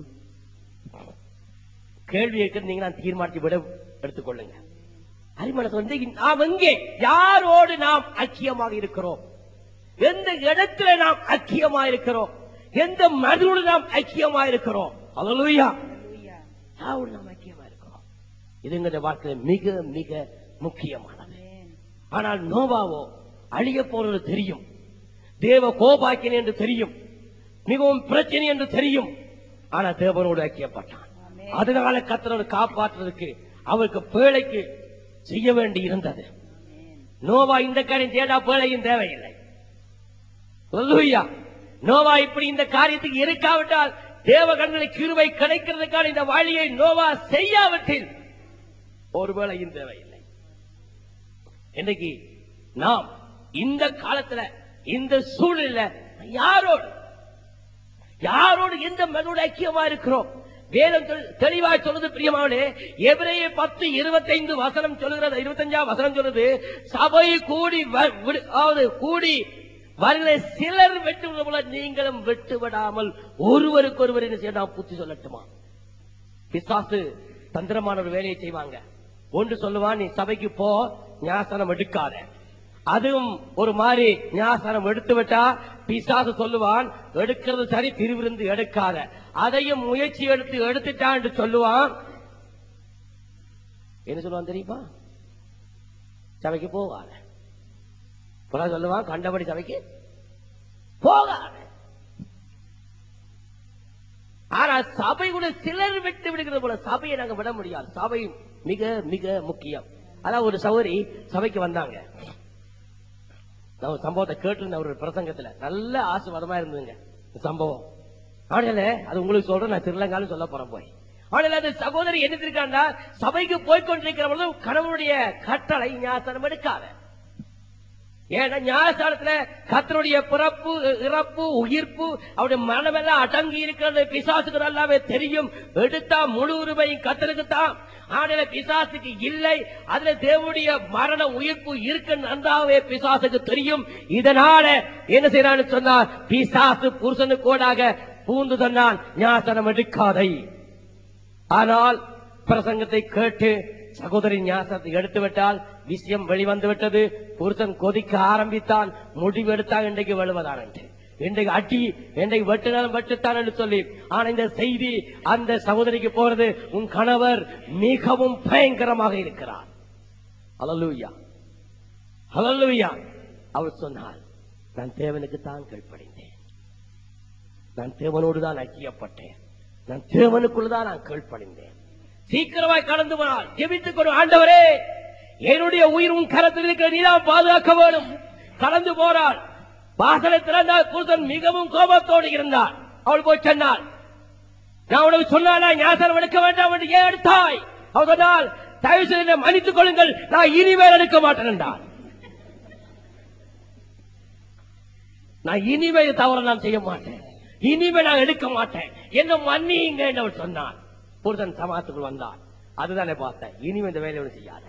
கேள்வி இருக்கிறீங்க, நான் தீர்மானித்து விட எடுத்துக்கொள்ளுங்க. அரிமனசு வந்து நாம் எங்கே யாரோடு நாம் ஐக்கியமாக இருக்கிறோம்? எந்த இடத்துல நாம் ஐக்கியமாக இருக்கிறோம்? எந்த மனதோடு நாம் ஐக்கியமாக இருக்கிறோம்? அல்லேலூயா. யாரோடு நாம் ஐக்கியமாக இருக்கிறோம்? இது எங்களுடைய வாழ்க்கையில மிக மிக முக்கியமானது. ஆனால் நோவாவோ அழிய போறது தெரியும், தேவ கோபாக்கினி என்று தெரியும், மிகவும் பிரச்சனை என்று தெரியும். ஆனா தேவனோடு ஐக்கியப்பட்டான். அதனால கர்த்தரோடு காப்பாற்றுறதுக்கு அவருக்கு பேழைக்கு செய்ய வேண்டி இருந்தது. நோவா இந்த காரியம் தேடா பேழையும் தேவையில்லை. அல்லேலூயா. நோவா இப்படி இந்த காரியத்துக்கு இருக்காவிட்டால் தேவ கண்களில் கிருபை கிடைக்கிறதுக்கான இந்த வழியை நோவா செய்யாவிட்டில் ஒரு வேளையும் தேவையில்லை. இன்னைக்கு நாம் இந்த காலத்துல இந்த சூழலில் யாரோடு எந்த மனோட ஐக்கியமா இருக்கிறோம்? வேதம் தெளிவாக சொல்றது பிரியமானே, எபிரேயர் 10:25 வசனம் சொல்லுகிறது, 25ஆம் வசனம் சொல்லுது, சபை கூடி வருகிற சிலர் வெட்டுவது போல நீங்களும் வெட்டு விடாமல் ஒருவருக்கு ஒருவர் என்ன செய்ய நாம் புத்தி சொல்லட்டுமா? பிசாசு தந்திரமான ஒரு வேலையை செய்வாங்க. ஒன்று சொல்லுவான், நீ சபைக்கு போ, ஞாசனம் எடுக்காத. அதுவும் ஒரு மாதிரி ஞாசனம் எடுத்து விட்டா பிசாசு சொல்லுவான், எடுக்கிறது சரி, திருவிருந்து எடுக்காத. அதையும் முயற்சி எடுத்துட்டான் என்று சொல்லுவான். என்ன சொல்லுவான் தெரியுமா? சபைக்கு போகாத. சொல்லுவான், கண்டபடி சபைக்கு போகாத. ஆனா சபை கூட சிலர் விட்டு விடுகிறது போல சபையை நாங்க விட முடியாது. சபை மிக மிக முக்கியம். அதான் ஒரு சகோதரி சபைக்கு வந்தாங்க. நான் சம்பவத்தை கேட்டு ஒரு பிரசங்கத்துல நல்ல ஆசீர்வாதமா இருந்ததுங்க சம்பவம். ஆனால அது உங்களுக்கு சொல்றேன், நான் திருலங்காலும் சொல்ல போறேன் போய். ஆனால் அந்த சகோதரி என்ன இருக்காண்டா, சபைக்கு போய்கொண்டிருக்கிற பொழுது கணவனுடைய கட்டளை ஞாசனம் எடுக்காத. ஏன்னா ஞானஸ்தானத்துல கர்த்தருடைய பிறப்பு, இறப்பு, உயிர்ப்பு, அவருடைய மனம் எல்லாம் அடங்கி இருக்கிறது. பிசாசுக்கு நல்லாவே தெரியும். எடுத்தா முழு உரிமையும் கர்த்தருக்கு தான். ஆனால் பிசாசுக்கு இல்லை. அதுல தேவனுடைய மரண உயிர்ப்பு இருக்கு நன்றாகவே பிசாசுக்கு தெரியும். இதனால என்ன செய்யறான்னு சொன்னார், பிசாசு புருஷனுக்கு கூடாக பூந்து சொன்னான், ஞாசனம் எடுக்காதை. ஆனால் பிரசங்கத்தை கேட்டு சகோதரி ஞாசனத்தை எடுத்து விட்டால் விஷயம் வெளிவந்து விட்டது. புருஷன் கொதிக்க ஆரம்பித்தான், முடிவு எடுத்தான், இன்றைக்கு வெளுவதான் என்று, இன்றைக்கு அடி, இன்றைக்கு வெட்டுனாலும் வெட்டுத்தான் என்று சொல்லி. ஆனா இந்த செய்தி அந்த சகோதரிக்கு போறது, உன் கணவர் மிகவும் பயங்கரமாக இருக்கிறார். ஹல்லேலூயா, ஹல்லேலூயா. அவர் சொன்னார், நான் தேவனுக்கு தான் கீழ்ப்படிந்தேன். நான் தேவனோடு தான் ஐக்கியப்பட்டேன், நான் தேவனுக்குள்ளதான் நான் கீழ்ப்படிந்தேன். சீக்கிரமாய் கடந்து போனால் ஜெபித்துக் கொண்டு, ஆண்டவரே என்னுடைய உயிர் உன் கரத்தில் இருக்கிற நீதான் பாதுகாக்க வேணும். கடந்து போறாள், வாசலை திறந்தால் புருஷன் மிகவும் கோபத்தோடு இருந்தாள். அவள் போய் சொன்னாள், நான் உனக்கு சொன்னாலா ஞாபகம் எடுக்க வேண்டாம் என்று ஏன் எடுத்தாய்? அவள் சொன்னால், தயவு செய்து மன்னித்துக் கொள்ளுங்கள், நான் இனிமேல் எடுக்க மாட்டேன் என்றாள். நான் இனிமேல் தவற நான் செய்ய மாட்டேன், இனிமேல் நான் எடுக்க மாட்டேன், என்ன மன்னிங்க என்று அவள் சொன்னாள். புருஷன் சமாத்துக்குள் வந்தாள். அதுதானே பார்த்தேன், இனிமே இந்த வேலையோடு செய்யாத.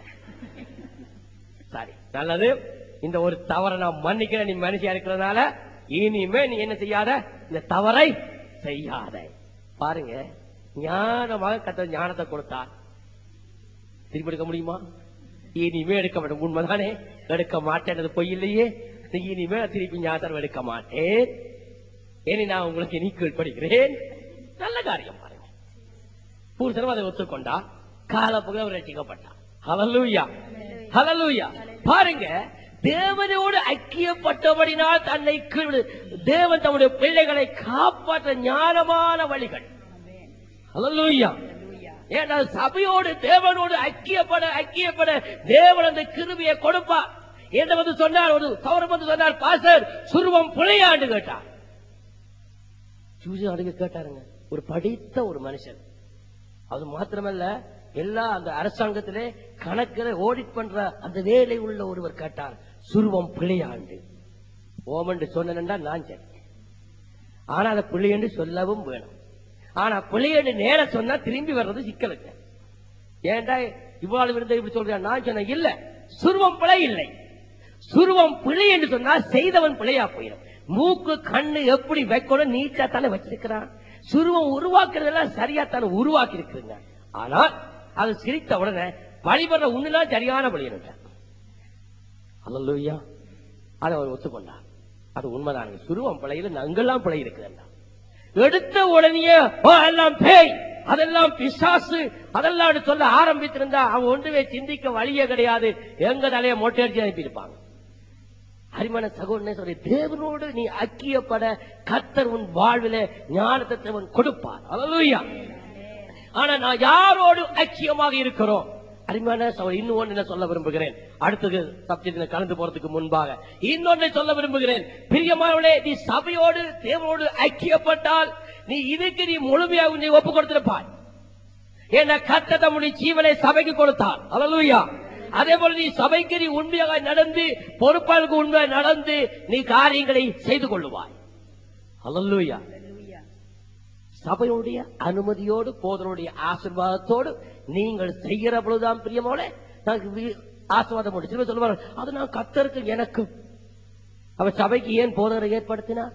சரி, நல்லது, இந்த ஒரு தவறை நான் மன்னிக்கிறேன், நீ மனுஷியா இருக்கிறதுனால இனிமே நீ என்ன செய்யாத, இந்த தவறை செய்யாத. பாருங்க, ஞானமாக கத்த ஞானத்தை கொடுத்தார். திருப்பி எடுக்க முடியுமா? இனிமே எடுக்க மாட்டேன். உண்மைதானே, எடுக்க மாட்டேன், பொய் இல்லையே. இனிமே திருப்பி ஞாபகம் எடுக்க மாட்டேன், இனி நான் உங்களுக்கு நீ கீழ்ப்படுகிறேன். நல்ல காரியம். பாருங்க, புருஷனும் அதை ஒத்துக்கொண்டா, காலப்போக அவர் ரட்சிக்கப்பட்டார். ஹல்லேலூயா, ஹல்லேலூயா. பாருங்க, தேவனோடு ஐக்கியப்பட்டபடினால் தன்னை தேவன் தம்முடைய பிள்ளைகளை காப்பாற்ற ஞானமான வழிகள். ஹல்லேலூயா. ஏன்னா சபையோடு தேவனோடு ஐக்கியப்பட தேவன் அந்த கிருபையை கொடுப்பார் என்று வந்து சொன்னார். ஒரு சௌரம் வந்து சொன்னார், பாஸ்டர் சுருவம் பிழையாண்டு கேட்டார். கேட்டாருங்க, ஒரு படித்த ஒரு மனுஷன். அது மாத்திரமல்ல, எல்லா அந்த அரசாங்கத்திலே கணக்கில் ஆடிட் பண்ற அந்த வேலை உள்ள ஒருவர் கேட்டார், சுருவம் பிழையாண்டு ஓமண்டு சொன்னா நான் சரி, ஆனா அதை பிள்ளை என்று சொல்லவும் வேணும். ஆனா பிள்ளை என்று நேரம் சொன்னா திரும்பி வர்றது சிக்கலுக்கு. ஏன்டா இவ்வளவு இருந்த இப்படி சொல்ற? நான் சொன்ன இல்ல, சுருவம் பிழை இல்லை. சுருவம் பிழை என்று சொன்னா செய்தவன் பிழையா போயிடும். மூக்கு கண்ணு எப்படி வைக்கணும் நீட்டா தானே வச்சிருக்கிறான். சுருவம் உருவாக்குறதெல்லாம் சரியா தானே உருவாக்கி இருக்குங்க. ஆனால் அது சிரித்த உடனே வழிபடுற உண்மைதான் சரியான வழியினுங்க. அல்லேலூயா. அதை அவர் ஒத்துக்கொண்டார். அது உண்மைதானுங்க. சுருவம் பிழையில நாங்கெல்லாம் பிழை இருக்குதுன்னா எடுத்த உடனே எல்லாம் பேய், அதெல்லாம் பிசாசு, அதெல்லாம் சொல்ல ஆரம்பித்திருந்தா அவன் ஒன்றுமே சிந்திக்க வழியே கிடையாது. எங்க தலையை மொட்டையடிச்சு அனுப்பியிருப்பாங்க. அருமையான சகோதரனே சொல்லி, தேவனோடு நீ ஐக்கியப்பட கர்த்தர் உன் வாழ்வில ஞானத்தை தேவன் கொடுப்பார். அல்லேலூயா. ஆனா நான் யாரோடு ஐக்கியமாக இருக்கிறோம்? அருமையான சகோதரன், இன்னொன்று என்ன சொல்ல விரும்புகிறேன். அடுத்தது சப்ஜெக்ட் கலந்து போறதுக்கு முன்பாக இன்னொன்றை சொல்ல விரும்புகிறேன். பிரியமானவர்களே, நீ சபையோடு தேவனோடு ஐக்கியப்பட்டால் நீ இதுக்கு நீ முழுமையாக நீ ஒப்பு கொடுத்திருப்பாய். ஏன்னா கர்த்தர் தம்முடைய ஜீவனை சபைக்கு கொடுத்தார். அல்லேலூயா. அதே போல நீ சபைக்கு நீ உண்மையாக நடந்து, பொறுப்பாளருக்கு உண்மையாக நடந்து நீ காரியங்களை செய்து கொள்ளுவாய். அல்லேலூயா. சபையுடைய அனுமதியோடு போதனுடைய ஆசீர்வாதத்தோடு நீங்கள் செய்கிற பொழுதுதான் பிரியமானவர்களே ஆசீர்வாதம் உண்டு. சில சொல்லுவாங்க, அது நான் கர்த்தருக்கு எனக்கு. அவர் சபைக்கு ஏன் போதகரை ஏற்படுத்தினார்?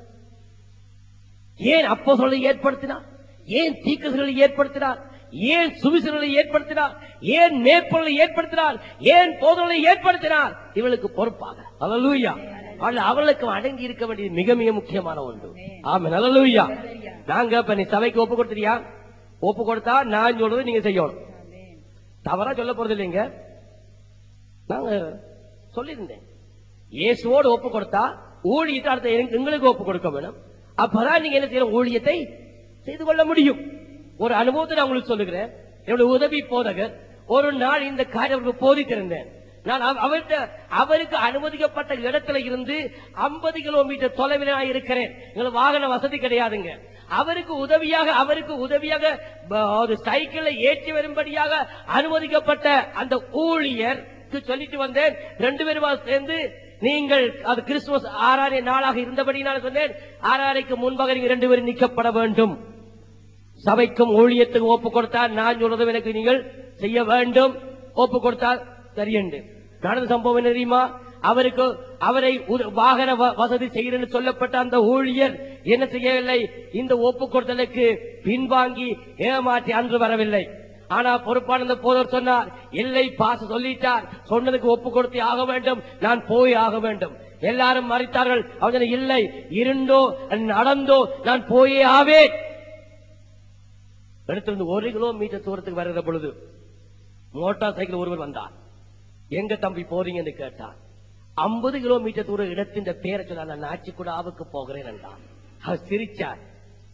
ஏன் அப்போஸ்தலரை ஏற்படுத்தினார்? ஏன் தீர்க்கதரிசிகளை ஏற்படுத்தினார்? ஏன் சுவிசேஷகர்களை ஏற்படுத்தினார்? ஏன் மேய்ப்பர்களை ஏற்படுத்தினார்? ஏன் போதகரை ஏற்படுத்தினார்? இவளுக்கு பொறுப்பாக. அல்லேலூயா. அவளுக்கு அடங்கி இருக்க வேண்டியது மிக மிக முக்கியமான ஒன்று. ஆமென். அல்லேலூயா. நாங்க இப்ப நீ சபைக்கு ஒப்பு கொடுத்தியா? ஒப்பு கொடுத்தா நான் சொல்றது நீங்க செய்யணும். தவறா சொல்ல போறது இல்லைங்க. நாங்க சொல்லியிருந்தேன், இயேசுவோடு ஒப்பு கொடுத்தா ஊழியத்தை அடுத்த எங்களுக்கு ஒப்பு கொடுக்க வேணும். அப்பதான் நீங்க என்ன செய்யணும்? ஊழியத்தை செய்து கொள்ள முடியும். ஒரு அனுபவத்தை நான் உங்களுக்கு சொல்லுகிறேன். என்னுடைய உதவி போதகர் ஒரு நாள் இந்த காரியம் போதித்திருந்தேன். நான் அவருக்கு அனுமதிக்கப்பட்ட இடத்துல இருந்து 50 கிலோமீட்டர் தொலைவில் நான் இருக்கிறேன். எங்களுக்கு வாகன வசதி கிடையாதுங்க. அவருக்கு உதவியாக ஒரு சைக்கிளை ஏற்றி வரும்படியாக அனுமதிக்கப்பட்ட அந்த ஊழியருக்கு சொல்லிட்டு வந்தேன். 2 பேரும் சேர்ந்து, நீங்கள் அது கிறிஸ்துமஸ் ஆராதனை நாளாக இருந்தபடி நான் சொன்னேன், ஆராதனைக்கு முன்பாக நீங்க 2 பேரும் நிற்கப்பட வேண்டும். சபைக்கும் ஊழியத்துக்கும் ஒப்பு கொடுத்தால் நான் சொல்றதும் எனக்கு நீங்கள் செய்ய வேண்டும். ஒப்பு கொடுத்தால் சரியென்று நடந்த சம்பவம் என்ன தெரியுமா? அவரை வாகன வசதி செய்கிறேன்னு சொல்லப்பட்ட அந்த ஊழியர் என்ன செய்யவில்லை? இந்த ஒப்பு கொடுத்தலுக்கு பின்வாங்கி ஏமாற்றி அன்று வரவில்லை. ஆனா பொறுப்பான போதர் சொன்னார், இல்லை பாச சொல்லிட்டார், சொன்னதுக்கு ஒப்பு கொடுத்து ஆக வேண்டும், நான் போய் ஆக வேண்டும். எல்லாரும் மறைத்தார்கள். அவங்க இல்லை, இருந்தோ நடந்தோ நான் போயே ஆவேன். எடுத்திருந்து 1 கிலோமீட்டர் தூரத்துக்கு வருகிற பொழுது மோட்டார் சைக்கிள் ஒருவர் வந்தார். எங்க தம்பி போறீங்க என்று கேட்டார். 50 கிலோமீட்டர் தூரம் இடத்தின் பேரை சொன்னார். நான் ஆட்சிக்குடாவுக்கு போகிறேன் என்றார். அவர் சிரிச்சார்.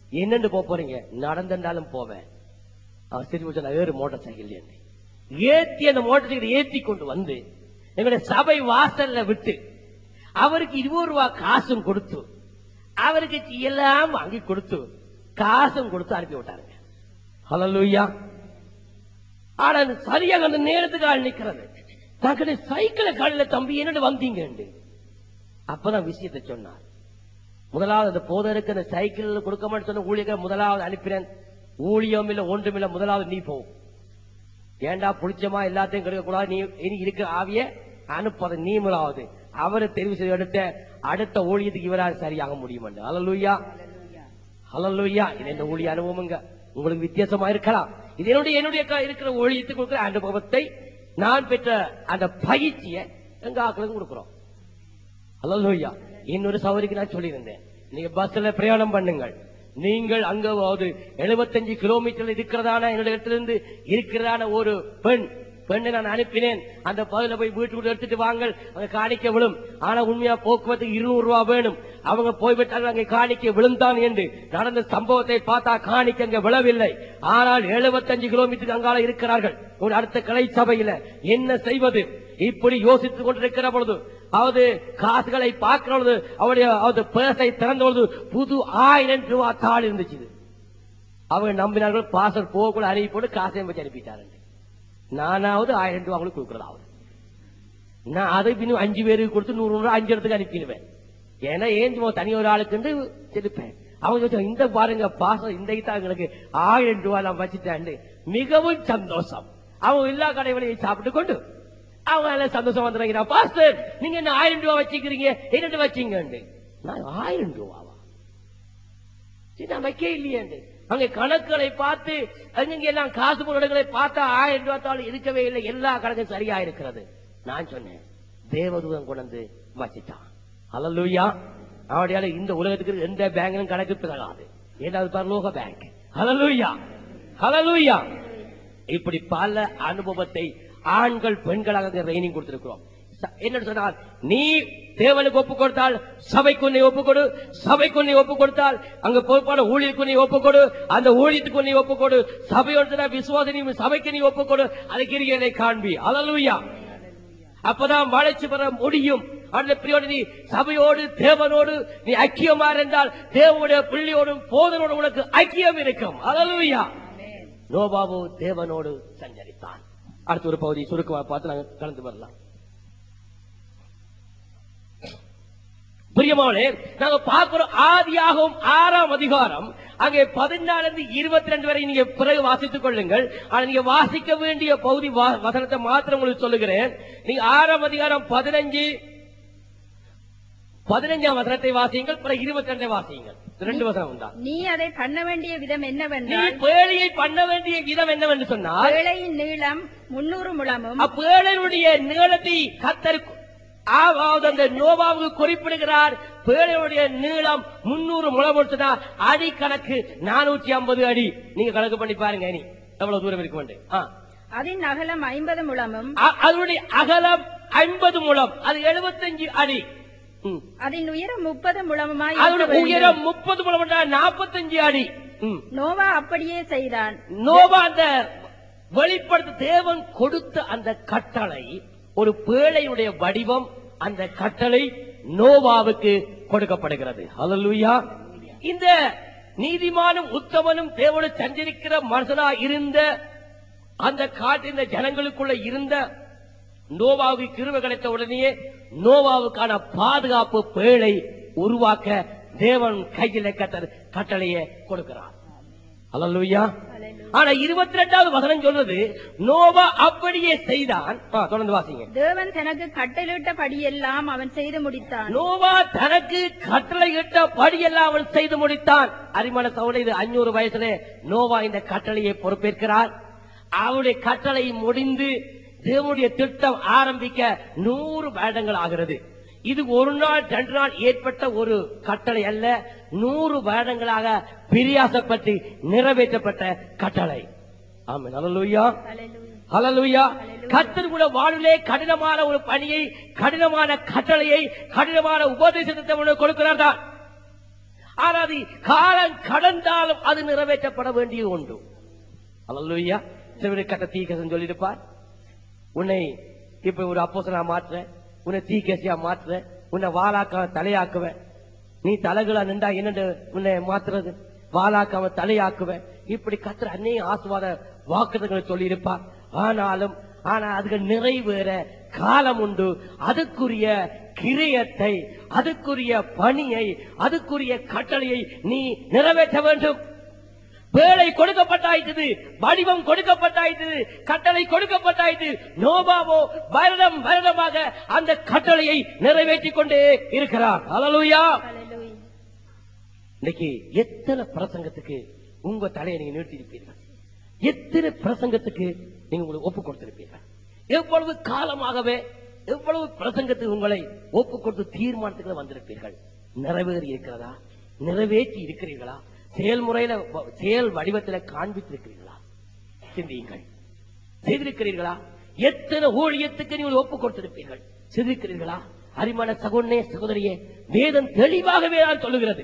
என்னன்னு போறீங்க? நடந்தாலும் போவேன். அவர் சரி சொன்ன ஏறு மோட்டார் சைக்கிள் ஏத்தி அந்த மோட்டார் சைக்கிள் ஏத்தி கொண்டு வந்து எங்களுடைய சபை வாசல்ல விட்டு அவருக்கு 20 ரூபாய் காசும் கொடுத்து அவருக்கு எல்லாம் வாங்கி கொடுத்து காசும் கொடுத்து அனுப்பி விட்டாருங்க. ஹல்லேலூயா. ஆனா சரியாக அந்த நேரத்துக்கு ஆள் நிக்கிறது. தங்களுடைய சைக்கிளை காலையில தம்பி என்னோட வந்தீங்க. அப்பதான் விஷயத்தை சொன்னார். முதலாவது அந்த போதருக்கு அந்த சைக்கிள் கொடுக்க மாட்டேன்னு சொன்ன ஊழியர்கள் முதலாவது அனுப்பினேன். ஊழியம் இல்ல ஒன்றும் இல்ல, முதலாவது நீ போ. ஏண்டா புளிச்சமா எல்லாத்தையும் கெடுக்க கூடாது, நீ இனி இருக்கிற ஆவிய அனுப்பது நீ முதலாவது. அவரை தெரிவு செய்து எடுத்த அடுத்த ஊழியத்துக்கு இவரால் சரியாக முடியும். ஹல்லேலூயா, ஹல்லேலூயா. இது இந்த ஊழிய அனுபவம்ங்க. உங்களுக்கு வித்தியாசமா இருக்கலாம். இது என்னுடைய இருக்கிற ஊழியத்துக்கு கொடுக்கிற அனுபவத்தை நான் பெற்ற அந்த பயிற்சியை எங்க ஆக்களுக்கு கொடுக்கிறோம். ஹல்லேலூயா. இன்னொரு சௌகரிக்கு நான் சொல்லியிருந்தேன், நீங்க பஸ்ல பிரயாணம் பண்ணுங்கள். நீங்கள் அங்க 75 கிலோமீட்டர் இருக்கிறதான என்னுடைய இடத்திலிருந்து இருக்கிறதான ஒரு பெண்ணை நான் அனுப்பினேன். அந்த பகுதியில போய் வீட்டுக்குள்ள எடுத்துட்டு வாங்கள், அங்க காணிக்க விழும். ஆனா உண்மையா போக்குவரத்துக்கு 200 ரூபாய் வேணும். அவங்க போய்விட்டாங்க, அங்கே காணிக்க விழுந்தான் என்று நடந்த சம்பவத்தை பார்த்தா காணிக்க அங்க விழவில்லை. ஆனால் 75 கிலோமீட்டர் அங்கால இருக்கிறார்கள். ஒரு அடுத்த கிளை சபையில என்ன செய்வது இப்படி யோசித்துக் கொண்டிருக்கிற பொழுது, அவது காசுகளை பார்க்கிற பொழுது அவருடைய பேசை திறந்த பொழுது புது 1000 ரூபாய் தாள் இருந்துச்சு. அவங்க நம்பினார்கள். பாசல் போகக்கூட அறிவி போட்டு காசையும் வச்சு அனுப்பிட்டாரு. நானாவது 1000 ரூபாய் அவங்களுக்கு கொடுக்கறதாவது. நான் அதை பின்னும் 5 பேருக்கு கொடுத்து 100 ரூபாய் 5 இடத்துக்கு அனுப்பிடுவேன். ஏன்னா ஏன் தனி ஒரு ஆளுக்கு செலுப்பேன். அவங்க இந்த பாருங்க பாசம் இந்த எங்களுக்கு 1000 ரூபாய் நான் வச்சுட்டேன். மிகவும் சந்தோஷம். அவங்க எல்லா கடைகளையும் சாப்பிட்டு கொண்டு அவங்க எல்லாம் சந்தோஷம் வந்துடுறாங்க. பாஸ்டர் நீங்க என்ன 1000 ரூபாய் வச்சுக்கிறீங்க, என்னட்டு வச்சீங்க? நான் 1000 ரூபாவா வைக்க இல்லையே. அங்க கணக்குகளை பார்த்து அங்க எல்லாம் காசு பொருட்களை பார்த்தா 1000 ரூபாய் தாள் இருக்கவே இல்லை. எல்லா கணக்கும் சரியா இருக்கிறது. நான் சொன்னேன் தேவதூதன் கொண்டு வச்சுட்டான். ஹல்லேலூயா. அவடையால இந்த உலகத்துக்கு எந்த பேங்கும் கணக்கு பிறகாது. ஏதாவது பரலோக பேங்க். ஹல்லேலூயா, ஹல்லேலூயா. இப்படி பல அனுபவத்தை ஆண்கள் பெண்களாக ட்ரைனிங் கொடுத்திருக்கிறோம். என்ன சொன்னால், நீ தேவனுக்கு ஒப்பு கொடுத்தால் சபைக்கு நீ ஒப்பு கொடு, சபைக்கு நீ ஒப்பு கொடுத்தால் அங்க பொறுப்பான ஊழியருக்கு நீ ஒப்பு கொடு, அந்த ஊழியத்துக்கு நீ ஒப்பு கொடு, சபையோட விசுவாச சபைக்கு நீ ஒப்பு கொடு, அதை கிரியை காண்பி. ஹல்லேலூயா. அப்பதான் வளர்ச்சி பெற முடியும். நீ சபையோடு தேவனோடு நீ ஐக்கியமா இருந்தால் தேவனுடைய பிள்ளையோடும் போதனோடு உனக்கு ஐக்கியம் இருக்கும். ஹல்லேலூயா. நோவாவு தேவனோடு சஞ்சரித்தான். அடுத்த ஒரு பகுதி சுருக்கமாக பார்த்து நாங்கள் கலந்து வரலாம். பிரியமானே, நாங்க பார்க்கிறோம் ஆதியாகமம் 6ஆம் அதிகாரம் அங்கே 14 22 வரை நீங்க பிறகு வாசித்துக் கொள்ளுங்கள். ஆனா நீங்க வாசிக்க வேண்டிய பகுதி வசனத்தை மாத்திரம் உங்களுக்கு சொல்லுகிறேன். நீங்க 6ஆம் அதிகாரம் 15ஆம் வசனத்தை வாசியுங்கள், பிறகு 22 வாசியுங்கள். 2 வசனம் தான். நீ அதை பண்ண வேண்டிய விதம் என்னவென்றால், நீ பேழையை பண்ண வேண்டிய விதம் என்னவென்று சொன்னால், பேழையின் நீளம் 300 முழமும், அப்பேழையுடைய நீளத்தை கர்த்தர் அந்த நோவாவுக்கு குறிப்பிடுகிறார். பேழையுடைய நீளம் 300 முழம். அடி கணக்கு 450 அடி. நீங்க கணக்கு பண்ணி பாருங்க நீ எவ்வளவு தூரம் இருக்க வேண்டும். அதன் அகலம் 50 முழமும், அதனுடைய அகலம் 50 முழம், அது 75 அடி. அதன் உயரம் 30 முழமுமாய், அதனுடைய உயரம் 30 முழம் என்றால் 45 அடி. நோவா அப்படியே செய்தான். நோவா அந்த வெளிப்படுத்த தேவன் கொடுத்த அந்த கட்டளை ஒரு பேழையுடைய வடிவம். அந்த கட்டளை நோவாவுக்கு கொடுக்கப்படுகிறது. ஹல்லேலூயா. இந்த நீதிமானும் உத்தமனும் தேவனோடு சஞ்சரிக்கிற மனுஷனா இருந்த அந்த காட்டின் ஜனங்களுக்குள்ள இருந்த நோவாவுக்கு கிருபை கிடைத்த உடனே நோவாவுக்கான பாதுகாப்பு பேழை உருவாக்க தேவன் கையில கட்டளையை கொடுக்கிறார். ஹல்லேலூயா. ஆனா 22வது வசனம் சொல்றது நோவா அப்படியே செய்தான். தொடர்ந்து வாசிங்க. தேவன் தனக்கு கட்டளையிட்ட படியெல்லாம் அவன் செய்து முடித்தான். நோவா தனக்கு கட்டளையிட்ட படியெல்லாம் அவன் செய்து முடித்தான். அரிமான சவுளை 500 வயசுல நோவா இந்த கட்டளையை பொறுப்பேற்கிறார். அவருடைய கட்டளை முடிந்து தேவனுடைய திட்டம் ஆரம்பிக்க 100 வருடங்கள் ஆகிறது. இது ஒரு நாள் 2 நாள் ஏற்பட்ட ஒரு கட்டளை அல்ல, 100 வருடங்களாக பிரியாசப்பட்டு நிறைவேற்றப்பட்ட கட்டளை. ஆமென். ஹல்லேலூயா, ஹல்லேலூயா. கர்த்தர் கூட வாழ்விலே கடினமான ஒரு பணியை, கடினமான கட்டளையை, கடினமான உபதேசத்தை கொடுக்கிறார் தான். ஆனால் காலம் கடந்தாலும் அது நிறைவேற்றப்பட வேண்டிய ஒன்று. அல்லேலூயா. சிவரு கட்ட தீக்கசன் சொல்லியிருப்பார், உன்னை இப்ப ஒரு அப்போஸ்தலனா மாற்றுறேன், உன்னை தீக்கசியா மாற்றுறேன், உன்னை வாளாக்காம தலையாக்குவேன். நீ தலைகளா நின்றா என்னண்டு உன்னை மாத்துறது, வாளாக்காம தலையாக்குவேன். இப்படி கத்திர அநேக ஆசீர்வாத வாக்குறுதிகளை சொல்லி இருப்பார். ஆனா அதுக்கு நிறைவேற காலம் உண்டு. அதுக்குரிய கிரியத்தை, அதுக்குரிய பணியை, அதுக்குரிய கட்டளையை நீ நிறைவேற்ற வேண்டும். வேலை கொடுக்கப்பட்டாயிற்று, வடிவம் கொடுக்கப்பட்டாயிற்று, கட்டளை கொடுக்கப்பட்டாயிற்று. நோவாவோ வருடம் வருடமாக அந்த கட்டளையை நிறைவேற்றிக் கொண்டே இருக்கிறார். அல்லேலூயா. இன்னைக்கு எத்தனை பிரசங்கத்துக்கு உங்க தலையை நீங்க நிறுத்தியிருப்பீர்கள்? எத்தனை பிரசங்கத்துக்கு நீங்க உங்களுக்கு ஒப்பு கொடுத்திருப்பீர்கள்? எவ்வளவு காலமாகவே எவ்வளவு பிரசங்கத்துக்கு உங்களை ஒப்பு கொடுத்து தீர்மானத்துக்கு வந்திருப்பீர்கள்? நிறைவேறி இருக்கிறதா? நிறைவேற்றி இருக்கிறீர்களா? செயல்முறையில செயல் வடிவத்தில் காண்பித்திருக்கிறீர்களா? சிந்தியுங்கள். செய்திருக்கிறீர்களா? எத்தனை ஊழியத்துக்கு நீங்கள் ஒப்பு கொடுத்திருப்பீர்கள்? செய்திருக்கிறீர்களா? அருமையான சகோதரனே சகோதரியே, வேதம் தெளிவாகவே நான் சொல்லுகிறது.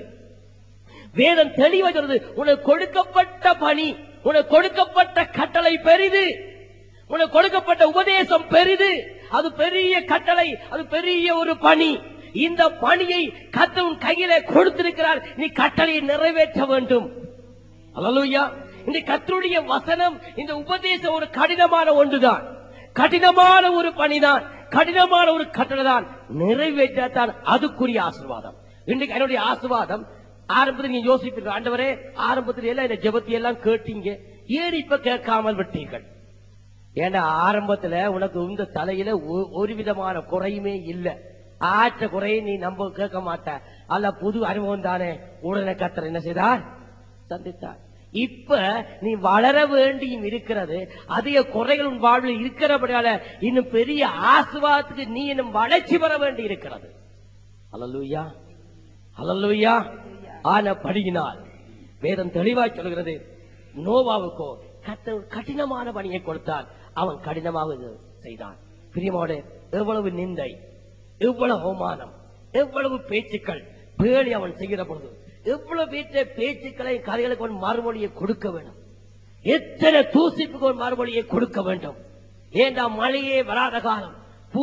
வேதம் தெளிவாகிறது. உனக்கு கொடுக்கப்பட்ட பணி, உனக்கு கொடுக்கப்பட்ட கட்டளை பெரிது, உனக்கு கொடுக்கப்பட்ட உபதேசம் பெரிது. அது பெரிய கட்டளை, அது பெரிய ஒரு பணி. இந்த பணியை கர்த்தர் கையிலே கொடுத்திருக்கிறார். நீ கட்டளையை நிறைவேற்ற வேண்டும். அல்லேலூயா. இந்த கர்த்தருடைய வசனம், இந்த உபதேசம் ஒரு கடினமான ஒன்றுதான், கடினமான ஒரு பணிதான், கடினமான ஒரு கட்டளை தான். நிறைவேற்றத்தான் அதுக்குரிய ஆசீர்வாதம். இன்றைக்கு என்னுடைய ஆசீர்வாதம் ஆரம்பத்தில் நீங்க யோசிப்பீர்கள், ஆண்டவரே ஆரம்பத்தில் எல்லாம் இந்த ஜெபத்தை எல்லாம் கேட்டீங்க, ஏன் இப்ப கேட்காமல் விட்டீர்கள்? ஏன்னா ஆரம்பத்துல உனக்கு இந்த தலையில ஒரு விதமான குறையுமே இல்லை. ஆற்ற குறையை நீ நம்ப கேட்க மாட்ட. அல்ல புது அனுபவம் தானே. உடனே கர்த்தர் என்ன செய்தார்? சந்தித்தார். இப்ப நீ வளர வேண்டியும் இருக்கிறது. அதிக குறைகள் உன் வாழ்வில் இருக்கிறபடியால இன்னும் பெரிய ஆசீர்வாதத்துக்கு நீ இன்னும் வளர்ச்சி பெற வேண்டி இருக்கிறது. அல்லேலூயா, அல்லேலூயா. ஆனபடியினால் வேதம் தெளிவாய் சொல்கிறது, நோவாவுக்கோ கர்த்தர் கடினமான பணியை கொடுத்தார், அவன் கடினமாக செய்தான். பிரியமானே, எவ்வளவு நிந்தை, எவ்வளவு அவமானம், எவ்வளவு பேச்சுக்கள் பேடி அவன் செய்கிற பொழுது, எவ்வளவு வீட்டை பேச்சுக்களை கதைகளுக்கு அவன் மறுமொழியை கொடுக்க வேண்டும். எத்தனை தூசிப்புக்கு ஒரு மறுமொழியை கொடுக்க வேண்டும். ஏண்டா மழையே வராத காலம்,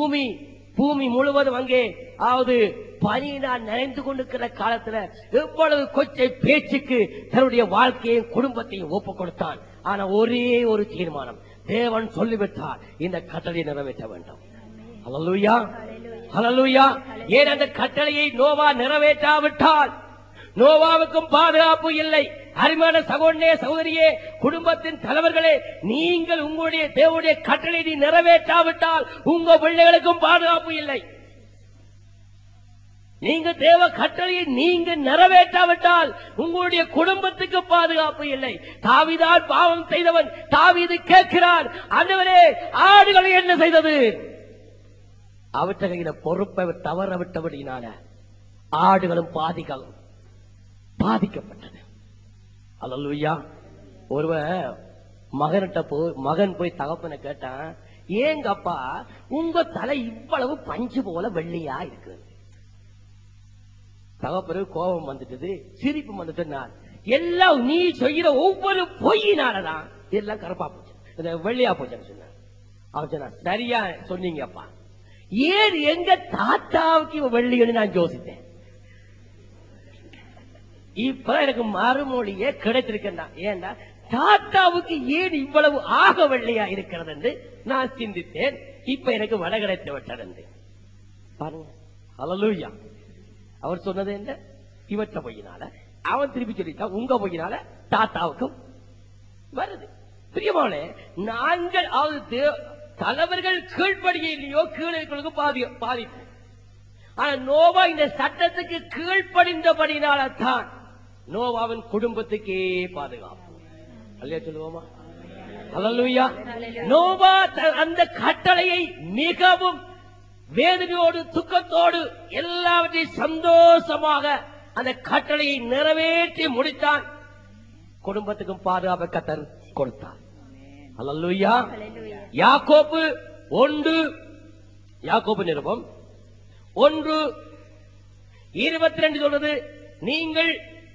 பூமி முழுவதும் அங்கே அதாவது பனியினால் நனைந்து கொண்டிருக்கிற காலத்துல எவ்வளவு கொச்சை பேச்சுக்கு தன்னுடைய வாழ்க்கையையும் குடும்பத்தையும் ஒப்பு கொடுத்தான். ஆனா ஒரே ஒரு தீர்மானம், தேவன் சொல்லிவிட்டார், இந்த கட்டளையை நிறைவேற்ற வேண்டும். அல்லேலூயா, அல்லேலூயா. ஏன் அந்த கட்டளையை நோவா நிறைவேற்றாவிட்டால் நோவாவுக்கும் பாதுகாப்பு இல்லை. அருமையான சகோதரனே சகோதரியே, குடும்பத்தின் தலைவர்களே, நீங்கள் உங்களுடைய தேவனுடைய கட்டளையை நிறைவேற்றாவிட்டால் உங்க பிள்ளைகளுக்கும் பாதுகாப்பு இல்லை. நீங்க தேவ கட்டளையை நீங்க நிறைவேற்றாவிட்டால் உங்களுடைய குடும்பத்துக்கு பாதுகாப்பு இல்லை. தாவீதான் பாவம் செய்தவன். தாவீது கேட்கிறார், ஆண்டவரே ஆடுகளை என்ன செய்தது? அவற்றையில பொறுப்பை தவற விட்டபடியினால ஆடுகளும் பாதிக்கப்பட்டது. அல்லேலூயா. ஒருவன் மகன் போய் தகப்பனை கேட்டான், ஏங்கப்பா உங்க தலை இவ்வளவு பஞ்சு போல வெள்ளையா இருக்கு? தகப்பனுக்கு கோபம் வந்துட்டது, சிரிப்பு வந்துட்டு, எல்லாம் நீ செய்கிற ஒவ்வொரு பொய்யினாலதான் எல்லாம் கருப்பா போச்சு, வெள்ளையா போச்சுன்னு சொன்னான். அவன் சொன்னான், சரியா சொன்னீங்கப்பா, ஏன் எங்க தாத்தாவுக்கு வெள்ளின்னு நான் யோசித்தேன். இப்ப எனக்கு மறுமொழியே கிடைத்திருக்கேன். ஏன்னா தாத்தாவுக்கு ஏன் இவ்வளவு ஆக வெள்ளையா இருக்கிறது என்று நான் சிந்தித்தேன். இப்ப எனக்கு வட கிடைத்து விட்டது பாருங்க. அல்லேலூயா. அவர் சொன்னது என்ன? இவற்ற பொய்யினால அவன் திருப்பி சொல்லிட்டான், உங்க பொய்யினால தாத்தாவுக்கும் வருது. பிரியமானே, நாங்கள் தலைவர்கள் கீழ்ப்படியிலையோ கீழே பாதிப்பு. ஆனா நோவா இந்த சட்டத்துக்கு கீழ்ப்படிந்தபடினால தான் நோவாவின் குடும்பத்துக்கே பாதுகாப்பு. அல்லையா சொல்லுவோமா? அல்லேலூயா. நோவா அந்த கட்டளையை மிகவும் வேதனையோடு துக்கத்தோடு எல்லாவற்றையும் சந்தோஷமாக அந்த கட்டளையை நிறைவேற்றி முடித்தான். குடும்பத்துக்கும் பாதுகாப்பு கர்த்தர் கொடுத்தார். அல்லேலூயா. யாக்கோபு 1, யாக்கோபு நிருபம் 1:22 சொல்றது, நீங்கள்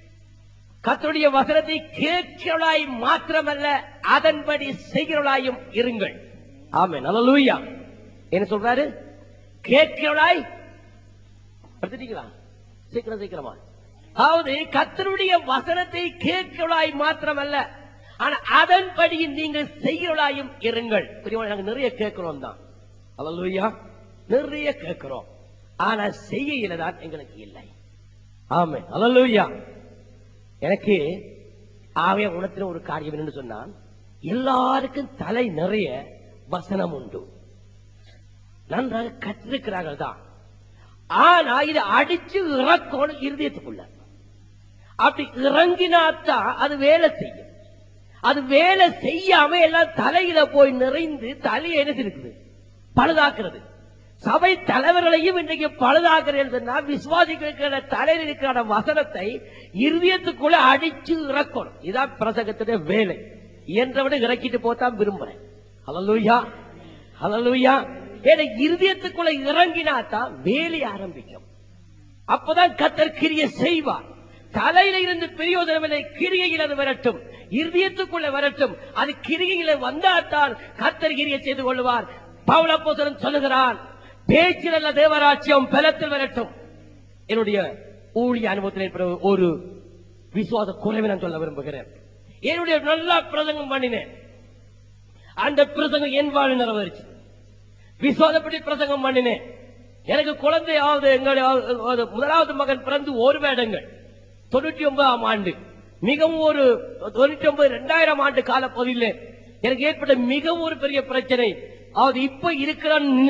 கர்த்தருடைய வசனத்தை கேட்கிறவளாய் மாத்திரமல்ல அதன்படி செய்கிறவளாயும் இருங்கள். ஆமென். அல்லேலூயா. என்ன சொல்றாரு? கேட்கிறவளாய் படுத்துட்டீங்களா? சீக்கிரமா. அதாவது கர்த்தருடைய வசனத்தை கேட்கிறவளாய் மாத்திரமல்ல, ஆனா அதன்படி நீங்கள் செய்கிறவளாயும் இருங்கள். நாங்க நிறைய கேட்கிறோம் தான். அல்லேலூயா. நிறைய கேட்கிறோம், ஆனா செய்யல தான் எங்களுக்கு இல்லை. ஆமென். அல்லேலூயா. எனக்கு ஆவே உணர்த்தின ஒரு காரியம் என்னன்னு சொன்னா, எல்லாருக்கும் தலை நிறைய வசனம் உண்டு, நன்றாக கற்றிருக்கிறார்கள் தான். ஆனா இது அடிச்சு இறக்கணும் இருதயத்துக்குள்ள. அப்படி இறங்கினாத்தான் அது வேலை செய்யும். அது வேலை செய்யாம எல்லாம் தலையில போய் நிறைந்து தலையை என்ன இருக்குது பழுதாக்குறது. சபை தலைவர்களையும் இன்றைக்கு பழுதாக்குறது. விசுவாசிக்கிற தலையில் இருக்கிற வசனத்தை இருதயத்துக்குள்ள அடிச்சு இறக்கணும். இதான் பிரசங்கத்துடைய வேலை. என்றவிட இறக்கிட்டு போத்தான் விரும்புறேன். அல்லேலூயா. அல்லேலூயா. இருதயத்துக்குள்ள இறங்கினாத்தான் வேலை ஆரம்பிக்கும். அப்பதான் கர்த்தர் கிரியை செய்வார். தலையில இருந்து பிரயோஜனமில்லை, கிரியையில் அது வரட்டும், இருதயத்துக்குள்ள வரட்டும். அது கிரியையில வந்தால்தான் கர்த்தர் கிரியை செய்து கொள்வார். பவுல் அப்போஸ்தலன் சொல்லுகிறான், பேச்சில் அல்ல தேவராட்சியம் பலத்தில் வரட்டும். என்னுடைய ஊழிய அனுபவத்தில் ஒரு விசுவாச குறைவை நான் சொல்ல விரும்புகிறேன். என்னுடைய நல்லா பிரசங்கம் பண்ணினேன். அந்த பிரசங்கம் என் வாழ்வில் நிறைவேறிச்சு. விசுவாசப்படி பிரசங்கம் பண்ணினேன். எனக்கு குழந்தையாவது எங்களுடைய முதலாவது மகன் பிறந்து 1 வருடங்கள் 99ஆம் ஆண்டு, மிகவும் ஒரு 99 2000 ஆண்டு கால பகுதியில் எனக்கு ஏற்பட்ட மிகவும் ஒரு பெரிய பிரச்சனை. அது இப்ப இருக்கிற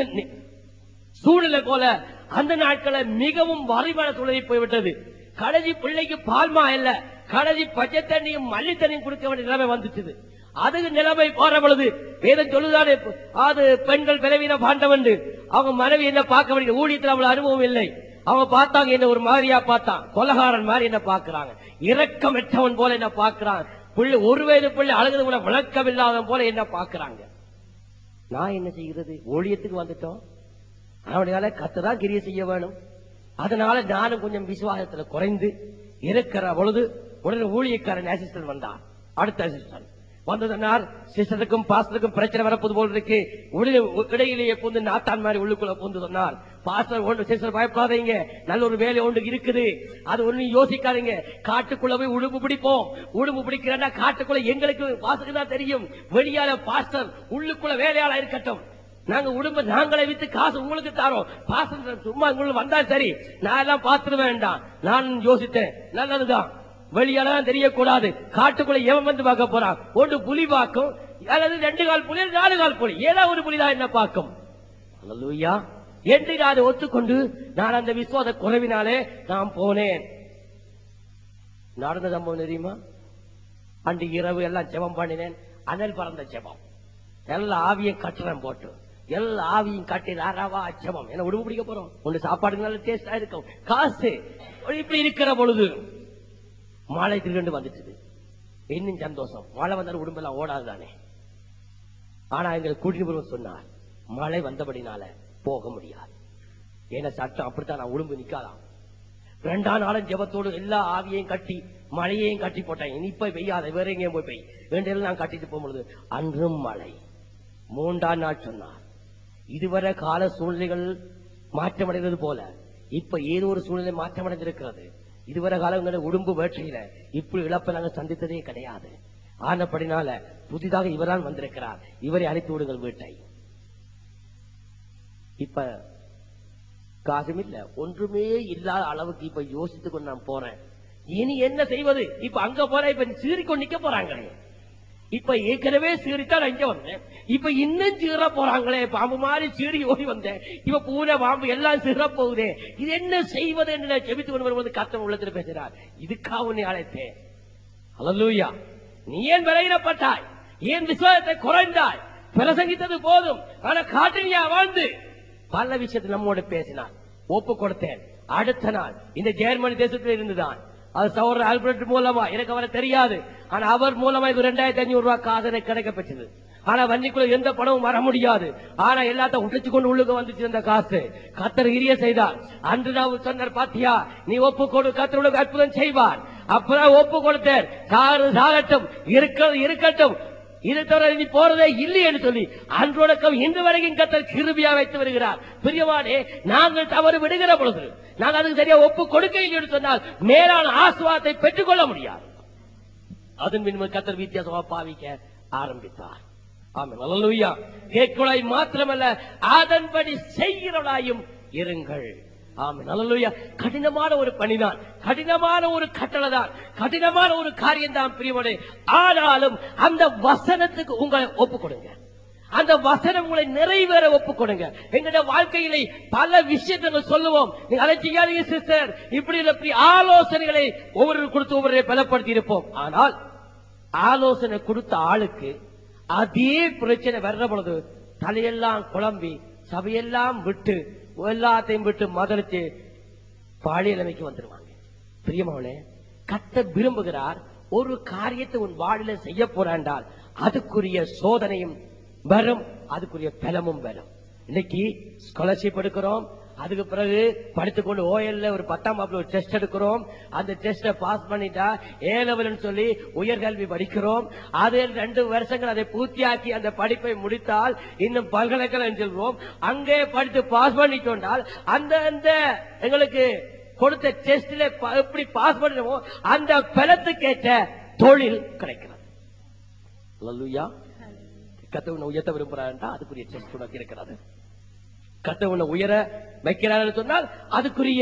சூழ்நிலை போல அந்த நாட்களை மிகவும் வறிவான சூழ்நிலை போய்விட்டது. கடைசி பிள்ளைக்கு பால்மா இல்ல, கடைசி பச்சை தண்ணியும் மல்லி தண்ணியும் கொடுக்க வேண்டிய நிலைமை வந்துச்சு. அதுக்கு நிலைமை போற பொழுது வேதம் சொல்லுதானே, அது பெண்கள் பலவீன பாண்டவன். அவங்க மனைவி என்ன பார்க்க வேண்டிய ஊழியத்தில் அவ்வளவு அனுபவம் இல்லை. அவங்க பார்த்தாங்க, என்ன ஒரு மாதிரியா பார்த்தான், கொலகாரன் மாதிரி என்ன பாக்குறாங்க, இரக்கமற்றவன் போல என்ன பாக்குறாங்க, பிள்ளை 1 வயது பிள்ளை அழுகிறது கூட விளக்கம் இல்லாதவன் போல என்ன பாக்குறாங்க. நான் என்ன செய்கிறது? ஊழியத்துக்கு வந்துட்டோம், அவனால கத்ததான் கிரியை செய்ய வேணும். அதனால நானும் கொஞ்சம் விசுவாசத்துல குறைந்து இருக்கிற பொழுது உடனே ஊழியக்காரன் அசிஸ்டன்ட் வந்தான். அடுத்த அசிஸ்டன்ட் வந்ததனால் சிஸ்டருக்கும் பாஸ்டருக்கும் பிரச்சனை வரப்போது போல் இருக்கு. இடையிலேயே புந்து நாத்தான் மாதிரி உள்ளுக்குள்ள புந்து சொன்னார், பாஸ்டர் ஒன்று சிஸ்டர் பயப்படாதீங்க, நல்ல ஒரு வேலை ஒன்று இருக்குது, அது ஒண்ணு யோசிக்காதீங்க, காட்டுக்குள்ள போய் உடுப்பு பிடிப்போம். உடுப்பு பிடிக்கிறா காட்டுக்குள்ள எங்களுக்கு பாஸ்டருக்கு தான் தெரியும், வெளியால பாஸ்டர் உள்ளுக்குள்ள வேலையாளா இருக்கட்டும், நாங்க உடும்ப நாங்களே வித்து காசு உங்களுக்கு தாரோம், பாஸ்டர் சும்மா உங்களுக்கு வந்தா சரி, நான் எல்லாம் பார்த்துட வேண்டாம். நான் யோசித்தேன், நல்லதுதான், வெளியாலாம் தெரியக்கூடாது, காட்டுக்குள்ள எவன் வந்து பார்க்க போறான், ஒன்று புலி பார்க்கும், அல்லது 2 கால் புலி 4 கால் புலி, ஏதாவது ஒரு புலிதான் என்ன பார்க்கும். அல்லேலூயா என்று அதை ஒத்துக்கொண்டு நான் அந்த விசுவாச குறைவினாலே நான் போனேன். நடந்த சம்பவம் தெரியுமா? அன்று இரவு எல்லாம் ஜெபம் பண்ணினேன். அனல் பறந்த ஜெபம், எல்லா ஆவியும் கட்டுறேன் போட்டு, எல்லா ஆவியும் கட்டி ராராவா ஜெபம். என்ன உடுப்பு பிடிக்க போறோம், ஒன்று சாப்பாடு நல்ல டேஸ்டா இருக்கும், காசு இப்படி இருக்கிற பொழுது மழை திடீர்னு வந்துட்டு, இன்னும் சந்தோஷம், மழை வந்தாலும் உடம்பெல்லாம் ஓடாதுதானே. ஆனா எங்களுக்கு கூட்டிட்டு சொன்னார், மழை வந்தபடினால போக முடியாது, ஏன்னா சட்டம் அப்படித்தான், நான் உடம்பு நிக்காதான். 2ஆம் நாளும் ஜெபத்தோடு எல்லா ஆவியையும் கட்டி மழையையும் கட்டி போட்டேன். இனி இப்ப பெய்யாத, வேற எங்கேயும் போய் பெய் வேண்டியெல்லாம் நான் கட்டிட்டு போகும்பொழுது அன்றும் மழை. 3ஆம் நாள் சொன்னார், இதுவரை கால சூழ்நிலைகள் மாற்றமடைந்தது போல இப்ப ஏதோ ஒரு சூழ்நிலை மாற்றமடைந்திருக்கிறது. இதுவரை காலங்களில் உடம்பு வேட்டையில இப்படி இழப்பை நாங்கள் சந்தித்ததே கிடையாது. ஆனப்படினால புதிதாக இவரான் வந்திருக்கிறார், இவரை அழைத்து விடுங்கள் வீட்டை. இப்ப காசும் இல்ல, ஒன்றுமே இல்லாத அளவுக்கு இப்ப யோசித்துக் கொண்டு நான் போறேன், இனி என்ன செய்வது? இப்ப அங்க போற, இப்ப சீறிக்கொண்டு நிக்க போறாங்களே, இப்ப ஏற்கனவே சீறித்தான் நான் இங்க வந்தேன், இப்ப இன்னும் சீற போறாங்களே, பாம்பு மாதிரி சீறி ஓடி வந்தேன், இப்ப பூனை பாம்பு எல்லாம் சீற போகுதே, இது என்ன செய்வது என்று நான் ஜெபித்து கொண்டு வரும்போது கர்த்தர் உள்ளத்தில் பேசுகிறார், இதுக்கா உன்னை அழைத்தேன். அல்லேலூயா. நீ ஏன் விளையிடப்பட்டாய், ஏன் விசுவாசத்தை குறைந்தாய், பிரசங்கித்தது போதும், ஆனா காட்டினியா வாழ்ந்து பல விஷயத்தில் நம்மோடு பேசினார், ஒப்பு கொடுத்தேன். அடுத்த நாள் இந்த ஜெர்மனி தேசத்தில் இருந்துதான், அது சகோதரர் ஆல்பர்ட் மூலமா, எனக்கு அவரை தெரியாது, ஆனா அவர் மூலமா 2500 ரூபாய் காசு கிடைக்கப்பட்டது. ஆனா வண்டிக்குள்ள எந்த பணமும் வர முடியாது. ஆனா எல்லாத்தையும் உடைச்சு கொண்டு உள்ளுக்கு வந்துச்சு அந்த காசு. கத்தர் கிரிய செய்தார். அன்று நான் சொன்னார், பாத்தியா நீ ஒப்பு கொடு, கத்தர் உனக்கு அற்புதம் செய்வார். அப்பதான் ஒப்பு கொடுத்தேன். சாகட்டும், இருக்கட்டும், இது தவிர நீ போறதே இல்லைன்னு சொல்லி அன்றொடக்கம் இன்று வரைக்கும் கத்தர் கிருபையா வைத்து வருகிறார். பிரியமானே, நாங்கள் தவறு விடுகிற பொழுது, நாங்கள் அதுக்கு சரியா ஒப்பு கொடுக்க இல்லைன்னு சொன்னால் மேலான ஆசீர்வாதத்தை பெற்றுக் கொள்ள முடியாது. அதன் பின்பு கத்தர் வித்தியாசமா பாவிக்க ஆரம்பித்தார். ஆமென், அல்லேலூயா. கேட்கலாய் மாத்திரமல்ல, அதன்படி செய்கிறவளாயும் இருங்கள். ஆமென், அல்லேலூயா. கடினமான ஒரு பணிதான், கடினமான ஒரு கட்டளை தான், கடினமான ஒரு காரியம் தான் பிரியமானே. ஆனாலும் அந்த வசனத்துக்கு உங்களை ஒப்பு கொடுங்க. அந்த வசனம் உங்களை நிறைவேற ஒப்பு கொடுங்க. எங்களுடைய வாழ்க்கையிலே பல விஷயத்தை சொல்லுவோம், நீங்க அதை செய்யாதீங்க சிஸ்டர், இப்படி ஆலோசனைகளை ஒவ்வொரு கொடுத்து ஒவ்வொரு பலப்படுத்தி இருப்போம். ஆனால் ஆலோசனை கொடுத்த ஆளுக்கு அதே பிரச்சனை வர்ற பொழுது தலையெல்லாம் குழம்பி சபையெல்லாம் விட்டு எல்லாத்தையும் விட்டு மதலிச்சு பாலியலமைக்கு வந்துருவாங்க. பிரியமானே, கர்த்தர் விரும்புகிறார், ஒரு காரியத்தை உன் வாழ்ல செய்ய போறாண்டால் அதுக்குரிய சோதனையும் வரும், அதுக்குரிய பலமும் வரும். இன்னைக்கு ஸ்காலர்ஷிப் எடுக்கிறோம், அதுக்கு பிறகு படித்துக்கொண்டு ஓஎல்ல ஒரு 10ஆம் வகுப்புல ஒரு டெஸ்ட் எடுக்கிறோம். அந்த டெஸ்ட பாஸ் பண்ணிட்டா ஏ லெவல் சொல்லி உயர்கல்வி படிக்கிறோம். அதில் 2 வருஷங்கள் அதை பூர்த்தியாக்கி அந்த படிப்பை முடித்தால் இன்னும் பல்கலைக்கழகம் செல்வோம். அங்கே படித்து பாஸ் பண்ணிக்கொண்டால் அந்த எங்களுக்கு கொடுத்த டெஸ்ட்ல எப்படி பாஸ் பண்ணுவோம் அந்த பலத்துக்கேற்ற தொழில் கிடைக்கிறது. அல்லேலூயா. கர்த்தர் உயர்த்த விரும்புறாருன்னா அதுக்குரிய டெஸ்ட் உனக்கு இருக்கிறது. கர்த்தர் உன்னை உயர வைக்கிறார் சொன்னால் அதுக்குரிய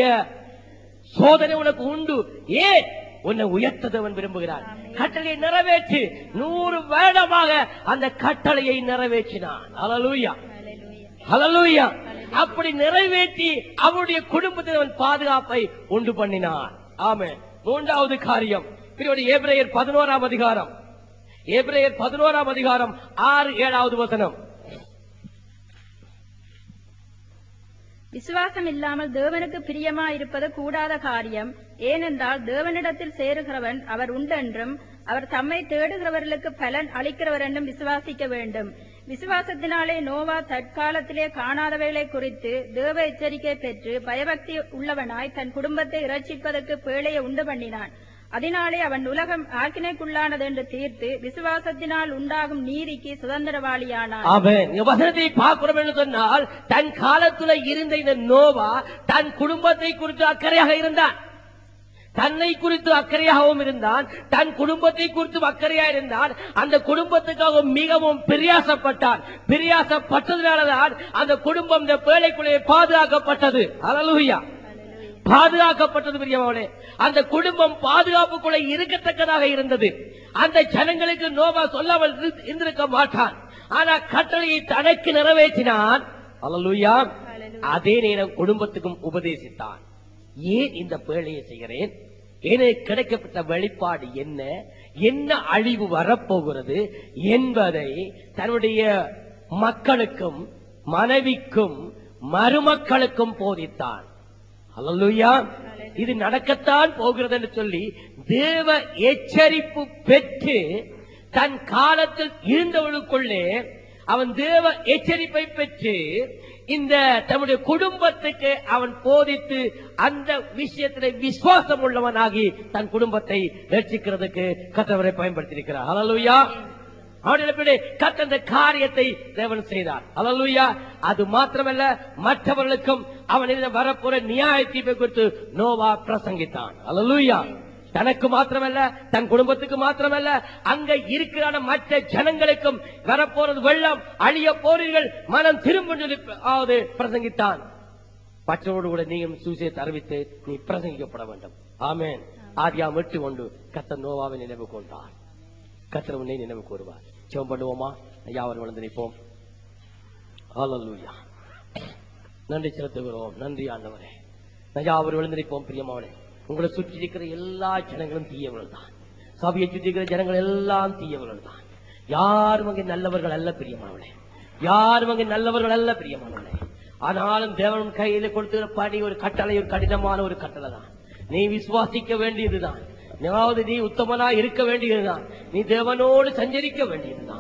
சோதனை உனக்கு உண்டு. ஏன் உன்னை உயர்த்தவன் விரும்புகிறார். கட்டளையை நிறைவேற்றி 100 வருடமாக அந்த கட்டளையை நிறைவேற்றினான். அல்லேலூயா, அல்லேலூயா. அப்படி நிறைவேற்றி அவருடைய குடும்பத்தில் அவன் பாதுகாப்பை உண்டு பண்ணினான். ஆமென். 3வது காரியம், எபிரேயர் 11ஆம் அதிகாரம், எபிரேயர் 11ஆம் அதிகாரம் 6-7வது வசனம். விசுவாசம் இல்லாமல் தேவனுக்கு பிரியமா இருப்பது கூடாத காரியம். ஏனென்றால் தேவனிடத்தில் சேருகிறவன் அவர் உண்டென்றும் அவர் தம்மை தேடுகிறவர்களுக்கு பலன் அளிக்கிறவர் என்றும் விசுவாசிக்க வேண்டும். விசுவாசத்தினாலே நோவா தற்காலத்திலே காணாதவைகளை குறித்து தேவ எச்சரிக்கை பெற்று பயபக்தி உள்ளவனாய் தன் குடும்பத்தை இரட்சிப்பதற்கு பேழையை உண்டு பண்ணினான். அதனாலே அவன் உலகம் ஆக்கினைக்குள்ளானது என்று தீர்த்து விசுவாசத்தினால் உண்டாகும் நீதிக்கு சுதந்திரவாளியானான். ஆமென். வசனத்தை பார்க்கிறோம் என்று சொன்னால் தன் காலத்துல இருந்த இந்த நோவா தன் குடும்பத்தை குறித்து அக்கறையாக இருந்தான், தன்னை குறித்து அக்கறையாகவும் இருந்தான், தன் குடும்பத்தை குறித்து அக்கறையாக இருந்தான். அந்த குடும்பத்துக்காக மிகவும் பிரயாசப்பட்டான். பிரயாசப்பட்டதுனாலதான் அந்த குடும்பம் இந்த பேழைக்குள்ளே பாதுகாக்கப்பட்டது. அல்லேலூயா, பாதுகாக்கப்பட்டது. பிரியமானவர்களே, அந்த குடும்பம் பாதுகாப்புக்குள்ளே இருக்கத்தக்கதாக இருந்தது. அந்த ஜனங்களுக்கு நோவா சொல்லாமல் இருந்திருக்க மாட்டான். ஆனா கட்டளையை தனக்கு நிறைவேற்றினான். அல்லேலூயா. அதே நேரம் குடும்பத்துக்கும் உபதேசித்தான். ஏன் இந்த பேழையை செய்கிறேன், எனக்கு கிடைக்கப்பட்ட வெளிப்பாடு என்ன, என்ன அழிவு வரப்போகிறது என்பதை தன்னுடைய மக்களுக்கும் மனைவிக்கும் மருமக்களுக்கும் போதித்தான். அல்லேலூயா. இது நடக்கத்தான் போகிறது என்று சொல்லி தேவ எச்சரிப்பு பெற்று தன் காலத்தில் இருந்தவர்களுக்குள்ளே அவன் தேவ எச்சரிப்பை பெற்று இந்த தன்னுடைய குடும்பத்துக்கு அவன் போதித்து அந்த விஷயத்திலே விசுவாசம் உள்ளவனாகி தன் குடும்பத்தை ரட்சிக்கிறதுக்கு கர்த்தரை பயன்படுத்தியிருக்கிறார். அல்லேலூயா. கர்த்தர் காரியத்தை தேவன் செய்தார். அல்லேலூயா. அது மாத்திரமல்ல, மற்றவர்களுக்கும் அவன் வரப்போற நியாய தீர்ப்பை குறித்து நோவா பிரசங்கித்தான். அல்லேலூயா. தனக்கு மாத்திரமல்ல, தன் குடும்பத்துக்கு மாத்திரமல்ல, அங்க இருக்கிற மற்ற ஜனங்களுக்கும் வரப்போறது வெள்ளம், அழிய போறீர்கள், மனம் திரும்ப பிரசங்கித்தான். பற்றோடு கூட நீயும் சுவிசேஷத்தை அறிவித்து நீ பிரசங்கிக்கப்பட வேண்டும். ஆமென். ஆதியாகமம் 8:1 கர்த்தர் நோவாவை நினைவு கொண்டார். கர்த்தர் உன்னை நினைவு கூறுவார். ஜெபம் பண்ணுவோமா? யாவரும் விழுந்து நிற்போம். அல்லேலூயா. நன்றி செலுத்துகிறோம். நன்றி ஆண்டவரே. யாவரும் விழுந்து நிற்போம். பிரியமானவரே, உங்களை சுற்றி இருக்கிற எல்லா ஜனங்களும் தீயவர்கள் தான். சபையை சுற்றி இருக்கிற ஜனங்கள் எல்லாம் தீயவர்கள் தான். யாரும் அங்கே நல்லவர்கள் அல்ல பிரியமானவரே, யாரும் அங்கே நல்லவர்கள் அல்ல பிரியமானவரே. ஆனாலும் தேவன் கையில கொடுத்துகிற பணி ஒரு கட்டளை, ஒரு கடினமான ஒரு கட்டளை தான். நீ விசுவாசிக்க வேண்டியதுதான். நீ உத்தமனா இருக்க வேண்டியதுதான். நீ தேவனோடு சஞ்சரிக்க வேண்டியதுதான்.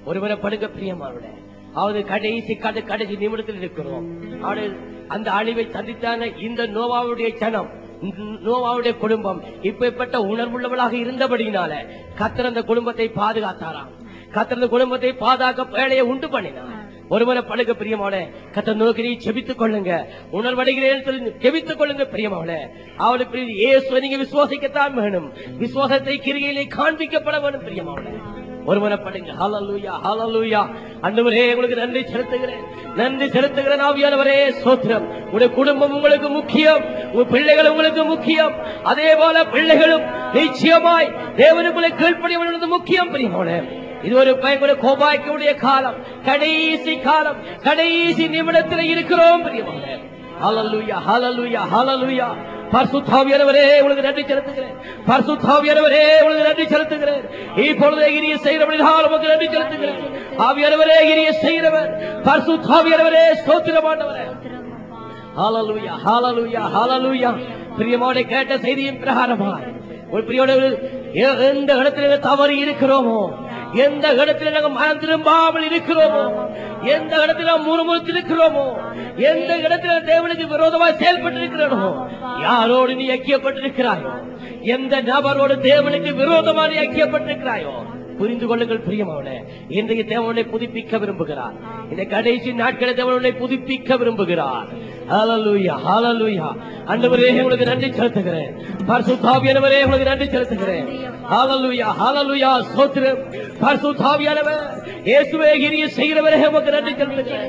ஒருவரை படுக்க பிரியமானவர்களே, அவது கடைசி நிமிடத்தில் இருக்கிறோம். அந்த அழிவை சந்தித்தான இந்த நோவாவுடைய ஜனம், நோவாவுடைய குடும்பம் இப்படிப்பட்ட உணர்வுள்ளவளாக இருந்தபடியினால கர்த்தர் அந்த குடும்பத்தை பாதுகாத்தாராம். கர்த்தர் அந்த குடும்பத்தை பாதுகாக்க வேலையை உண்டு பண்ணினார். ஒருவரை படுக்க பிரியமாவளே, கர்த்தர் நோக்கி ஜெபித்துக் கொள்ளுங்க, உணர்வடைகிறேன் சொல்லி ஜெபித்துக் கொள்ளுங்க பிரியமாவளே. அவளுக்கு இயேசுவை நீங்க விசுவாசிக்கத்தான் வேணும், விசுவாசத்தை கிரியிலே காண்பிக்கப்பட வேணும் பிரியமாவளே. ஒருவரை படுங்க. ஹல்லேலூயா, ஹல்லேலூயா. ஆண்டவரே உங்களுக்கு நன்றி செலுத்துகிறேன். ஆவியானவரே ஸ்தோத்திரம். உங்களுடைய குடும்பம் உங்களுக்கு முக்கியம், உங்க பிள்ளைகள் உங்களுக்கு முக்கியம். அதே போல பிள்ளைகளும் நிச்சயமாய் தேவனுக்குள்ளே கீழ்ப்படிய வேண்டியது முக்கியம் பிரியமாவளே. இது ஒரு பயங்கர கோபாய்க்குடைய காலம், கடைசி காலம், கடைசி நிமிடத்தில் இருக்கிறோம் பிரியமாவளே. ஹல்லேலூயா, ஹல்லேலூயா, ஹல்லேலூயா. பரிசுத்த ஆவியானவரே உங்களுக்கு நன்றி செலுத்துகிறேன். பரிசுத்த ஆவியானவரே உங்களுக்கு நன்றி செலுத்துகிறேன். இப்பொழுதே கிரியை செய்கிறவர்களால் உங்களுக்கு நன்றி செலுத்துகிறேன். ஆவியானவரே கிரியை செய்கிறவர், பரிசுத்த ஆவியானவரே ஸ்தோத்திரமானவரே. ஹல்லேலூயா, ஹல்லேலூயா, ஹல்லேலூயா. பிரியமானவரே, கேட்ட செய்தியின் பிரகாரமாய் ஒரு பிரியோடு எந்த இடத்துல தவறு இருக்கிறோமோ, எந்த இடத்துல நாங்கள் மனம் திரும்பாமல் இருக்கிறோமோ, எந்த இடத்துல முறுமுறுத்து இருக்கிறோமோ, எந்த இடத்துல தேவனுக்கு விரோதமாக செயல்பட்டு இருக்கிறோமோ, யாரோடு நீ ஐக்கியப்பட்டிருக்கிறாயோ, எந்த நபரோடு தேவனுக்கு விரோதமாக நீ ஐக்கியப்பட்டிருக்கிறாயோ, புரிந்து கொள்ளுங்கள் பிரியமாவளே. இன்றைய தேவனை புதுப்பிக்க விரும்புகிறார். இந்த கடைசி நாட்களை தேவனை புதுப்பிக்க விரும்புகிறார். ஹல்லேலூயா, ஹல்லேலூயா. ஆண்டவரே உங்களுக்கு நன்றி செலுத்துகிறேன். பரிசுத்த ஆவியானவரே உங்களுக்கு நன்றி செலுத்துகிறேன். ஹல்லேலூயா, ஹல்லேலூயா. ஸ்தோத்திரம். பரிசுத்த ஆவியானவர் இயேசுவே கிரியை செய்கிறவரே உங்களுக்கு நன்றி செலுத்துகிறேன்.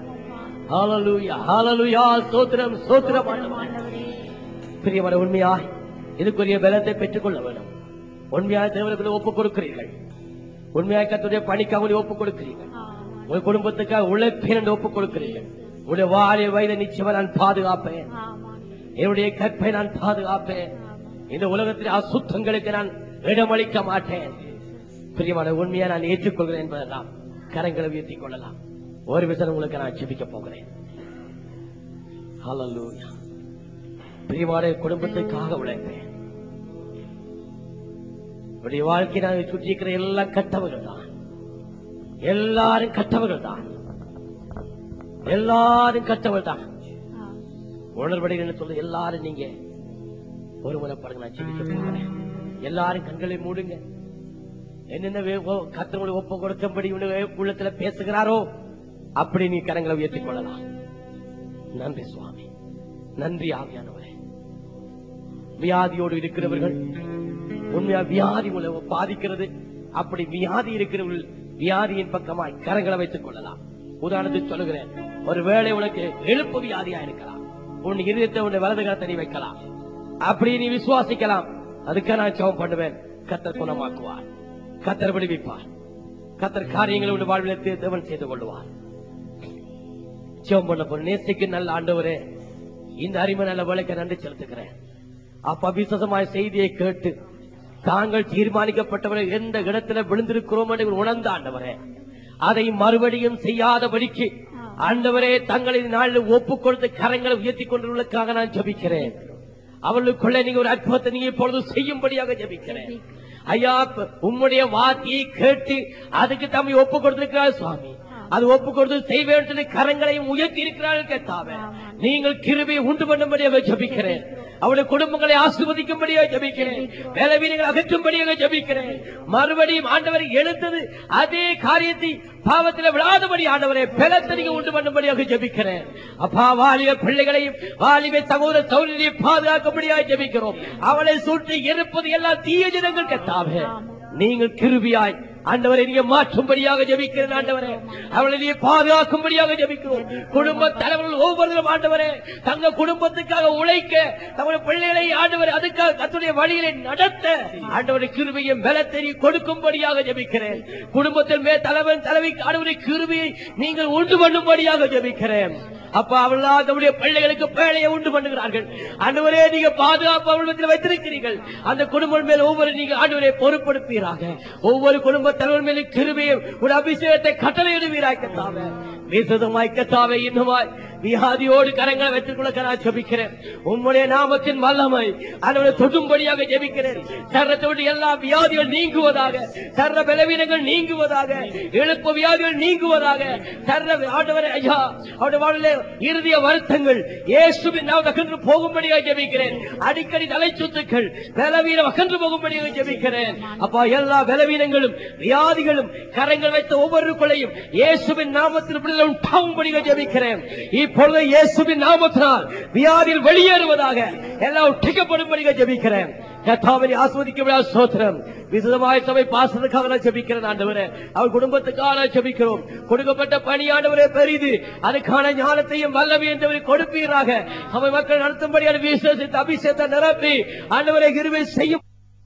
ஹல்லேலூயா, ஹல்லேலூயா. ஸ்தோத்திரம், ஸ்தோத்திரம் ஆண்டவரே. பிரியமான உண்மையாய் இதுக்குரிய பலத்தை பெற்றுக் கொள்ள வேண்டும். உண்மையாய் தேவனுக்கு ஒப்புக் கொடுக்கிறீர்கள், உண்மையாய் கர்த்தருடைய பணிக்காக ஒப்புக் கொடுக்கிறீர்கள், உங்கள் குடும்பத்துக்காக உழைப்பேன் என்று ஒப்புக் கொடுக்கிறீர்கள். உடைய வாலிய வயதை நிச்சயமா நான் பாதுகாப்பேன், என்னுடைய கற்பை நான் பாதுகாப்பேன், இந்த உலகத்தில் அசுத்தங்களுக்கு நான் இடமளிக்க மாட்டேன். பிரியமான உண்மையா நான் ஏற்றுக்கொள்கிறேன் என்பதெல்லாம் கரங்களை உயர்த்திக் கொள்ளலாம். ஒரு விஷயம் உங்களுக்கு நான் ஜெபிக்க போகிறேன். ஹல்லேலூயா. பிரியமான குடும்பத்துக்காக உழைப்பேன். உடைய வாழ்க்கை நான் சுற்றி இருக்கிற எல்லாம் கட்டவர்கள் தான், எல்லாரும் கட்டவர்கள் தான், எல்லாரும் கட்டவர்கள் தான். உணர்வடைகள் சொல்ல எல்லாரும் நீங்க ஒரு முறை படுங்க, நான் ஜெபிக்க போகிறேன். எல்லாரும் கண்களை மூடுங்க. என்னென்ன கத்தவங்களை ஒப்பு கொடுக்கும்படி உள்ளத்துல பேசுகிறாரோ அப்படி நீ கரங்களை உயர்த்திக் கொள்ளலாம். நன்றி சுவாமி, நன்றி ஆவியானவரே. வியாதியோடு இருக்கிறவர்கள், உண்மையா வியாதி உங்களை பாதிக்கிறது, அப்படி வியாதி இருக்கிறவர்கள் வியாதியின் பக்கமாய் கரங்களை வைத்துக் கொள்ளலாம். உதாரணத்துக்கு சொல்லுகிறேன், ஒருவேளை உனக்கு எழுப்பு வியாதியா இருக்கலாம், உன் இருதயத்தை உன்னை வலது கரத்தை நீ வைக்கலாம், அப்படி நீ விசுவாசிக்கலாம். அதுக்காக நான் ஜெபம் பண்ணுவேன். கர்த்தர் குணமாக்குவார், கர்த்தர் விடுவிப்பார், கர்த்தர் காரியங்களை உன் வாழ்வில் தேவன் செய்து கொள்வார். ஜெபம் பண்ண போற நேசிக்கு நல்ல ஆண்டவரே, இந்த அறிமை நல்ல வேலைக்கு நன்றி செலுத்துகிறேன். அப்ப விசேஷமாய் செய்தியை கேட்டு தாங்கள் தீர்மானிக்கப்பட்டவரை எந்த இடத்துல விழுந்திருக்கிறோம் என்று உணர்ந்த ஆண்டவரே, அதை மறுபடியும் செய்யாதபடிக்கு ஆண்டவரே தங்களின் நாளில் ஒப்புக் கொடுத்து கரங்களை உயர்த்தி கொண்டுள்ளதுக்காக நான் ஜெபிக்கிறேன். அவர்களுக்குள்ள நீங்க ஒரு அற்புதத்தை நீங்க இப்பொழுது செய்யும்படியாக ஜெபிக்கிறேன். ஐயா, உம்முடைய வார்த்தையை கேட்டு அதுக்கு தம்மை ஒப்புக் கொடுத்திருக்கிறார் சுவாமி. அது ஒப்பு கொடுத்து செய்வேன் கரங்களையும் உயர்த்தி இருக்கிறார்கள். கேட்டாவே நீங்கள் கிருபையை உண்டு பண்ணும்படியாக ஜெபிக்கிறேன். அவருடைய குடும்பங்களை ஆசீர்வதிக்கும்படியாக ஜெபிக்கிறேன். வேலைவீனங்களை அகற்றும்படியாக ஜெபிக்கிறேன். மறுபடியும் ஆண்டவரை எழுத்தது அதே காரியத்தை பாவத்தில் விழாதபடி ஆண்டவரை பலத்தறிக உண்டு பண்ணும்படியாக ஜெபிக்கிறேன். அப்பா, வாலிப பிள்ளைகளையும் வாலிப சகோதர சகோதரியை பாதுகாக்கும்படியாக ஜெபிக்கிறோம். அவளை சுற்றி இருப்பது எல்லாம் தீய ஜனங்கள். கேட்டாவே நீங்கள் கிருபையாய் ஆண்டவரை நீங்க மாற்றும்படியாக ஜெபிக்கிறேன். ஆண்டவரே அவளை நீங்க பாதுகாக்கும்படியாக ஜெபிக்கிறோம். குடும்ப தலைவர்கள் ஒவ்வொருவரும் ஆண்டவரே தங்க குடும்பத்துக்காக உழைக்க, தங்களுடைய பிள்ளைகளை ஆண்டவரை அதுக்காக கர்த்தருடைய வழியிலே நடத்த ஆண்டவரை கிருபையும் பலத்தை கொடுக்கும்படியாக ஜெபிக்கிறேன். குடும்பத்தில் மேல் தலைவன் தலைவிக்கு ஆண்டவரை கிருபையை நீங்கள் உண்டு பண்ணும்படியாக ஜெபிக்கிறேன். அப்பா, அவர்களால் நம்முடைய பிள்ளைகளுக்கு பேழையை உண்டு பண்ணுகிறார்கள். ஆண்டவரே நீங்க பாதுகாப்பு அவர்களிடத்தில் வைத்திருக்கிறீர்கள். அந்த குடும்பம் மேல் ஒவ்வொரு நீங்க ஆண்டவரை பொறுப்படுப்பீராக. ஒவ்வொரு குடும்ப தலைவர் மேலும் கிருபையை ஒரு அபிஷேகத்தை கட்டளையிடுவீராக. கர்த்தாவே விசேஷமாய் கர்த்தாவே இன்னுமாய் வியாதியோடு கரங்களை வைத்துக் கொள்ள நான் ஜெபிக்கிறேன். உம்முடைய நாமத்தின் வல்லமை அவனை தொடும்படியாக ஜெபிக்கிறேன். சரத்தோடு எல்லா வியாதிகள் நீங்குவதாக, சர்ற பலவீனங்கள் நீங்குவதாக, இழுப்பு வியாதிகள் நீங்குவதாக, சர்ற ஆண்டவரே ஐயா அவருடைய வாழ்விலே இறுதிய வருத்தங்கள் இயேசுவின் நாமத்தில் அகன்று போகும்படியாக ஜெபிக்கிறேன். அடிக்கடி தலை சுத்துக்கள் பலவீனம் அகன்று போகும்படியாக ஜெபிக்கிறேன். அப்பா எல்லா பலவீனங்களும் வியாதிகளும் கரங்கள் வைத்த ஒவ்வொருக்குள்ளையும் இயேசுவின் நாமத்தில் விடுதலை உண்டாகும்படியாக ஜெபிக்கிறேன். இப்பொழுது இயேசுவின் நாமத்தினால் வியாதியில் வெளியேறுவதாக எல்லாம் ஒட்டிக்கப்படும்படியாக ஜெபிக்கிறேன். கர்த்தாவை ஆஸ்வதிக்க ஸ்தோத்திரம். விசுதமாய் சபை பாசத்துக்காக நான் ஜெபிக்கிறேன் ஆண்டவரே. அவர் குடும்பத்துக்காக நான் ஜெபிக்கிறோம். கொடுக்கப்பட்ட பணி ஆண்டவரே பெரிது. அதுக்கான ஞானத்தையும் வல்லமையும் கொடுப்பீராக. சபை மக்கள் நடத்தும்படியான விசேஷத்தை அபிஷேகத்தை நிரப்பி ஆண்டவரை கிருபை செய்யும்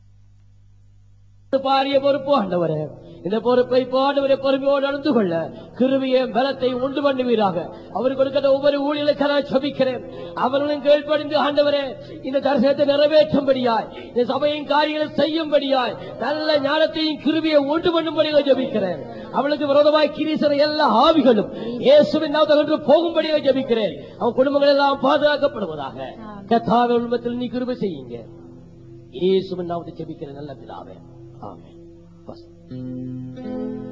பாரிய பொறுப்பு ஆண்டவரே. இந்த பொறுப்பை ஆண்டவரை பொறுமையோடு நடந்து கொள்ள கிருபையை பலத்தை உண்டு பண்ணுவீராக. அவர் கொடுக்கிற ஒவ்வொரு ஊழியர்களுக்காக ஜெபிக்கிறேன். அவர்களும் கீழ்ப்படிந்து ஆண்டவரே இந்த தரிசனத்தை நிறைவேற்றும்படியாய், இந்த சபையின் காரியங்களை செய்யும்படியாய் நல்ல ஞானத்தையும் கிருபையை உண்டு பண்ணும்படியாக ஜெபிக்கிறேன். அவளுக்கு விரோதமாய் கிரீசர எல்லா ஆவிகளும் இயேசுவின் நாமத்தில் போகும்படியாக ஜெபிக்கிறேன். அவன் குடும்பங்கள் எல்லாம் பாதுகாக்கப்படுவதாக. கர்த்தாவே உலகத்தில் நீ கிருபை செய்யுங்க. இயேசுவின் நாமத்தில் ஜெபிக்கிறேன் நல்ல பிதாவே. ஆமென்.